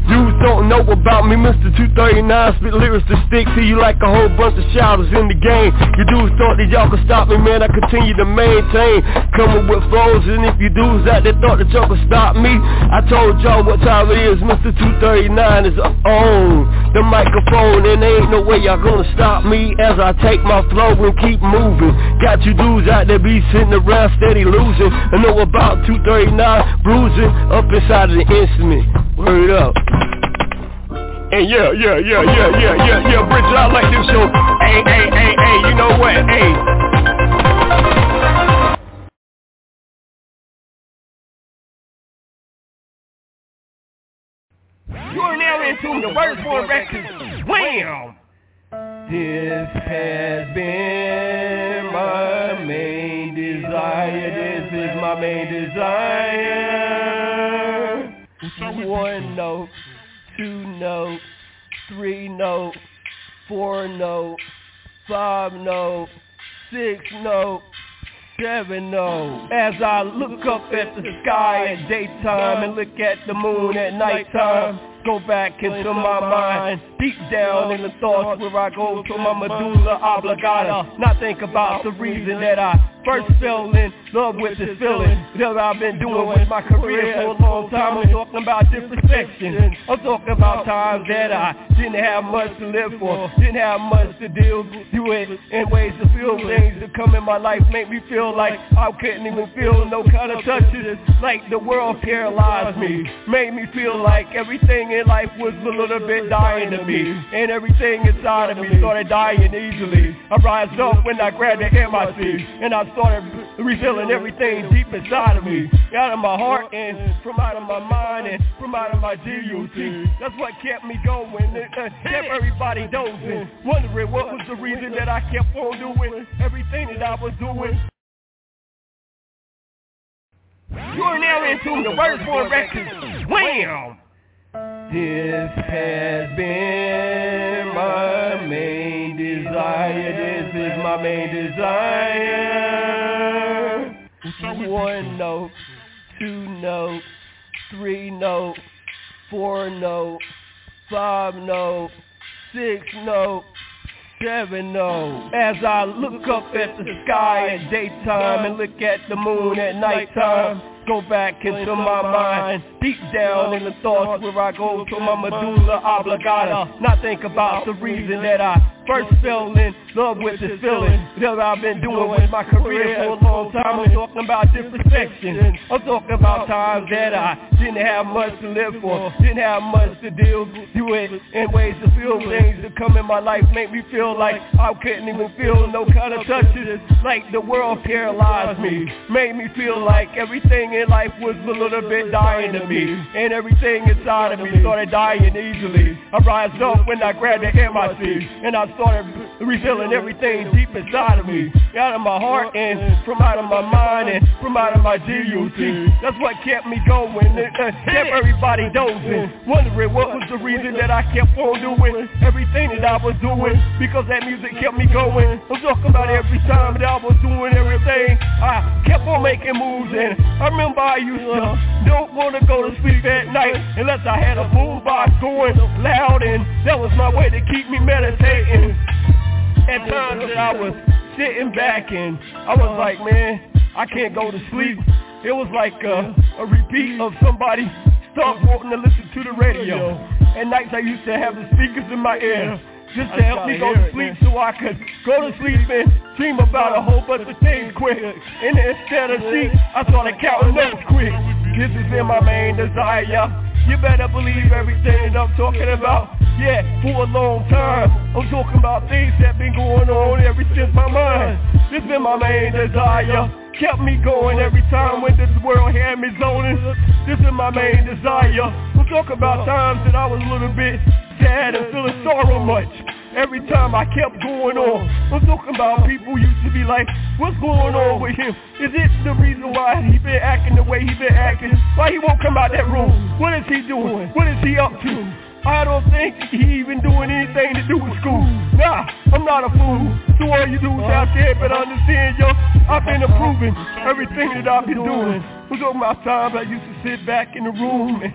Dudes don't know about me, Mister two thirty-nine, spit lyrics to stick to you like a whole bunch of shouters in the game. You dudes thought that y'all could stop me, man, I continue to maintain, coming with flows, and if you dudes out there thought that y'all could stop me, I told y'all what time it is, Mister two thirty-nine is on the microphone, and there ain't no way y'all gonna stop me as I take my flow and keep moving. Got you dudes out there be sitting around steady losing, I know about two thirty-nine bruising up inside of the instrument. Word up. And yeah, yeah, yeah, yeah, yeah, yeah, yeah, Bridget, I like this show. Hey, hey, hey, hey, you know what? Hey. You are now in tune to Verse One Records. Wham! This has been my main desire. This is my main desire. One note, two note, three note, four note, five note, six note, seven note. As I look up at the sky at daytime and look at the moon at nighttime, go back into my mind, deep down in the thoughts where I go to my medulla oblongata. Not think about the reason that I first fell in love with this feeling that I've been doing with my career for a long time. I'm talking about different sections. I'm talking about times that I didn't have much to live for, didn't have much to deal with, and ways to feel things that come in my life make me feel like I couldn't even feel no kind of touches, like the world paralyzed me, made me feel like everything in life was a little bit dying to me, and everything inside of me started dying easily. I rise up when I grabbed the M I C, and I started revealing everything deep inside of me, out of my heart and from out of my mind and from out of my G U T. That's what kept me going, it uh, kept everybody dozing, wondering what was the reason that I kept on doing everything that I was doing. You are now in tune to Verse One Records. Wham! This has been my main desire. This is my main desire. One note, two note, three note, four note, five note, six note, seven note. As I look up at the sky at daytime and look at the moon at nighttime, go back into my mind, deep down in the thoughts where I go to my medulla oblongata. Not think about the reason that I first fell in love with this feeling that I've been doing with my career for a long time. I'm talking about different sections. I'm talking about times that I didn't have much to live for, didn't have much to deal with, and ways to feel things that come in my life make me feel like I couldn't even feel no kind of touches, like the world paralyzed me, made me feel like everything in life was a little bit dying to me, and everything inside of me started dying easily. I rise up when I grabbed the M I C, and I started revealing everything deep inside of me, out of my heart and from out of my mind and from out of my G U T. That's what kept me going, it uh, kept everybody dozing, wondering what was the reason that I kept on doing everything that I was doing, because that music kept me going. I'm talking about every time that I was doing everything, I kept on making moves, and I remember I used to don't want to go to sleep at night unless I had a boombox going loud, and that was my way to keep me meditating. At times that I was sitting back and I was like, man, I can't go to sleep. It was like a, a repeat of somebody stop wanting to listen to the radio. At nights I used to have the speakers in my ear just to help me go to sleep so I could go to sleep and dream about a whole bunch of things quick. And instead of sleep, I started counting notes quick. This has been my main desire. You better believe everything I'm talking about. Yeah, for a long time. I'm talking about things that been going on ever since my mind. This been my main desire. Kept me going every time when this world had me zoning. This is my main desire. I'm talking about times that I was a little bit sad and feeling sorrow much. Every time I kept going on, I'm talking about people used to be like, what's going on with him? Is it the reason why he been acting the way he been acting? Why he won't come out that room? What is he doing? What is he up to? I don't think he even doing anything to do with school. Nah, I'm not a fool. So all you dudes out there better understand, yo, I've been improving everything that I've been doing. I'm talking about times I used to sit back in the room and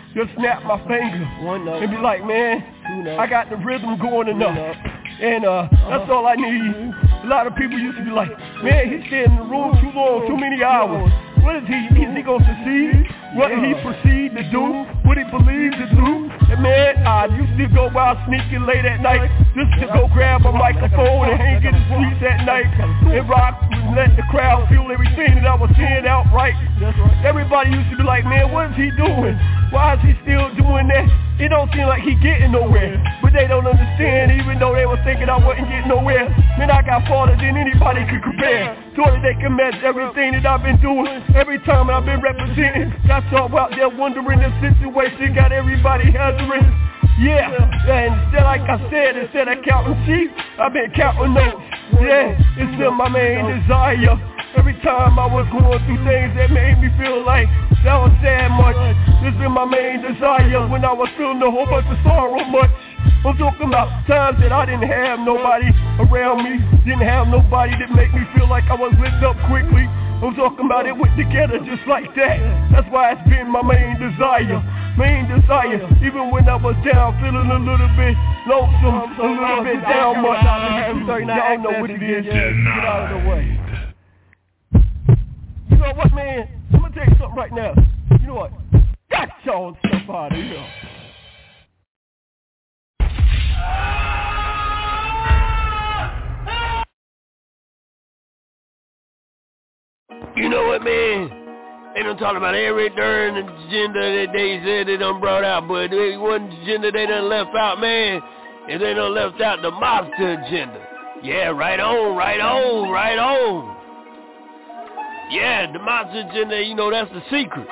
just snap my finger and be like, man, I got the rhythm going enough. And uh, that's all I need. A lot of people used to be like, man, he stayed in the room too long, too many hours. What is he? Is he gonna succeed? What did he proceed to do? What he believed to do? And man, I used to go out sneaking late at night just to go grab a microphone and hang in the streets at night and rock and let the crowd feel everything that I was saying outright. Everybody used to be like, man, what is he doing? Why is he still doing that? It don't seem like he getting nowhere, but they don't understand. Even though they were thinking I wasn't getting nowhere, man, I got farther than anybody could compare. So that they can match everything that I've been doing. Every time I've been representing, got y'all out there wondering the situation, got everybody hazarding. Yeah, and instead, like I said, instead of counting sheep, I've been counting notes. Yeah, it's still my main desire. Every time I was going through things that made me feel like that was sad much. This been my main desire when I was feeling a whole bunch of sorrow much. I'm talking about times that I didn't have nobody around me, didn't have nobody that made me feel like I was lit up quickly. I'm talking about it went together just like that. That's why it's been my main desire. Main desire, even when I was down, feeling a little bit lonesome, a little bit down much. Y'all know what it is. Get out of the way. You know what, man? I'm gonna tell you something right now. You know what? Got y'all stuff out of here. You know what, man? They done talk about every darn agenda that they said they done brought out, but there one agenda they done left out, man, and they done left out the mobster agenda. Yeah, right on, right on, right on. Yeah, the mobster agenda, you know, that's the secret.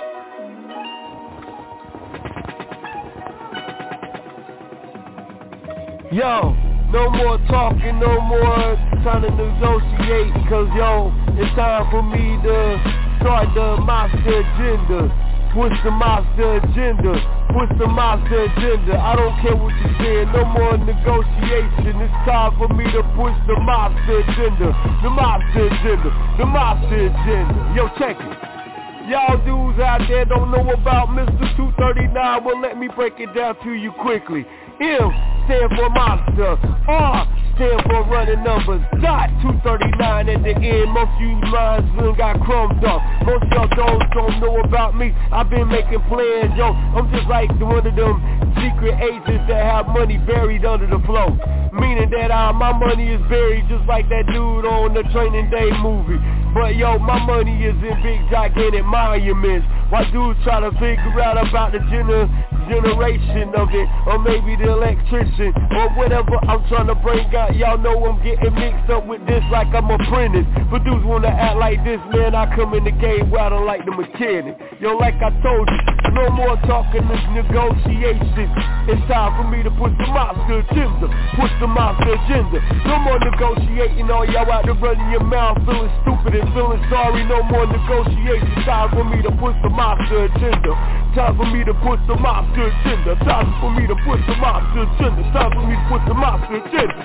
Yo, no more talking, no more trying to negotiate, cause yo, it's time for me to start the mobster agenda. Push the mobster agenda. Push the mobster agenda. I don't care what you're saying, no more negotiation. It's time for me to push the mobster agenda. The mobster agenda. The mobster agenda. Yo, check it. Y'all dudes out there don't know about Mister two thirty-nine, well let me break it down to you quickly. M stand for mobster, R stand for running numbers, dot two thirty-nine at the end. Most of you minds done got crumbed up. Most of y'all don't, don't know about me. I've been making plans, yo. I'm just like one of them secret agents that have money buried under the floor. Meaning that uh, my money is buried just like that dude on the Training Day movie. But yo, my money is in big gigantic monuments. While dudes try to figure out about the gener- generation of it, or maybe the electrician, or whatever I'm trying to bring out. Y'all know I'm getting mixed up with this like I'm a apprentice. But dudes wanna act like this, man, I come in the game riding like the mechanic. Yo, like I told you, no more talking this negotiation. It's time for me to push the mobster agenda. Push the mobster agenda. No more negotiating, all y'all out there running your mouth, feeling stupid and feeling sorry. No more negotiation. Time for me to push the mobster agenda. Time for me to push the mobster agenda. Time for me to push the mobster agenda. Time for me to push the mobster agenda.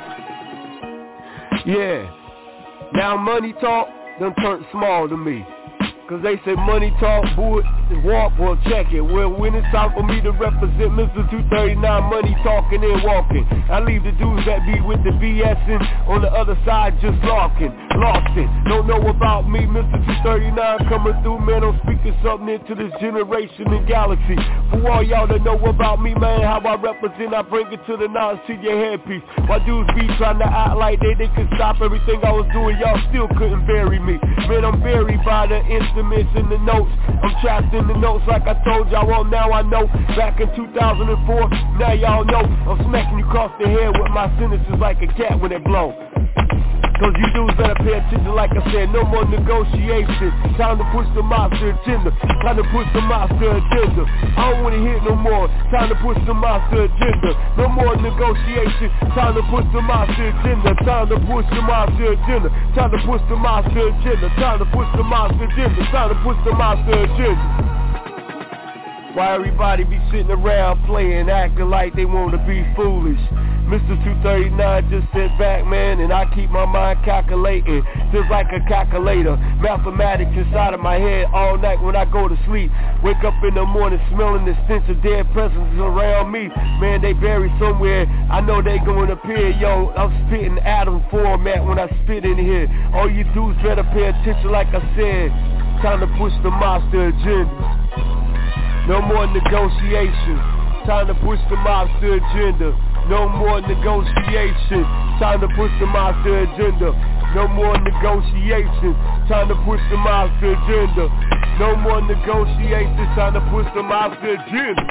Yeah. Now money talk done turned small to me. Cause they say money talk, bull, walk, well check it. Well, when it's time for me to represent Mister two thirty-nine, money talking and walking, I leave the dudes that be with the BSing on the other side just locking, lost it. Don't know about me, Mister two thirty-nine coming through, man, I'm speaking something into this generation and galaxy. For all y'all that know about me, man, how I represent, I bring it to the nines to your headpiece. While dudes be trying to act like they, they could stop everything I was doing, y'all still couldn't bury me. Man, I'm buried by the instruments in the notes. I'm trapped in the notes like I told y'all. Well, now I know. Back in two thousand four, now y'all know. I'm smacking you across the head with my sentences like a cat when it blow. Cause you dudes better pay attention, like I said, no more negotiation. Time to push the mobster agenda. Time to push the mobster agenda. I don't wanna hear no more. Time to push the mobster agenda. No more negotiation. Time to push the mobster agenda. Time to push the mobster agenda. Time to push the mobster agenda. Time to push the mobster agenda. Time to push the mobster agenda. Why everybody be sitting around playing, acting like they wanna be foolish? Mister two thirty-nine just sit back, man, and I keep my mind calculating, just like a calculator. Mathematics inside of my head all night when I go to sleep. Wake up in the morning smelling the stench of dead presences around me. Man, they buried somewhere. I know they gonna appear. Yo, I'm spitting atom format when I spit in here. All you dudes better pay attention, like I said. Time to push the monster agenda. No more negotiation. Time to push the monster agenda. No more negotiation. Time to push the monster agenda. No more negotiation. Time to push the monster agenda. No more negotiation. Time to push the monster agenda.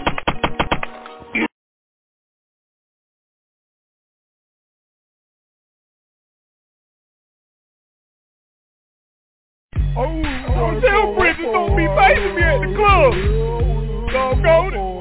Oh, oh tell Bridget don't be facing me at the club. Doggone it.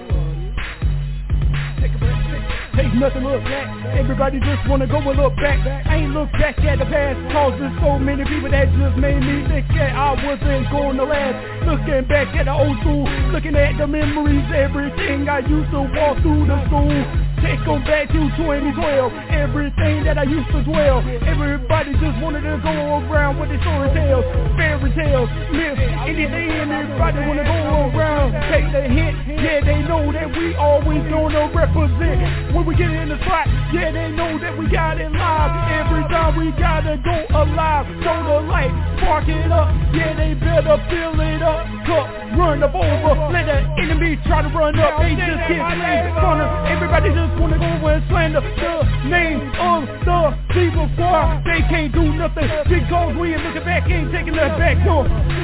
Take nothing look back. Everybody just wanna go a look back. I ain't look back at the past, cause there's so many people that just made me think that I wasn't gonna last. Looking back at the old school, looking at the memories, everything I used to walk through the school. Take them back to twenty twelve, everything that I used to dwell. Everybody just wanted to go around with their story tales, fairy tales, myths, anything. Everybody wanna go around, take the hint. Yeah, they know that we always gonna represent. When we get in the spot, yeah, they know that we got it live. Every time we gotta go alive, show the light, spark it up. Yeah, they better fill it up, cup, run up over. Let the enemy try to run up, they just get laid front of. Everybody just wanna go and slander the name of the people squad. They can't do nothing because we ain't looking back, ain't taking that back, no.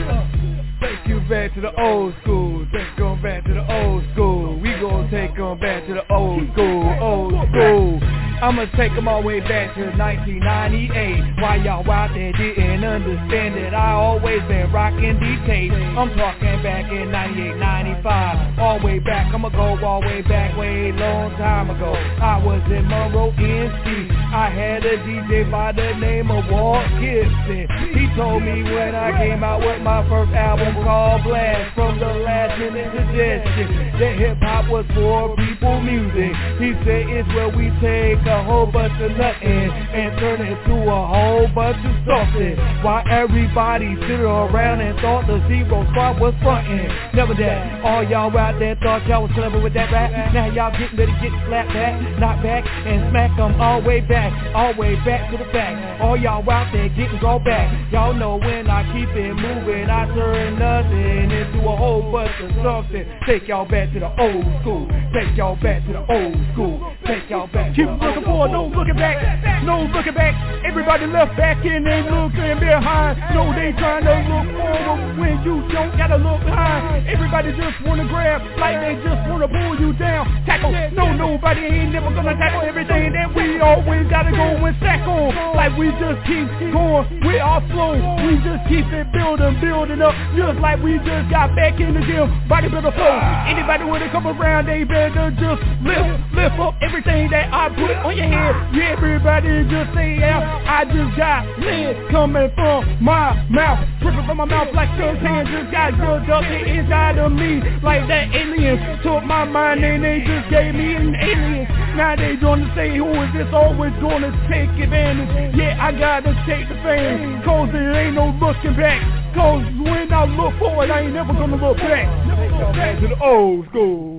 Take you back to the old school. Take them back to the old school. We gon' take them back to the old school, old school. I'ma take them all the way back to nineteen ninety-eight. Why y'all out there didn't understand that I always been rocking D K. I'm talking back in ninety-eight, ninety-five. All way back, I'ma go all way back, way long time ago. I was in Monroe, N C. I had a D J by the name of Walt Gibson. He told me when I came out with my first album called Blast, from the last minute suggestion that hip hop was for people music. He said it's where we take a whole bunch of nothing and turn it to a whole bunch of something. While everybody stood around and thought the Zero Squad was frontin'. Never that. All y'all out there thought y'all was clever with that rap. Now y'all getting ready to get slapped back, knocked back, and smack them all way back, all way back to the back. All y'all out there getting go back. Y'all know when I keep it moving, I turn nothing into a whole bunch of something. Take y'all back to the old school. Take y'all back to the old school. Take y'all back. Keep looking forward, no looking back, no looking back. Everybody left back and they looking behind. No, they trying to look forward when you don't gotta look behind. Everybody just wanna grab like they just wanna pull you down. Tackle, no, nobody ain't never gonna tackle everything that we always gotta go and stack on. Like we just keep going with our flow. We just keep it building, building up. Just like we just got back in the gym, bodybuilder flow. Anybody wanna come around, they better just lift, lift up everything that I put on your head. Yeah, everybody just say, yeah, I just got lead coming from my mouth, dripping from my mouth like suntan. Just got drugged up the inside of me, like that alien took my mind and they just gave me an alien. Now they gonna say, who is this always gonna take advantage? Yeah, I gotta take the fame, cause there ain't no looking back. Cause when I look forward, I ain't never gonna look back. Go back to the old school.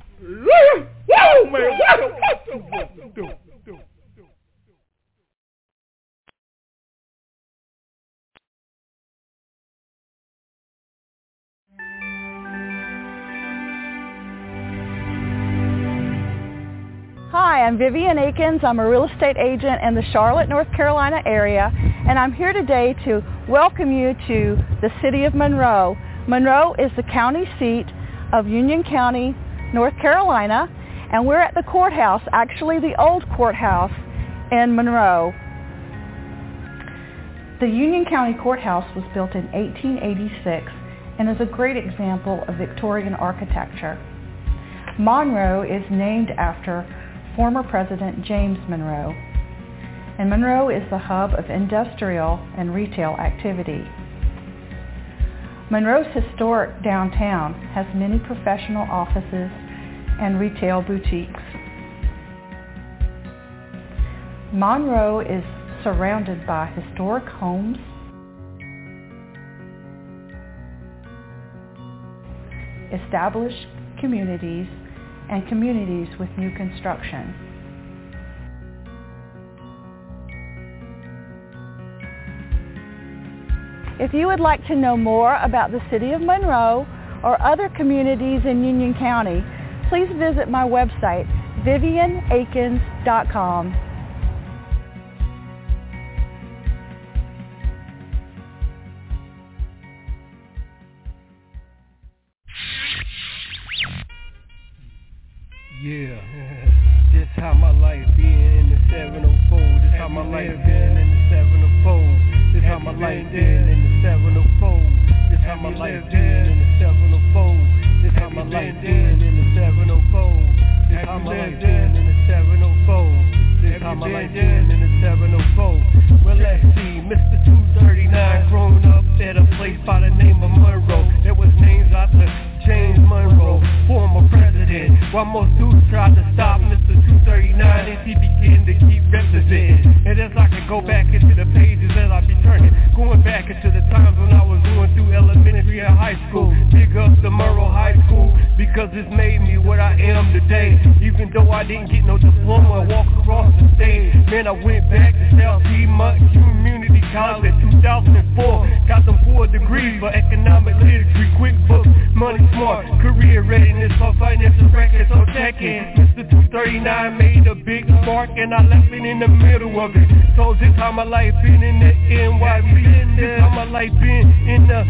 Woo, woo, man, what a, what a, do. Hi, I'm Vivian Akins. I'm a real estate agent in the Charlotte, North Carolina area, and I'm here today to welcome you to the city of Monroe. Monroe is the county seat of Union County, North Carolina, and we're at the courthouse, actually the old courthouse in Monroe. The Union County Courthouse was built in eighteen eighty-six and is a great example of Victorian architecture. Monroe is named after former President James Monroe, and Monroe is the hub of industrial and retail activity. Monroe's historic downtown has many professional offices and retail boutiques. Monroe is surrounded by historic homes, established communities, and communities with new construction. If you would like to know more about the City of Monroe or other communities in Union County, please visit my website, Vivian Akins dot com. Yeah, this how my life been in the seven oh four. This how my life been in the seven oh four. This how my life been in the seven oh four. This how my life been in the seven oh four. This how my life been in the seven oh four. This how my life been in the seven oh four. This how my life been in the seven oh four. Well, let's see, Mister two thirty-nine, grown up at a place by the name of Monroe. There was names after James Monroe, former president. While most dudes tried to stop Mister two thirty-nine, as he began to keep representing. And as I could go back into the pages as I be turning, going back into the times when I was going through elementary and high school. Big up the Monroe High School, because it's made me what I am today. Even though I didn't get no diploma and walk across the stage, man, I went back to South Piedmont Community College in two thousand four. Got them four degrees for economic literacy, QuickBooks, money smart, career readiness for financial records. So check in. Mister two thirty-nine made a big spark, and I left it in the middle of it. So this how my life been in the N Y B. This how my life been in the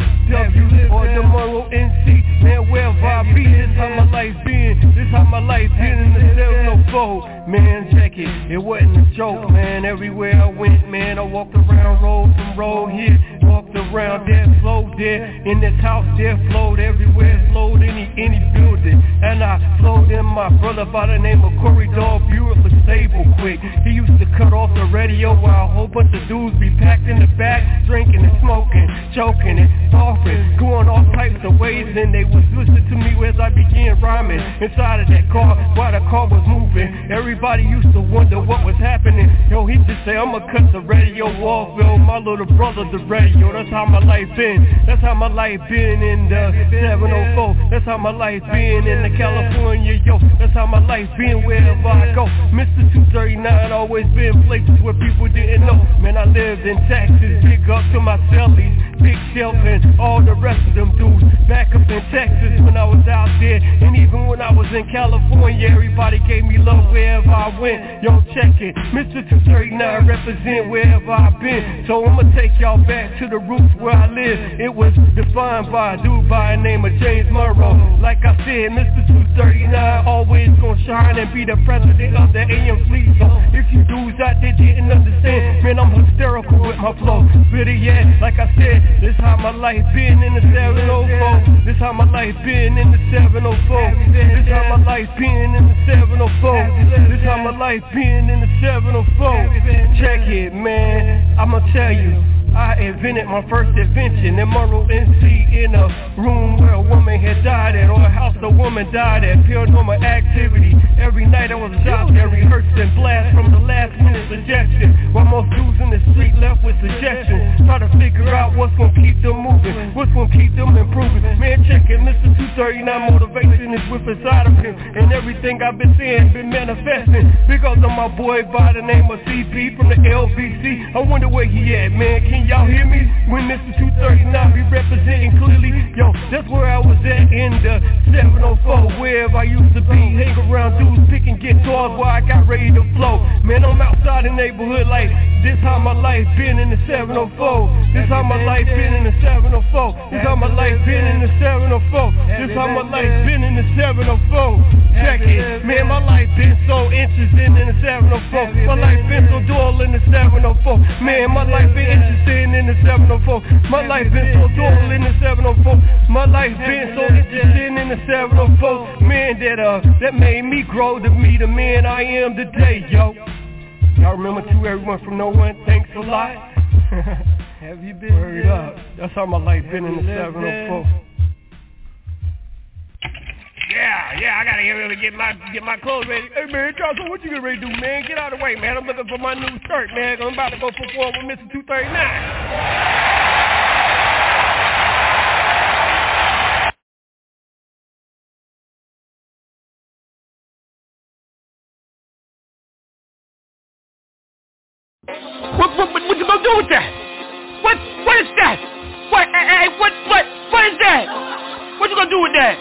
W or the Monroe N C. Man, wherever I be, this how my life been. This how my life been in the seven oh four. Man, check it. It wasn't a joke, man. Everywhere I went, man, I walked around, road from road here, walked around there, flowed there. In this house there, flowed everywhere, flowed any any building. And I flowed in my brother by the name of Corey Dog, beautiful, stable, quick. He used to cut off the radio while a whole bunch of dudes be packed in the back, drinking and smoking, choking and coughing, going all types of ways. And they was listening to me as I began rhyming inside of that car while the car was moving. Everybody used to wonder what was happening. Yo, he just say, I'ma cut the radio off, yo, my little brother the radio. That's how my life been. That's how my life been in the seven oh four. That's how my life been in the California, yo. That's how my life been wherever I go. Mister two thirty-nine always been places where people didn't know. Man, I lived in Texas. Big up to my cellies, Big Shelf and all the rest of them dudes. Back up in Texas when I was out there, and even when I was in California, everybody gave me love wherever I went. Yo, check it. Mister two thirty-nine represent wherever I've been. So I'ma take y'all back to the roots where I live. It was defined by a dude by the name of James Monroe. Like I said, Mister two thirty-nine always gonna shine and be the president of the A M fleet. So if you dudes out there didn't understand, man, I'm hysterical with my flow. Better yet, like I said, this how my life been in the seven oh four. This how my life been in the seven oh four. This how my life been in the seven oh four. This how my life been in the seven oh four. Check it, man, I'ma tell you, I invented my first invention in Monroe, N C, in a room where a woman had died at, or a house a woman died at. Paranormal activity. Every night I was out there rehearsing, blast from the last minute suggestion. While most dudes in the street left with suggestions, try to figure out what's gonna keep them moving, what's gonna keep them improving. Man, check it, Mister two thirty-nine motivation is with inside of him, and everything I've been saying been manifesting. Because of my boy by the name of C P from the L B C. I wonder where he at, man. Can y'all hear me? When Mister two thirty-nine be representing clearly, yo, that's where I was at in the seven oh four, wherever I used to be. Hang around dudes picking guitars while I got ready to flow. Man, I'm outside the neighborhood like this how my life been in the seven oh four. This how my life been in the seven oh four. This how my life been in the seven oh four. This how my life been in the seven oh four. Check it, man, my life been so interested in the seven oh four. My life been so dull in the seven oh four. Man, my life been interested in the seven oh four. My life been so dull in the seven oh four. My life been so interested in the seven oh four. Man, that uh, that made me grow to be the man I am today, yo. Y'all remember to everyone from No One, thanks a lot. Have you been? Word up. That's how my life been in the seven oh four. Yeah. Yeah, yeah, I gotta get, get my get my clothes ready. Hey man, Johnson, what you getting ready to do, man? Get out of the way, man. I'm looking for my new shirt, man. I'm about to go perform with Mister two thirty-nine. What, what, what, what you gonna do with that? What, what is that? What, hey, hey, what, what, what is that? What you gonna do with that?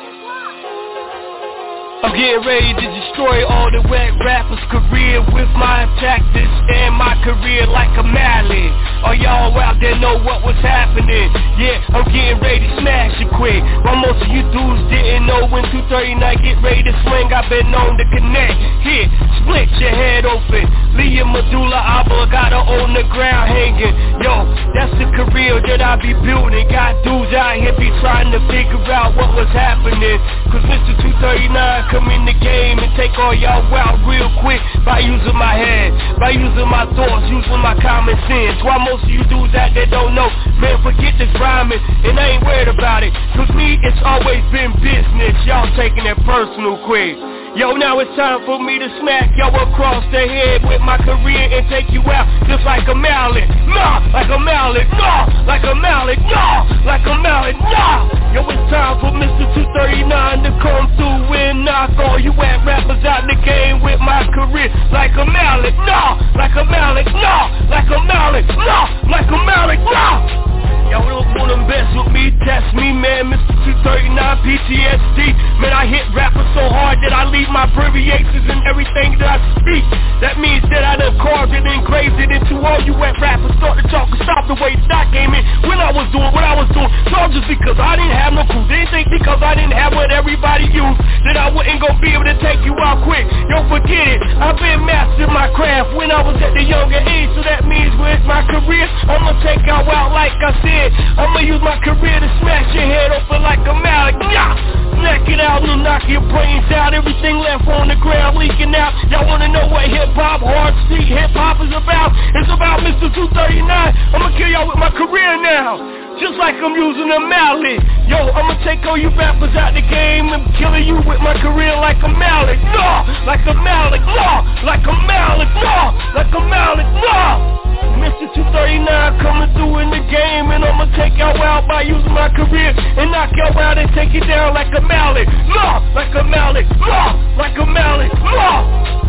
I'm getting ready to destroy all the whack rappers' career with my tactics and my career like a mallet. All y'all out there know what was happening. Yeah, I'm getting ready to smash it quick. While most of you dudes didn't know when two thirty-nine get ready to swing, I've been known to connect. Here, split your head open. Leave your medulla oblongata on the ground hanging. Yo, that's the career that I be building. Got dudes out here be trying to figure out what was happening. Cause Mister two thirty-nine come in the game and take all y'all out real quick by using my head, by using my thoughts, using my common sense. While most of you dudes out there don't know, man, forget this rhyming, and I ain't worried about it. Cause me, it's always been business. Y'all taking it personal quick. Yo, now it's time for me to smack y'all across the head with my career and take you out just like a mallet. Nah, like a mallet, nah, like a mallet, nah, like a mallet, nah. Yo, it's time for Mister two thirty-nine to come through and knock all you whack rappers out the game with my career like a mallet, nah, like a mallet, nah, like a mallet, nah, like a mallet, nah. Y'all don't wanna mess with me, test me, man. Mister two thirty-nine P T S D. Man, I hit rappers so hard that I leave my abbreviations in everything that I speak. That means that I done carved it, engraved it into all you wet rappers. Start to talk and stop the way that came in when I was doing what I was doing. Not just because I didn't have no crew. They think because I didn't have what everybody used that I wouldn't go be able to take you out quick. Yo, forget it. I've been mastering my craft when I was at the younger age. So that means with my career, I'ma take y'all out like I said. I'ma use my career to smash your head open like a mallet. Yeah, knock it out and knock your brains out. Everything left on the ground leaking out. Y'all wanna know what hip hop, hard street hip hop is about? It's about Mister two thirty-nine. I'ma kill y'all with my career now, just like I'm using a mallet. Yo, I'ma take all you rappers out the game and killing you with my career like a mallet. No, like a mallet, no, like a mallet, no, like a mallet, no. Mister two thirty-nine coming through in the game, and I'ma take y'all out by using my career and knock y'all out and take it down like a mallet. No, like a mallet, no, like a mallet, no.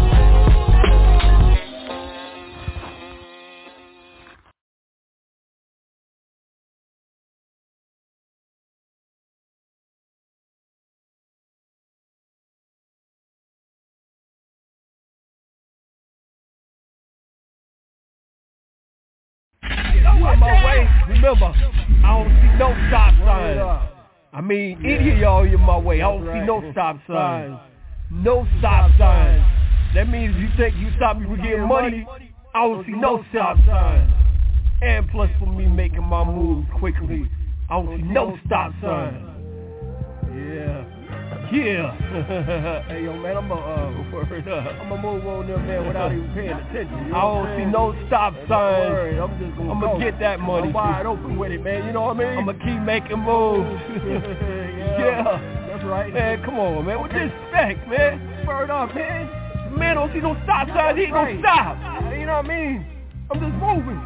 On my way, remember, I don't see no stop signs. I mean, any of y'all in my way, I don't see no stop signs. No stop signs. That means you think you stop me from getting money, I don't see no stop signs. And plus for me making my moves quickly, I don't see no stop signs. Yeah. Yeah. Hey, yo, man, I'm a, uh, word up. I'm gonna move on there, man, without even paying attention. You know I don't see no stop signs. Word, I'm just gonna I'm gonna get that money. I'm wide open with it, man. You know what I mean? I'm gonna keep making moves. yeah. yeah. That's right. Man, come on, man. With this respect, man. Word up, man. Man, don't see no stop signs. He ain't gonna stop. You know what I mean? I'm just moving.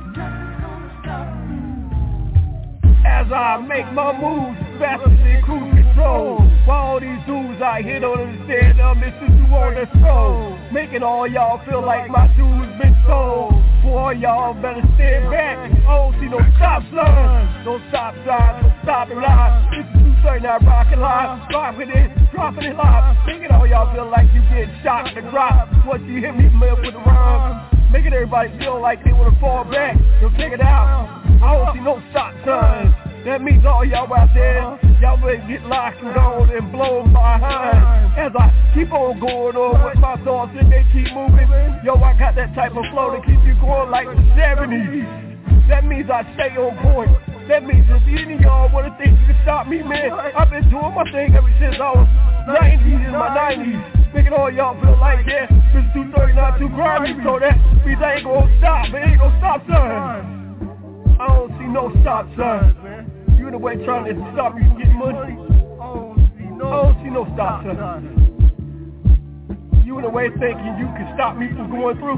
As I make my moves, faster than cruise control. While all these dudes out here don't understand, uh, Mister Two on the stroll, making all y'all feel like my dues been sold. Boy, y'all better stand back. I don't see no stop signs, no stop signs, no stopping live. Mister Two thirty-nine rocking live, dropping it, dropping it live. Making all y'all feel like you get shot and drop. Once you hit me with the rhymes, making everybody feel like they wanna fall back. So check it out. I don't see no stop signs. That means all y'all out there, y'all better get locked and gone and blown behind. As I keep on going on with my thoughts and they keep moving, yo, I got that type of flow to keep you going like the seventies. That means I stay on point. That means if any of y'all wanna think you can stop me, man, I've been doing my thing ever since I was nineties in my nineties. Making all y'all feel like, yeah, Mister two thirty-nine too grimy, so that means I ain't gonna stop, man, ain't gonna stop signs. I don't see no stop signs, man. You in the way trying to stop you from getting money? I don't see don't see no stop sign. You in a way thinking you can stop me from going through?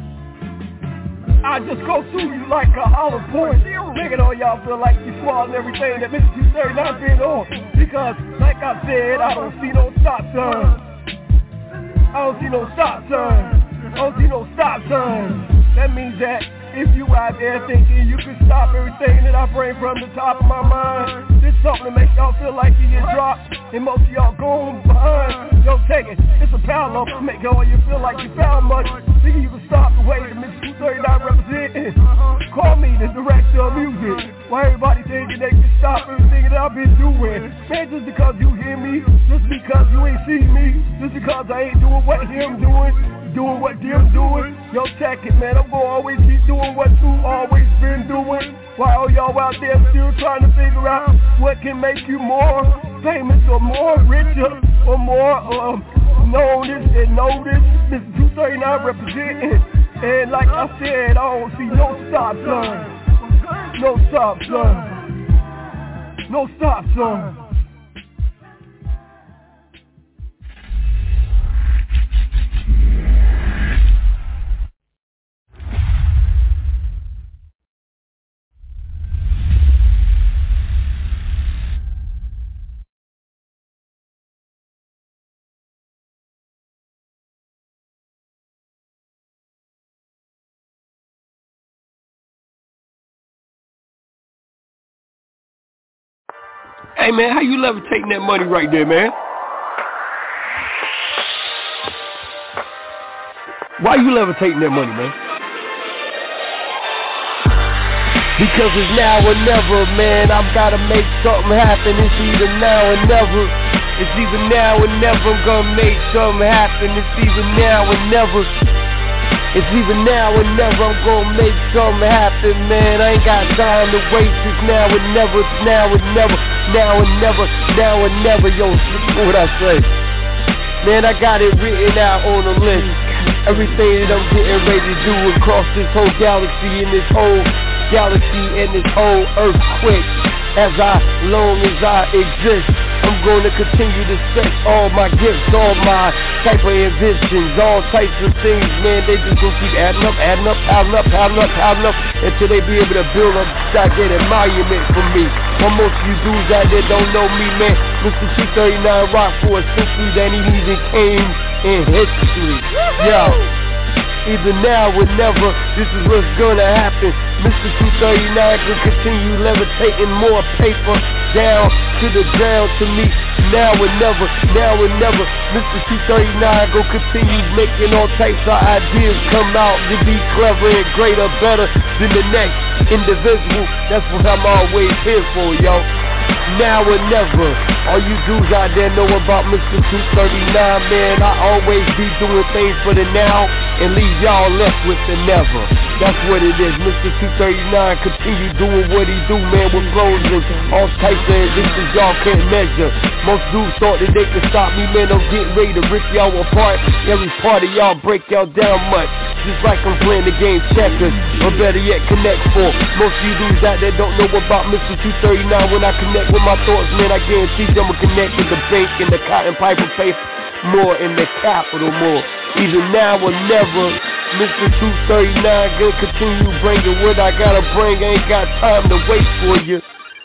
I just go through you like a hollow point. Making all y'all feel like you swallowing everything that Mister two thirty-nine been on. Because, like I said, I don't see no stop sign. I don't see no stop sign. I don't see no stop sign. That means that if you out there thinking you can stop everything that I bring from the top of my mind, this something to make y'all feel like you get dropped, and most of y'all going behind. Yo, take it. It's a power up to make all you feel like you found much. Thinking you can stop the way that Mister two thirty-nine representing. Call me the director of music. Why everybody thinking they can stop everything that I've been doing? Man, just because you hear me, just because you ain't see me, just because I ain't doing what him doing, doing what them doing. Yo, check it, man. I'm gonna always keep doing what you always been doing. While y'all out there still trying to figure out what can make you more famous or more richer or more um noticed and noticed. Mister two thirty-nine representing. And like I said, I don't see no stop sign. No stop sign. No stop sign. Hey, man, how you levitating that money right there, man? Why you levitating that money, man? Because it's now or never, man. I've got to make something happen. It's either now or never. It's either now or never. I'm gonna make something happen. It's either now or never. It's either now or never, I'm gonna make something happen, man. I ain't got time to waste, it's now or never, it's now or never, now or never, now or never, yo, what I say? Man, I got it written out on the list. Everything that I'm getting ready to do across this whole galaxy and this whole galaxy and this whole earthquake. As I, long as I exist, I'm gonna continue to stretch all my gifts, all my type of inventions, all types of things, man. They just gonna keep adding up, adding up, piling up, piling up, piling up, until they be able to build a gigantic monument for me. For most of you dudes out there don't know me, man, Mister two thirty-nine rock for a century that ain't even came in history. Yo. Either now or never, this is what's gonna happen. Mister two thirty-nine can continue levitating more paper down to the ground to me. Now or never, now or never. Mister two thirty-nine gon' continue making all types of ideas come out to be clever and greater, better than the next individual. That's what I'm always here for, yo. Now or never. All you dudes out there know about Mister two thirty-nine, man. I always be doing things for the now and leave y'all left with the never. That's what it is. Mister two thirty-nine continue doing what he do, man, with flows and all types of inventions y'all can't measure. Most dudes thought that they could stop me, man. I'm getting ready to rip y'all apart. Every part of y'all break y'all down much. Just like I'm playing the game checkers, or better yet, Connect Four. Most of you dudes out there don't know about Mister two thirty-nine. When I connect with my thoughts, man, I guarantee you I'ma connect with the bank and the cotton pipe and pay more in the capital more. Either now or never, Mister two thirty-nine gonna continue bringing what I gotta bring. I ain't got time to wait for you.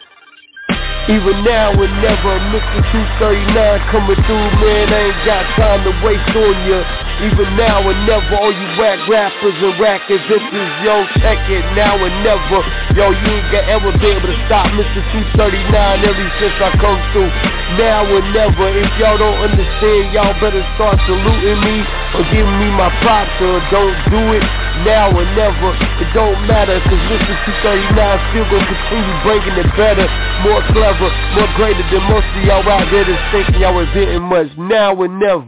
Even now or never, Mister two thirty-nine coming through, man, I ain't got time to waste on you. Even now or never, all you whack rappers and whack inventors, yo, check it, now or never. Yo, you ain't gonna ever be able to stop Mister two thirty-nine ever since I come through. Now or never, if y'all don't understand, y'all better start saluting me or giving me my props, or don't do it now or never. It don't matter, cause Mister two thirty-nine still gonna continue bringing it better, more clever, more greater than most of y'all out there that's thinking y'all inventing much. Now or never.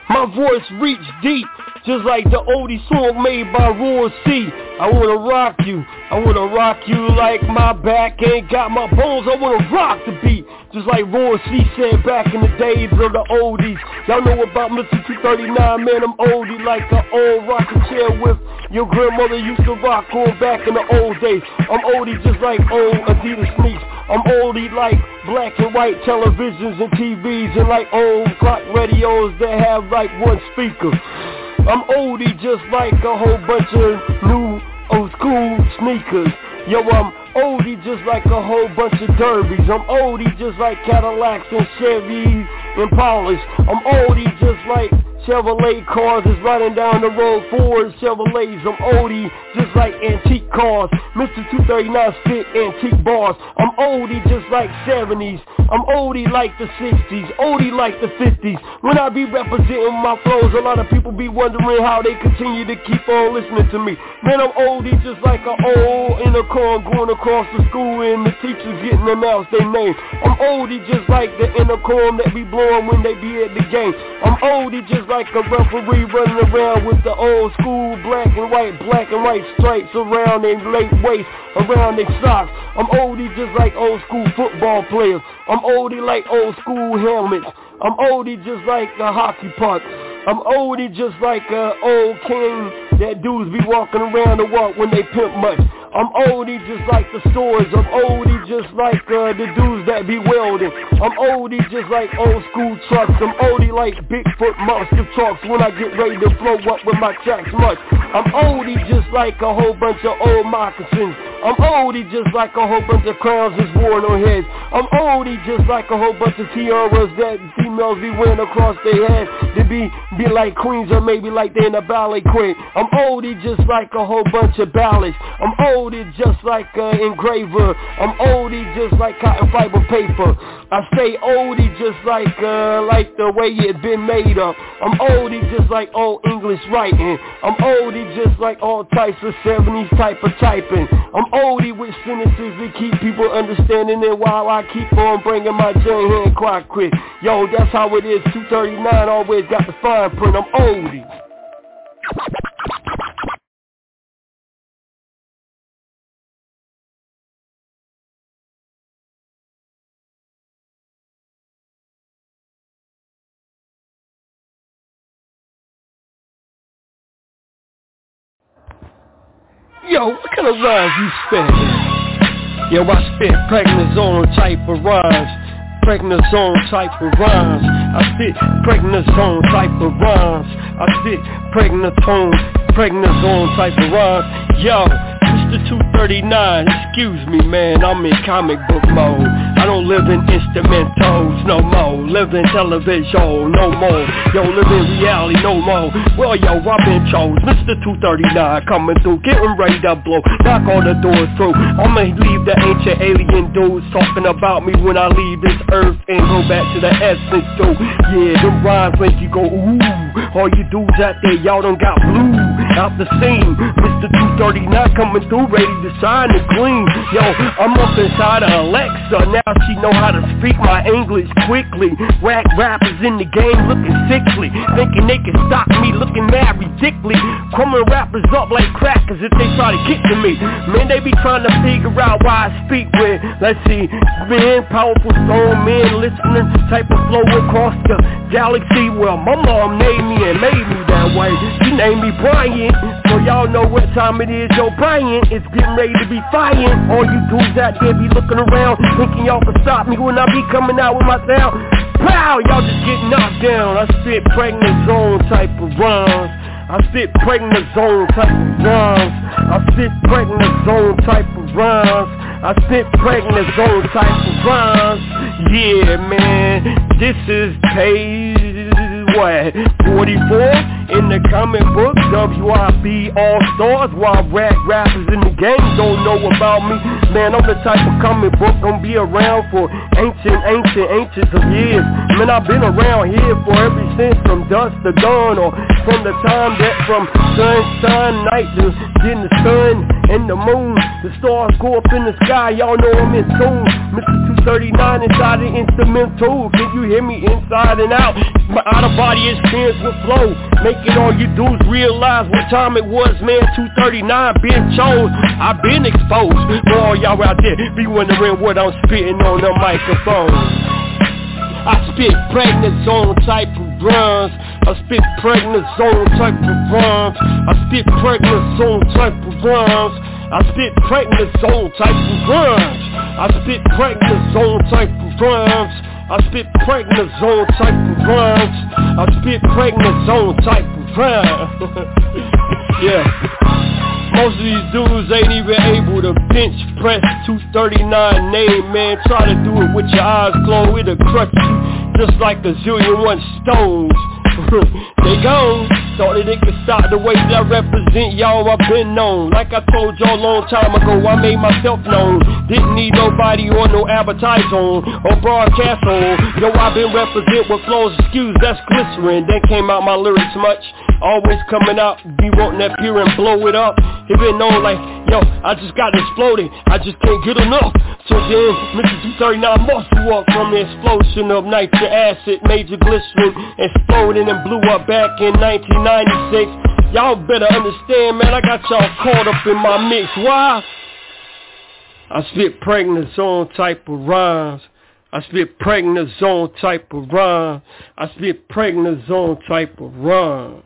My voice reach deep, just like the oldie song made by Roy C. I wanna rock you, I wanna rock you like my back ain't got my bones. I wanna rock the beat, just like Roy C said back in the days of the oldies. Y'all know about Mister two thirty-nine, man, I'm oldie like an old rocking chair with your grandmother used to rock on back in the old days. I'm oldie just like old Adidas sneaks. I'm oldie like black and white televisions and T Vs and like old clock radios that have like one speaker. I'm oldie just like a whole bunch of new old school sneakers. Yo, I'm oldie just like a whole bunch of derbies. I'm oldie just like Cadillacs and Chevys and Impalas. I'm oldie just like Chevrolet cars is riding down the road, Ford Chevrolets. I'm oldie just like antique cars. Mister two thirty-nine spit antique bars. I'm oldie just like seventies. I'm oldie like the sixties, oldie like the fifties. When I be representing my flows, a lot of people be wondering how they continue to keep on listening to me. Man, I'm oldie just like an old intercom going across the school and the teachers getting announced their name. I'm oldie just like the intercom that be blowing when they be at the game. I'm oldie just like a referee running around with the old school black and white, black and white stripes around their late waist, around their socks. I'm oldie just like old school football players. I'm oldie like old school helmets. I'm oldie just like a hockey puck. I'm oldie just like a old king that dudes be walking around the walk when they pimp much. I'm oldie just like the swords. I'm oldie just like uh, the dudes that be welding. I'm oldie just like old school trucks. I'm oldie like Bigfoot monster trucks when I get ready to flow up with my tracks much. I'm oldie just like a whole bunch of old moccasins. I'm oldie just like a whole bunch of crowns that's worn on heads. I'm oldie just like a whole bunch of tiaras that females be wearing across their head. They be, be like queens or maybe like they in a ballet queen. I'm oldie just like a whole bunch of ballads. I'm oldie just like an engraver. I'm oldie just like cotton fiber paper. I stay oldie just like uh, like the way it been made up. I'm oldie just like old English writing. I'm oldie just like all types of seventies type of typing. I'm oldie with sentences that keep people understanding it while I keep on bringing my Jane hand quite quick. Yo, that's how it is. two thirty-nine always got the fine print. I'm oldie. Yo, what kind of rhymes you spit? Yo, I spit prednisone type of rhymes. Prednisone type of rhymes. I spit prednisone type of rhymes. I spit prednisone, prednisone type of rhymes. Yo, Mister two thirty-nine, excuse me man, I'm in comic book mode. I don't live in instrumentals no more. Live in television no more. Yo, live in reality no more. Well, yo, I've been chose. Mister two thirty-nine coming through, getting ready to blow. Knock all the doors through. I'ma leave the ancient alien dudes talking about me when I leave this earth and go back to the essence too. Yeah, them rhymes make you go ooh. All you dudes out there, y'all done got blue out the scene. Mister two thirty-nine coming through, ready to shine and gleam. Yo, I'm up inside of Alexa. Now she know how to speak my English quickly. Whack rappers in the game looking sickly, thinking they can stop me looking mad ridiculous. Crumbing rappers up like crackers if they try to get to me. Man, they be trying to figure out why I speak with, let's see, man, powerful stone, man, listening type of flow across the galaxy. Well, my mom named me and made me that way. She named me Brian, so y'all know what time it is. Yo, Brian, it's getting ready to be firing. All you dudes out there be looking around, thinking y'all can stop me when I be coming out with my sound. Pow, y'all just get knocked down. I spit prednisone type of rhymes. I spit prednisone type of rhymes. I spit prednisone type of rhymes. I spit prednisone type of rhymes. Yeah, man, this is page what? forty-four in the comic book. W I B All Stars. While rap rappers in the game don't know about me. Man, I'm the type of comic book gonna be around for ancient, ancient, ancients of years. Man, I've been around here for ever since from dusk to dawn, or from the time that from sunshine night to then the sun and the moon, the stars go up in the sky. Y'all know I'm in tune. Mister two thirty-nine inside the instrumental. Can you hear me inside and out? My out-of-body experience with flow. Making all you dudes realize what time it was, man. Two thirty-nine, been chose. I've been exposed. For all y'all out there, be wondering what I'm spitting on the microphone. I spit prednisone type of rhymes. I spit prednisone type of rhymes. I spit prednisone type of rhymes. I spit prednisone type of rhymes. I spit prednisone type of rhymes. I spit prednisone type of rhymes. I spit prednisone type of rhymes. Yeah. Most of these dudes ain't even able to bench press two thirty-nine name, man. Try to do it with your eyes closed, it'll crush you just like a zillion one stones. They gone. Thought that they could stop the way that I represent y'all, I've been known. Like I told y'all a long time ago, I made myself known. Didn't need nobody or no advertise on or broadcast on. Yo, I've been represent with flows, excuse, that's glycerin. Then came out my lyrics much. Always coming out, be wanting that pure and blow it up. It been known like, yo, I just got exploded, I just can't get enough. So then, Mister two thirty-nine must walk from the explosion of nitric acid, major glycerin, exploding and blew up back in nineteen ninety-six. Y'all better understand, man, I got y'all caught up in my mix. Why? I spit prednisone type of rhymes. I spit prednisone type of rhymes. I spit prednisone type of rhymes.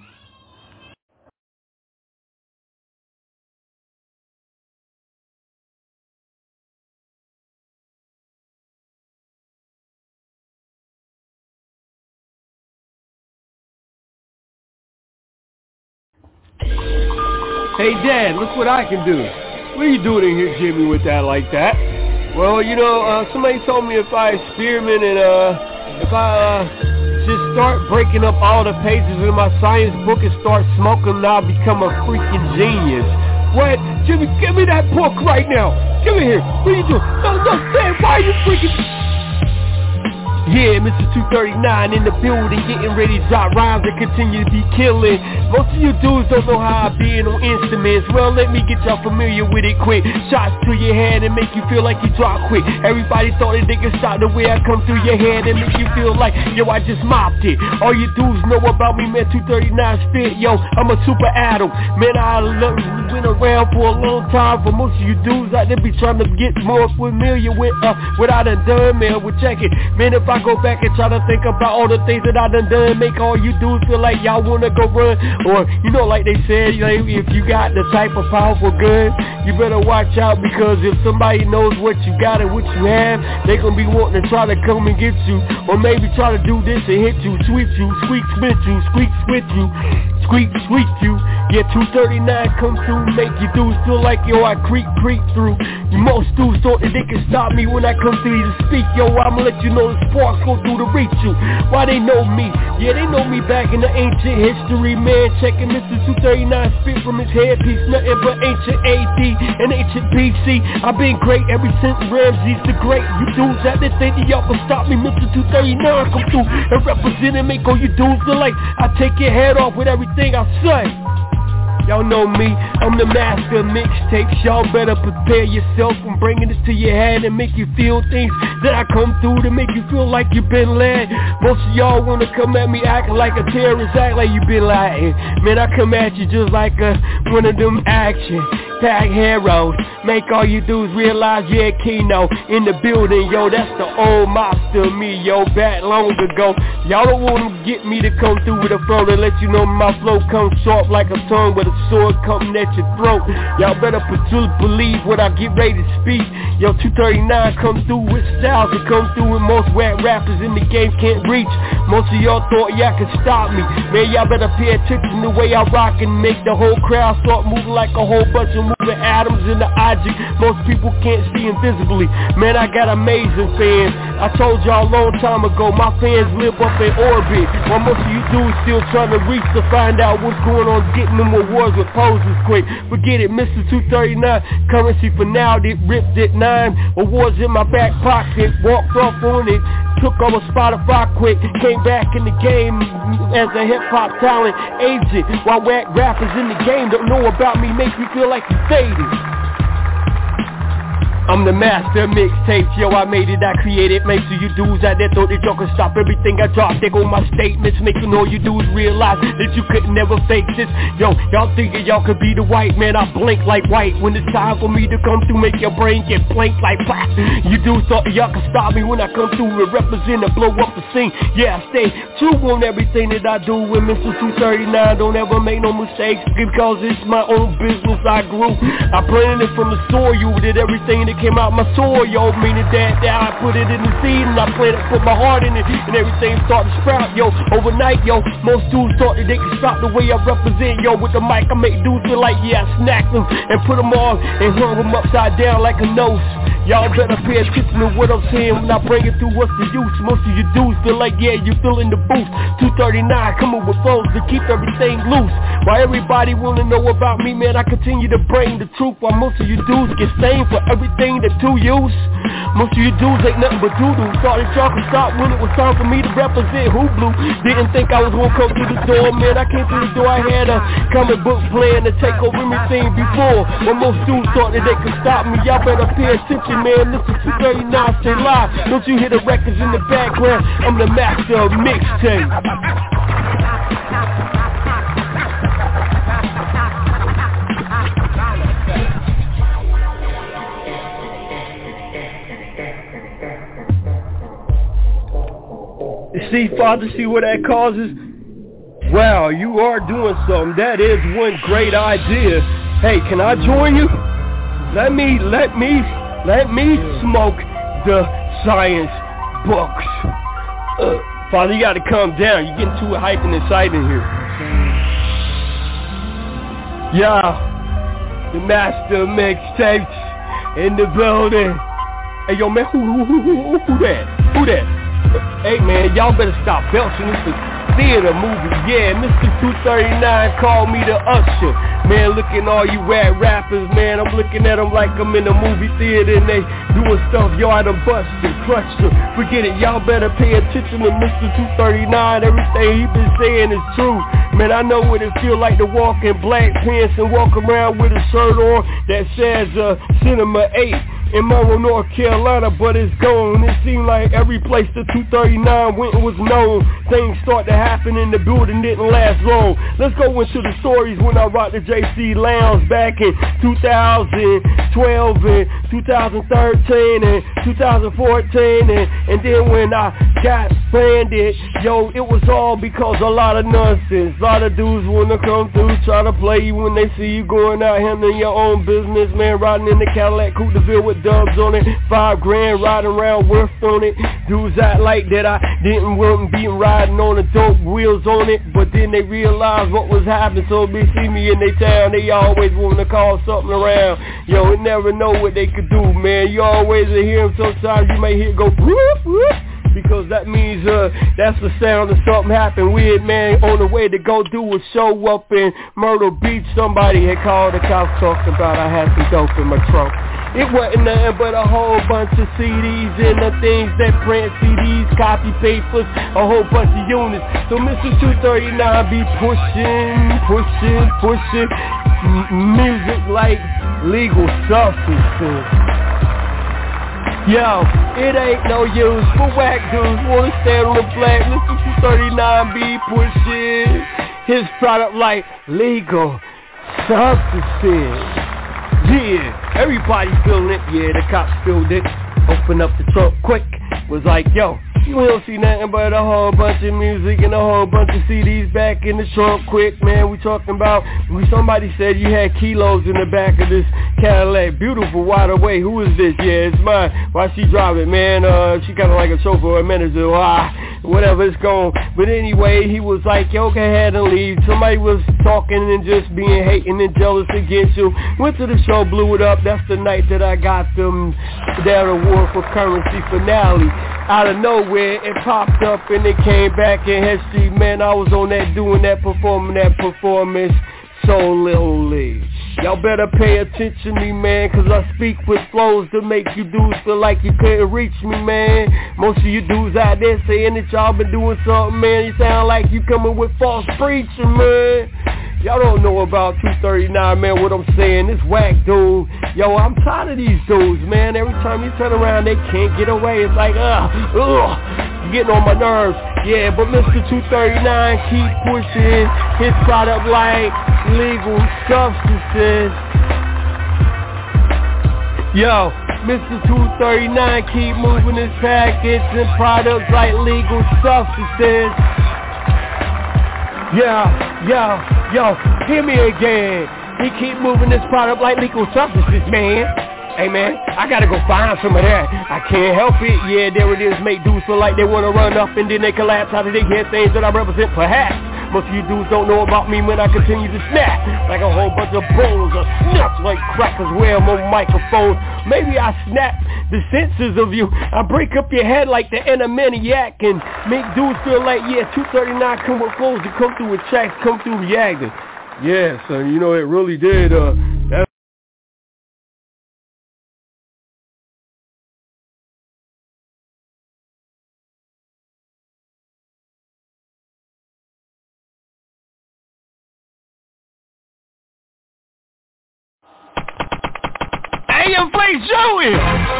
Hey Dad, look what I can do. What are you doing in here, Jimmy, with that like that? Well, you know, uh, somebody told me if I experiment and uh, if I uh, just start breaking up all the pages in my science book and start smoking, I'll become a freaking genius. What? Jimmy, give me that book right now. Give me here. What are you doing? No, no, Dad, why are you freaking... Yeah, Mister two thirty-nine in the building, getting ready to drop rhymes that continue to be killing. Most of you dudes don't know how I be on instruments. Well, let me get y'all familiar with it quick. Shots to your head and make you feel like you drop quick. Everybody thought that they could stop the way I come through your head and make you feel like, yo, I just mopped it. All you dudes know about me, man, two thirty-nine spit, yo, I'm a super atom. Man, I been around for a long time. For most of you dudes out there be trying to get more familiar with uh, what I done done, man. Well, check it. Man, if I I go back and try to think about all the things that I done done, make all you dudes feel like y'all wanna go run. Or, you know, like they said, like, if you got the type of powerful gun, you better watch out, because if somebody knows what you got and what you have, they gonna be wanting to try to come and get you. Or maybe try to do this and hit you, sweep you, squeak, spit you, squeak, spit you, squeak, squeak you. Yeah, two thirty-nine come through, make you dudes feel like, yo, I creep, creep through. You most dudes thought that they can stop me when I come through to speak. Yo, I'ma let you know the sparks go through to reach you. Why they know me? Yeah, they know me back in the ancient history, man. Checking Mister two thirty-nine spit from his headpiece, nothing but ancient A D and ancient B C. I've been great ever since Ramses the Great. You dudes out there think that y'all can stop me. Mister two thirty-nine come through and represent and make all you dudes feel like I take your head off with everything I say. Y'all know me, I'm the master of mixtapes. Y'all better prepare yourself from bringing this to your head and make you feel things that I come through to make you feel like you've been led. Most of y'all wanna come at me acting like a terrorist, act like you been lying. Man, I come at you just like a, one of them action pack heroes. Make all you dudes realize, yeah, Keno in the building, yo, that's the old mobster me, yo, back long ago. Y'all don't wanna get me to come through with a flow to let you know my flow comes sharp like a tongue with a sword coming at your throat. Y'all better believe what I get ready to speak. Yo, two thirty-nine come through with styles that come through and most whack rappers in the game can't reach. Most of y'all thought y'all could stop me. Man, y'all better pay attention to the way I rock and make the whole crowd start moving like a whole bunch of moving atoms in the object most people can't see invisibly. Man, I got amazing fans. I told y'all a long time ago, my fans live up in orbit, while most of you dudes still trying to reach to find out what's going on, getting them awards with poses quick. Forget it, Mister two thirty-nine, currency for now, it ripped it nine, awards in my back pocket, walked off on it, took over Spotify quick, came back in the game as a hip-hop talent agent, while whack rappers in the game don't know about me, make me feel like you faded. I'm the master of mixtapes, yo, I made it, I created. Make sure you dudes out there thought that y'all could stop everything I drop. There go my statements, making all you dudes realize that you could never fake this. Yo, y'all thinking y'all could be the white man, I blink like white. When it's time for me to come through, make your brain get blank like black. You dudes thought that y'all could stop me when I come through and represent and blow up the scene. Yeah, I stay true on everything that I do with Mister two thirty-nine. Don't ever make no mistakes, because it's my own business I grew. I planted it from the soil, you did everything that came out my soil, yo, meaning that, that I put it in the seed and I planted, put my heart in it, and everything started to sprout, yo, overnight, yo. Most dudes thought that they could stop the way I represent, yo. With the mic I make dudes feel like, yeah, I snacked them and put them on and hung them upside down like a nose. Y'all better pay attention to what I'm saying when I bring it through. What's the use? Most of you dudes feel like, yeah, you feeling the boost. two thirty-nine coming with flows to keep everything loose. While everybody wanna know about me, man, I continue to bring the truth. While most of you dudes get stained for everything that to use. Most of you dudes ain't nothing but doo-doo. Thought that y'all could stop when it was time for me to represent Who Blue. Didn't think I was gonna come through the door, man. I came through the door, I had a comic book plan to take over everything before. But most dudes thought that they could stop me. Y'all better pay attention, man. This is two thirty-nine, stay live. Don't you hear the records in the background? I'm the master of mixtape. See, Father, see what that causes? Wow, you are doing something. That is one great idea. Hey, can I join you? Let me, let me, let me smoke the science books. Uh, Father, you gotta calm down. You're getting too hype and excited here. Yeah, the master mixtapes in the building. Hey, yo, man, who, who, who, who, who that? Who that? Hey, man, y'all better stop belching. This is theater movie. Yeah, Mister two thirty-nine called me the usher. Man, looking all you rap rappers, man, I'm looking at them like I'm in a movie theater and they doing stuff, yo, I done busted, crushed them. Forget it, y'all better pay attention to Mister two thirty-nine. Everything he been saying is true. Man, I know what it feel like to walk in black pants and walk around with a shirt on that says uh, Cinema eight. In Monroe, North Carolina, but it's gone. It seemed like every place the two thirty-nine went was known. Things start to happen in the building, didn't last long. Let's go into the stories when I rocked the J C Lounge back in two thousand twelve and two thousand thirteen and two thousand fourteen. And, and then when I got branded, yo, it was all because a lot of nonsense. A lot of dudes wanna come through, try to play you when they see you going out handling your own business, man, riding in the Cadillac Coupe de Ville with dubs on it, five grand riding around worth on it. Dudes act like that I didn't want to be riding on the dope wheels on it, but then they realized what was happening, so they see me in their town, they always want to call something around. Yo, you never know what they could do, man. You always hear them, sometimes you may hear it go whoop, whoop, because that means uh that's the sound of something happened weird, man. On the way to go do a show up in Myrtle Beach, somebody had called the cops talking about I had some dope in my trunk. It wasn't nothing but a whole bunch of C Ds and the things that print C Ds, copy papers, a whole bunch of units. So Mister two thirty-nine be pushing, pushing, pushing m- music like legal substances. Yo, it ain't no use for whack dudes wanna stand on the flag. Mister two thirty-nine be pushing his product like legal substances. Yeah, everybody feeling it. Yeah, the cops filled it. Open up the trunk quick. Was like, yo, you don't see nothing but a whole bunch of music and a whole bunch of C Ds back in the trunk quick, man. We talking about, we, somebody said you had kilos in the back of this Cadillac. Beautiful, wide away. Who is this? Yeah, it's mine. Why she drive it, man? Uh, she kind of like a chauffeur or a manager. Ah, whatever, it's gone. But anyway, he was like, yo, go ahead and leave. Somebody was talking and just being hating and jealous against you. Went to the show, blew it up. That's the night that I got them that award for currency finale. Out of nowhere, it popped up and it came back in history. Man, I was on that, doing that, performing that performance so literally. Y'all better pay attention to me, man, cause I speak with flows to make you dudes feel like you couldn't reach me, man. Most of you dudes out there saying that y'all been doing something, man. You sound like you coming with false preaching, man. Y'all don't know about two thirty-nine, man, what I'm saying. This whack dude Yo, I'm tired of these dudes, man. Every time you turn around, they can't get away. It's like, ugh, ugh, getting on my nerves. Yeah, but Mister two thirty-nine keep pushing his product like legal substances. Yo, Mister two thirty-nine keep moving his packets and products like legal substances. Yeah, yo, yo, hear me again. He keep moving this product like legal substances, man. Hey, man, I gotta go find some of that. I can't help it. Yeah, there it is. Make dudes feel like they wanna run up and then they collapse out of their head things that I represent, perhaps. Most of you dudes don't know about me when I continue to snap like a whole bunch of bowls or snaps like crackers where I'm on microphones. Maybe I snap the senses of you. I break up your head like the Animaniac and make dudes feel like, yeah, two thirty-nine come with flows to come through with tracks, come through reacting. Yeah, son, you know, it really did. Uh, that's Hey, your place showing!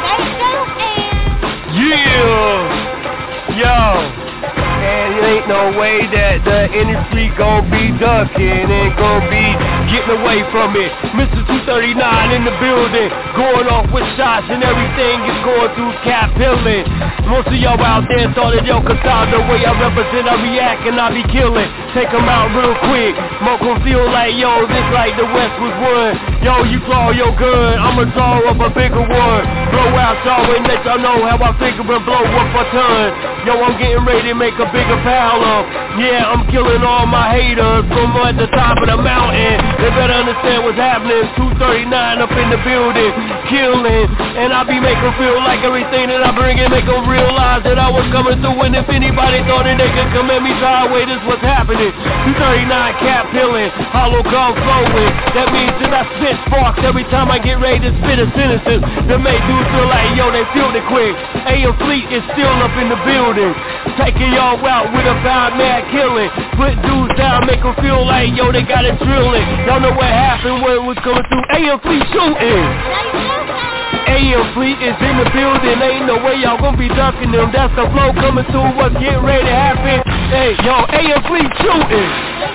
Yeah! Yo! And it ain't no way that the industry gon' be ducking and gon' be getting away from it. Mister two thirty-nine in the building, going off with shots and everything is going through cap pilling. Most of y'all out there thought that yo, cause I the way I represent, I react and I be killing. Take them out real quick. Mo gon' feel like yo, this like the West was won. Yo, you draw your gun, I'ma draw up a bigger one. Blow out y'all and let y'all know how I figure and blow up a ton. Yo, I'm getting ready to make a bigger pile up. Yeah, I'm killing all my haters from at the top of the mountain. They better understand what's happening. two thirty-nine up in the building, killing. And I be making feel like everything that I bring in, make them realize that I was coming through. And if anybody thought that they could come at me sideways, this what's happening. two thirty-nine cap pilling, hollow gun flowing. That means that I spit sparks every time I get ready to spit a sentences that make dudes feel like, yo, they feel it quick. A M Fleet is still up in the building, taking y'all out with a five mad killing. Put dudes down, make them feel like, yo, they got it drilling. Y'all know what happened when it was coming through. A M Fleet shooting. A M Fleet is in the building. Ain't no way y'all gonna be ducking them. That's the flow coming through. What's getting ready to happen? Hey, yo, A M Fleet shooting.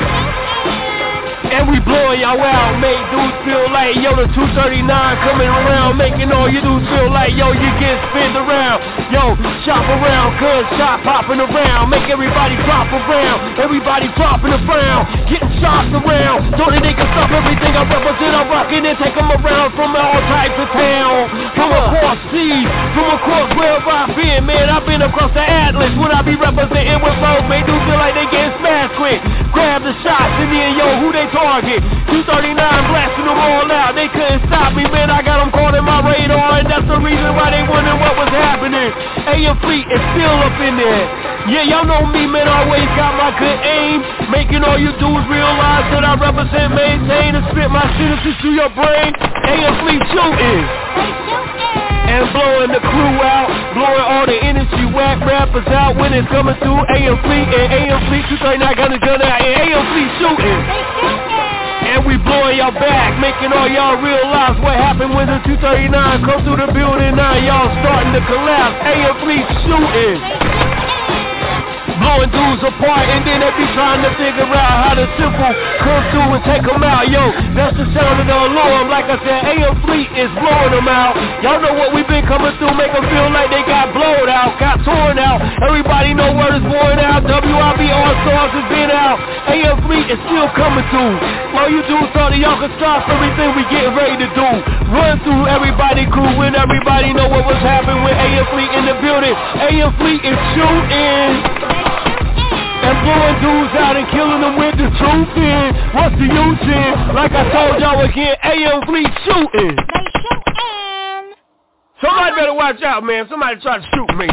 And we blowing y'all out, make dudes feel like, yo, the two thirty-nine coming around, making all you dudes feel like, yo, you get spin around. Yo, shop around, gunshot popping around, make everybody drop around, everybody dropping around, getting shots around, so that they can stop everything I represent. I'm rocking and take them around from all types of town, from across seas, from across wherever I've been, man. I've been across the Atlas when I be representing with folks, make dudes feel like they getting smashed quick. Grab the shots and then, yo, who they target? two thirty-nine blasting them all out. They couldn't stop me, man. I got them caught in my radar, and that's the reason why they wondering what was happening. A M Fleet is still up in there. Yeah, y'all know me, man. Always got my good aim, making all you dudes realize that I represent, maintain, and spit my sentences through your brain. A M Fleet shooting. And blowing the crew out, blowing all the industry whack rappers out when it's coming through. A M Fleet and A M Fleet two thirty-nine got the gun out, and A M Fleet shooting. And we blowing y'all back, making all y'all realize what happened when the two thirty-nine come through the building. Now y'all starting to collapse. A M Fleet shooting. Blowing dudes apart, and then they be trying to figure out how to simple come through and take them out. Yo, that's the sound of the alarm. Like I said, A M Fleet is blowing them out. Y'all know what we been coming through, make them feel like they got blown out, got torn out. Everybody know word is born out. W I B All-Stars has been out. A M Fleet is still coming through. All you dudes thought that y'all could stop everything we getting ready to do. Run through everybody crew when everybody know what was happening with A M Fleet in the building. A M Fleet is shooting. And blowing dudes out and killing them with the truth in. What's the use in? Like I told y'all again, A M Fleet shooting. They shooting. Somebody better watch out, man. Somebody try to shoot me.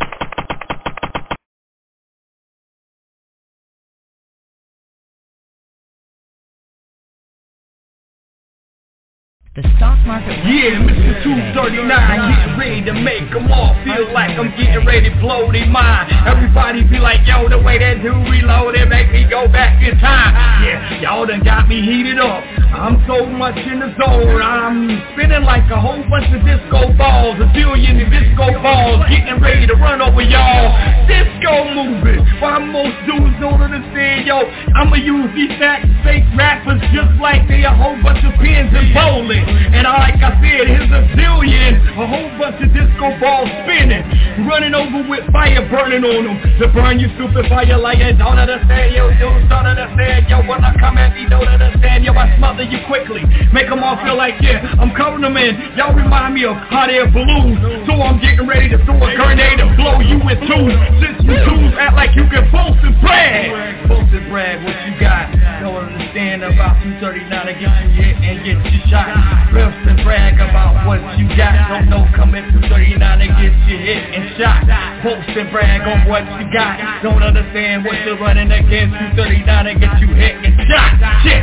The stock market. Yeah, Mister two thirty-nine, getting ready to make them all feel like I'm getting ready to blow their mind. Everybody be like, yo, the way that dude reloaded make me go back in time. Yeah, y'all done got me heated up. I'm so much in the zone. I'm spinning like a whole bunch of disco balls, a billion disco balls, getting ready to run over y'all. Disco moving, while most dudes don't understand, yo, I'ma use these fat fake rappers just like they a whole bunch of pins and bowling. And I, like I said, here's a billion, a whole bunch of disco balls spinning, running over with fire burning on them. To burn you stupid fire like you don't understand, yo, dudes don't understand, yo, when I come at me, don't understand, yo, I smother you quickly, make them all feel like, yeah, I'm covering them in. Y'all remind me of hot air balloons, so I'm getting ready to throw a grenade and blow you in two. Since you dudes act like you can boast and brag, boast and brag what you got. Don't understand about two thirty-nine to get you hit and get you shot. Boast and brag about what you got. Don't know coming two thirty-nine to get you hit and shot. Boast and brag on what you got. Don't understand what you're running against. two thirty-nine to get you hit and shot. Shit.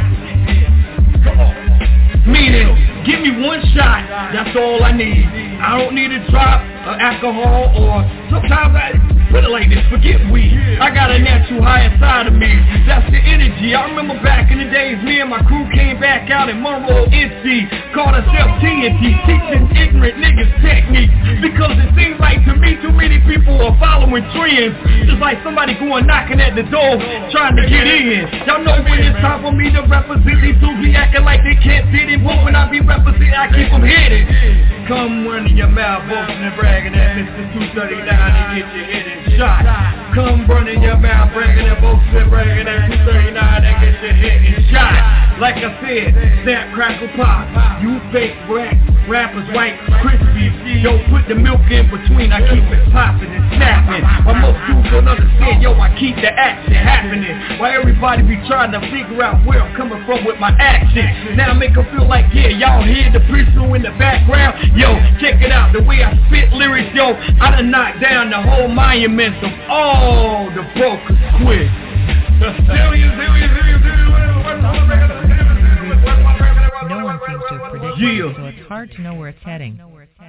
Come on. Meaning, give me one shot, that's all I need. I don't need a drop of alcohol, or sometimes I put it like this, forget weed. I got a natural high inside of me, that's the energy. I remember back in the days, me and my crew came back out in Monroe, N C, called ourselves T N T, teaching ignorant niggas techniques. Because it seems like to me, too many people are following trends. It's like somebody going knocking at the door, trying to get in. Y'all know when it's time for me to represent, these dudes be acting like they can't fit in. But when I be representing, I keep them hidden. Come running your mouth, boasting and bragging at Mister two thirty-nine and get your head and shot. Come running your mouth, bragging and boasting and bragging at two thirty-nine and get your head and shot. Like I said, snap, crackle, pop. You fake rap, rappers white, crispy. Yo, put the milk in between, I keep it popping and snapping. While most dudes don't understand, yo, I keep the action happening. While everybody be trying to figure out where I'm coming from with my action. Now I make them feel like, yeah, y'all hear the preacher in the background. Yo, check it out, the way I spit lyrics, yo, I done knocked down the whole monuments of all the brokers quit. No one seems to have predicted yeah. it, so it's hard to know where it's heading.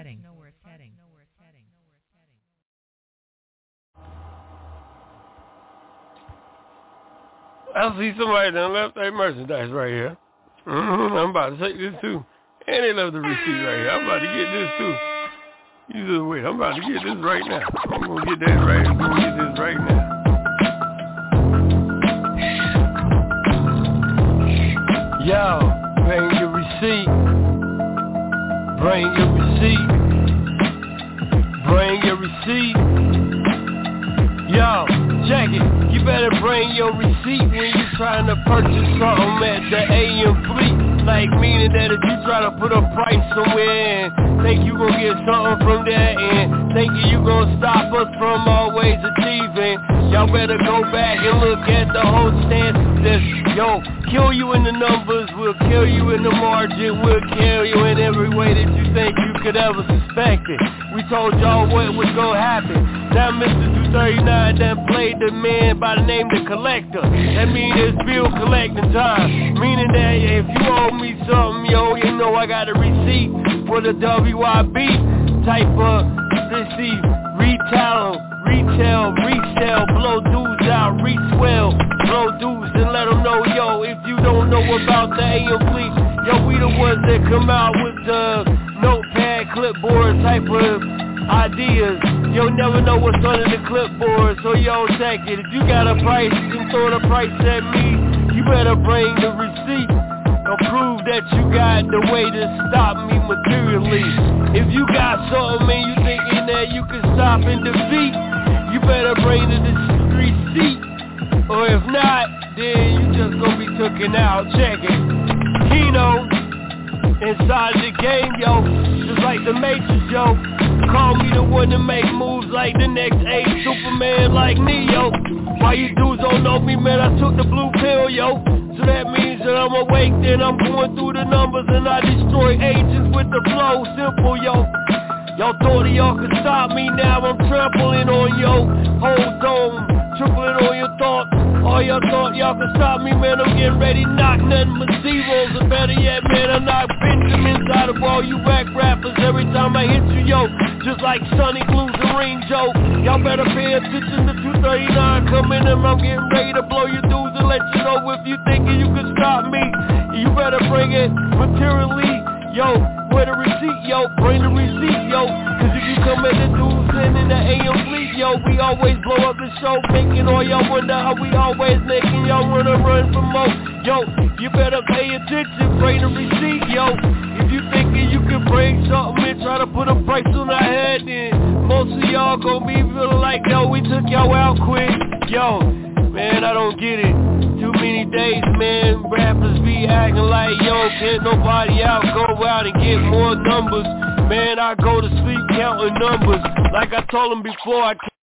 I see somebody done left their merchandise right here. Mm-hmm. I'm about to take this too. And they left the receipt right here. I'm about to get this too. You just wait. I'm about to get this right now. I'm going to get that right. I'm going to get this right now. Yo, bring your receipt. Bring your receipt. Bring your receipt. Yo, check it. You better bring your receipt when you're trying to purchase something at the A M Fleet. Like meaning that if you try to put a price somewhere and think you gon' get something from there and thinking you gon' stop us from always achieving, y'all better go back and look at the whole stance. That's, yo, kill you in the numbers, we'll kill you in the margin, we'll kill you in every way that you think you could ever suspect it. We told y'all what was gonna happen. Now Mister two thirty-nine done played the man by the name The Collector. That means it's bill collecting time. Meaning that if you owe me something, yo, you know I got a receipt for the W I B type of receipt. Retail, retail, resell, blow dudes out, reswell, blow dudes and let them know, yo, if you don't know about the A M Fleet, yo, we the ones that come out with the notepad, clipboard type of ideas. You'll never know what's under the clipboard, so yo, check it. If you got a price, you can throw the price at me. You better bring the receipt or prove that you got the way to stop me materially. If you got something and you thinking that you can stop and defeat, you better bring the receipt. Or if not, then you just gonna be taken out. Check it. Keno inside the game, yo, just like the Matrix, yo. Call me the one to make moves like the next age Superman like Neo. Why you dudes don't know me, man, I took the blue pill, yo. So that means that I'm awake, then I'm going through the numbers and I destroy agents with the flow. Simple, yo. Y'all thought y'all could stop me, now I'm trampling on yo whole dome, tripling on your thoughts. All y'all thought y'all could stop me, man, I'm getting ready to knock nothing but zeros. And better yet, man, I knock Benjamins out of all you whack rappers every time I hit you, yo. Just like Sonny Blues and Ring Joe. Y'all better pay attention to two thirty-nine coming and I'm getting ready to blow your dudes and let you know if you thinking you can stop me. You better bring bring it materially. Yo, where the receipt, yo, bring the receipt, yo. Cause if you come in the dudes and in the A M fleet, yo, we always blow up the show, making all y'all wonder how we always making y'all wanna run for more. Yo, you better pay attention, bring the receipt, yo. If you thinking you can bring something and try to put a price on our head, then most of y'all gon' be feeling like, yo, we took y'all out quick. Yo, man, I don't get it. Too many days, man, rappers be acting like, yo, can't nobody out, go out and get more numbers. Man, I go to sleep counting numbers. Like I told them before, I can't.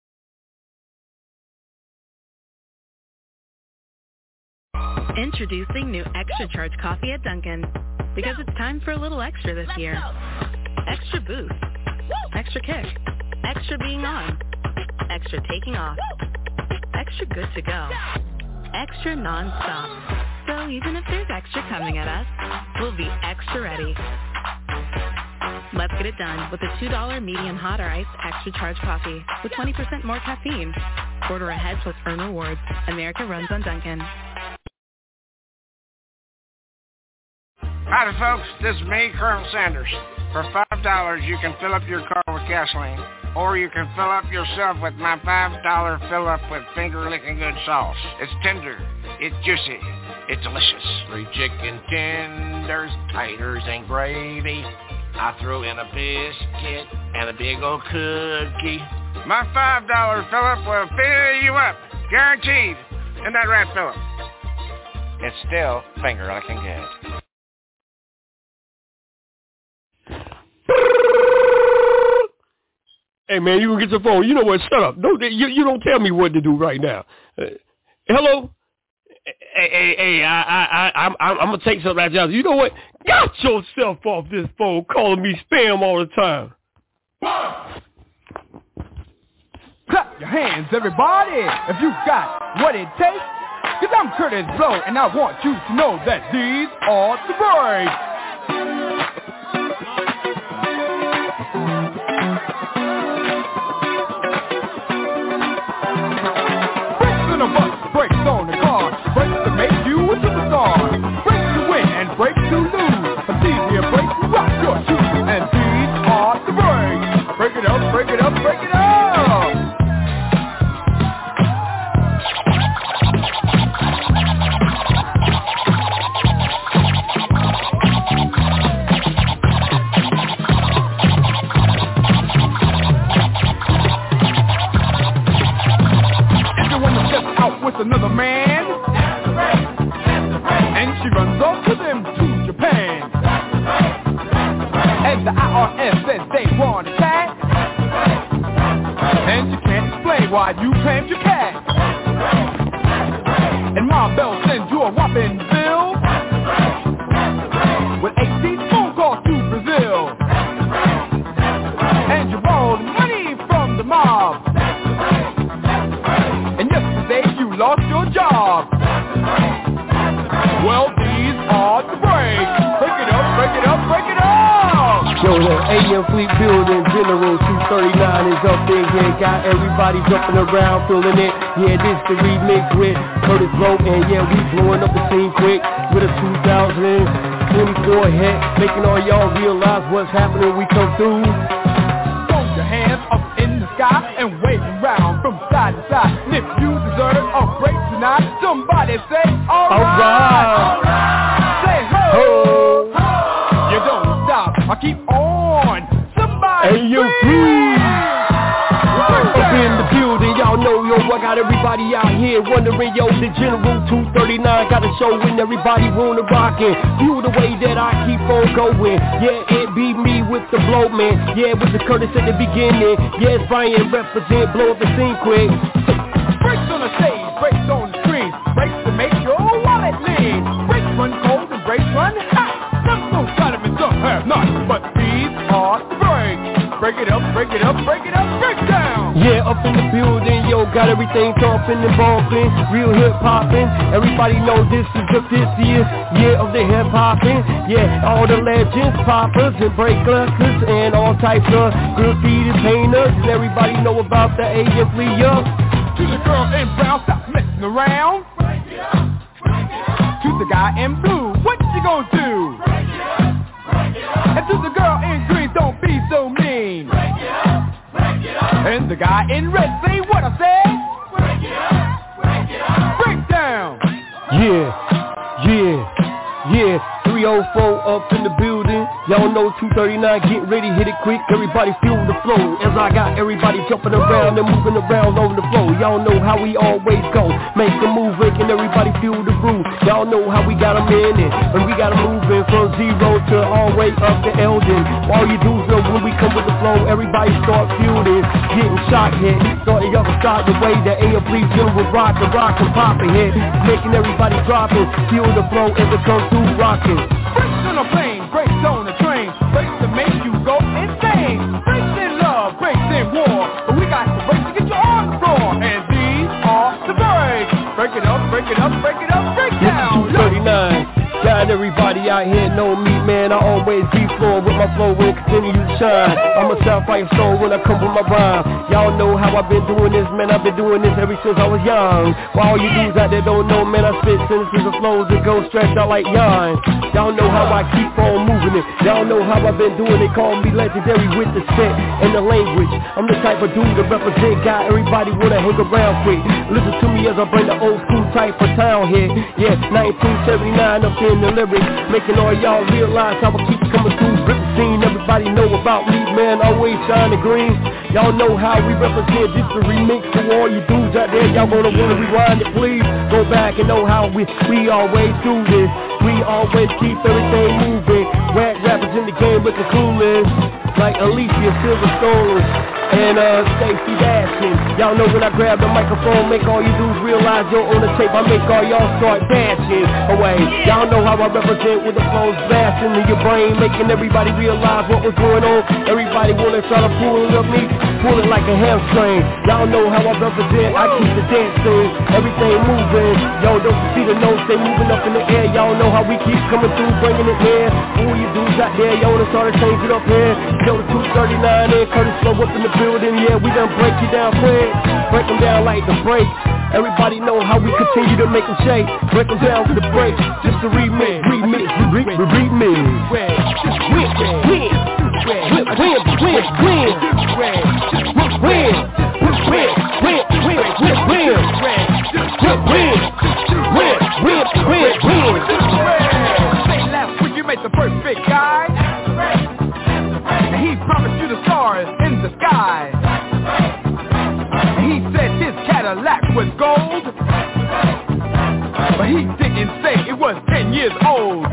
Introducing new Extra Charge coffee at Dunkin'. Because it's time for a little extra this year. Extra boost. Extra kick. Extra being on. Extra taking off. Extra good to go. Extra non-stop. So even if there's extra coming at us, we'll be extra ready. Let's get it done with a two dollar medium hot or iced Extra Charge coffee with twenty percent more caffeine. Order ahead plus earn rewards. America runs on Dunkin'. Howdy folks, this is me, Colonel Sanders. For five dollars you can fill up your car with gasoline, or you can fill up yourself with my five dollar fill up with finger licking good sauce. It's tender, it's juicy, it's delicious. Three chicken tenders, taters and gravy. I throw in a biscuit and a big old cookie. My five dollar fill up will fill you up, guaranteed. Isn't that right, Philip? It's still finger licking good. Hey man, you can get your phone. You know what? Shut up. Don't you, you don't tell me what to do right now. Uh, hello. Hey, hey, hey! I, I, I, I'm, I'm gonna take something out of you. You know what? Got yourself off this phone, calling me spam all the time. Clap your hands, everybody, if you got what it takes. Cause I'm Curtis Blow, and I want you to know that these are the breaks. Brakes on the car, brakes to make you a superstar, brakes to win and brakes to lose. A easier brakes to rock your shoes, and these are the brakes. Break it up, break it up, break it up. With another man, that's the break, that's the break. And she runs off with him to Japan. That's the break, that's the break. And the I R S says they want a tag. That's the break, that's the break. And you can't explain why you claimed your cash. That's the break, that's the break. And Ma Bell sends you a whopping bill. That's the break, that's the break. With eighteen phone calls to Brazil. That's the break, that's the break. And you borrowed money from the mob. That's the break, that's the break. And yesterday you lost your job. Well, these are the breaks. Break it up, break it up, break it up. Yo, the A M Fleet Building General two thirty-nine is up there. Yeah, got everybody jumping around, feeling it. Yeah, this the remix with Curtis Blow, and yeah, we blowing up the scene quick with a two thousand twenty-four hit, making all y'all realize what's happening. We come through. Throw your hands up in the sky and wave around from side to side. And if you deserve a break tonight, somebody say, alright, alright. Say ho, ho, ho. You don't stop, I keep on. Somebody hey, you please. Up in the building, y'all know, yo, I got everybody out here wondering, yo, the General two thirty-nine got a show and everybody wanna rockin'. View the way that I keep on going. Yeah, it be me with the blow, man. Yeah, with the Curtis at the beginning. Yeah, it's Brian represent, blow up the scene quick. Brakes on the stage, brakes on the screen, brakes to make your wallet lean. Brakes run cold and brakes run hot. Some folks got them and some have not, but these are the brakes. Break it up, break it up, break it up, break down. Yeah, up in the building, yo, got everything thumping and bumping, real hip hopping. Everybody know this is the fiftieth year of the hip hopping. Yeah, all the legends, poppers and breakers and all types of graffiti painters. And everybody know about the A M Fleet up. To the girl in brown, stop messing around. Break it up, break it up. To the guy in blue, what you gonna To the girl in green, don't be so mean. Break it up, break it up. And the guy in red, say what I said. Break it up, break it up. Break down. Yeah, yeah, yeah. three oh four up in the building. Y'all know two thirty-nine, get ready, hit it quick. Everybody feel the flow as I got everybody jumping around and moving around on the floor. Y'all know how we always go. Make a move, making everybody feel the groove. Y'all know how we got them in it. And we got them moving from zero to all the way up to Eldon. All you do is know when we come with the flow, everybody start feeling, getting shot hit. Start the other side the way the A M P general rock, the rock and pop it hit. Making everybody dropping, feel the flow as it comes through rocking. Brakes on a plane, brakes on a train, brakes to make you go insane. Brakes in love, brakes in war, but we got the brakes to get you on the floor. And these are the brakes. Break it up, break it up, break it up, break down. two thirty-nine, got everybody out here know me, man. I always be flowing with my flow and continue to shine. I'm a Southfire stone when I come with my rhyme. Y'all know how I've been doing this, man. I've been doing this ever since I was young. While all you dudes out there don't know, man, I spit sentences and flows that go stretched out like yarn. Y'all know how I keep on moving it. Y'all know how I've been doing it. Call me legendary with the set and the language. I'm the type of dude to represent, got everybody wanna hang around quick. Listen to me as I bring the old school type of town here. Yeah, nineteen seventy-nine up in the lyrics, making all y'all realize how I keep coming through. Rip the scene, everybody know about me, man. Always shining green. Y'all know how we represent. This the remix for all you dudes out there. Y'all gonna wanna rewind it, please. Go back and know how we we always do this. We always keep everything moving. Rap rappers in the game with the coolest, like Alicia Silverstone and uh Stacey Dash. Y'all know when I grab the microphone, make all you dudes realize you're on the tape. I make all y'all start dancing away. Y'all know how I represent with the flows blasting in your brain, making everybody realize what was going on. Everybody wanna try to pull it up me, pull it like a hamstring. Y'all know how I represent. I keep the dancing, everything moving. Yo, don't you see the notes? They moving up in the air. Y'all know how we keep coming through, bringing it here. All you dudes out there, y'all wanna start to change it up here. Yo, the two thirty-nine and Curtis Flow up in the building. Yeah, we done break you down quick. Break them down like the break. Everybody know how we continue to make them shake. Break them down with the break. Just a remix, remix, remix, remix. Just win, win, win, win, win, win, win, win, win, win, win, win, win, win, win, win, win. Say last week you made the perfect guy. And he promised you the stars in the sky. He said his Cadillac was gold, but he didn't say it was ten years old.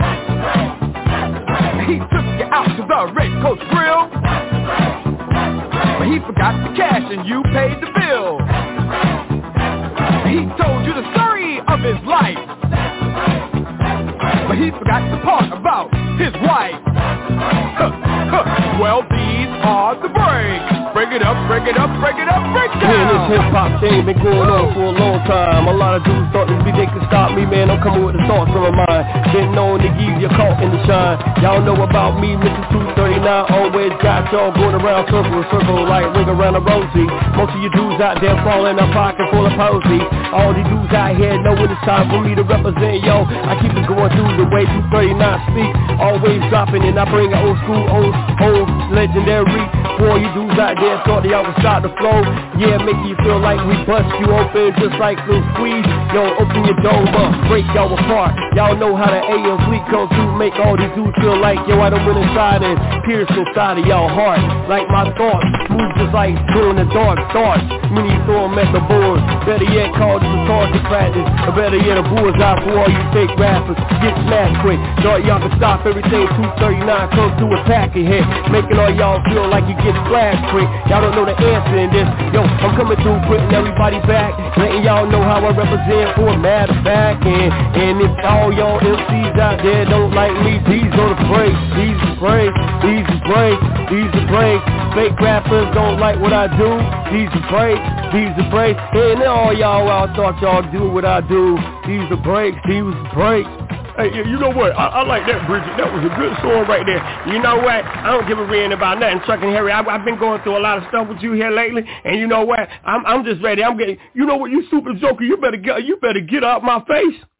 He took you out to the Red Coast Grill, but he forgot the cash and you paid the bill. He told you the story of his life, but he forgot the part about his wife. Huh, huh. Well, these are the breaks. Break it up, break it up, break it up, break down. Man, this hip-hop thing been going on for a long time. A lot of dudes thought this be they could stop me, man. I'm coming with the thoughts from my mind. Been known to give you caught in the shine. Y'all know about me, Mister two thirty-nine. Always got y'all going around circle in circle like ring around a rosy. Most of you dudes out there falling a pocket full of posy. All these dudes out here know when it's time for me to represent, yo. I keep it going through the way two thirty-nine speak. Always dropping and I bring an old school, old, old legendary. For all you dudes out there thought y'all would start the flow. Yeah, make you feel like we bust you open just like little squeeze. Yo, open your dome up, break y'all apart. Y'all know how the A M fleet comes through, make all these dudes feel like, yo, I done went inside and pierced inside of y'all heart. Like my thoughts, move just like doing the dark thoughts. Many you throw them at the board. Better yet, call this a target practice. Or better yet, a bullseye for all you fake rappers. Get smashed quick. Thought y'all could stop everything. two thirty-nine comes through a packet hit, making all y'all feel like you get splashed quick. Y'all don't know the answer in this. Yo, I'm coming through, putting everybody back, letting y'all know how I represent for a matter of fact. And, and if all y'all M Cs out there don't like me, these are the breaks, these are breaks, these are breaks, these are breaks. Fake rappers don't like what I do, these are breaks, these are breaks. And all y'all out thought y'all do what I do, these are breaks, these are breaks. Hey, you know what? I, I like that, Bridget. That was a good song right there. You know what? I don't give a ream about nothing, Chuck and Harry. I, I've been going through a lot of stuff with you here lately, and you know what? I'm, I'm just ready. I'm getting. You know what? You super joker. You better get. You better get out my face.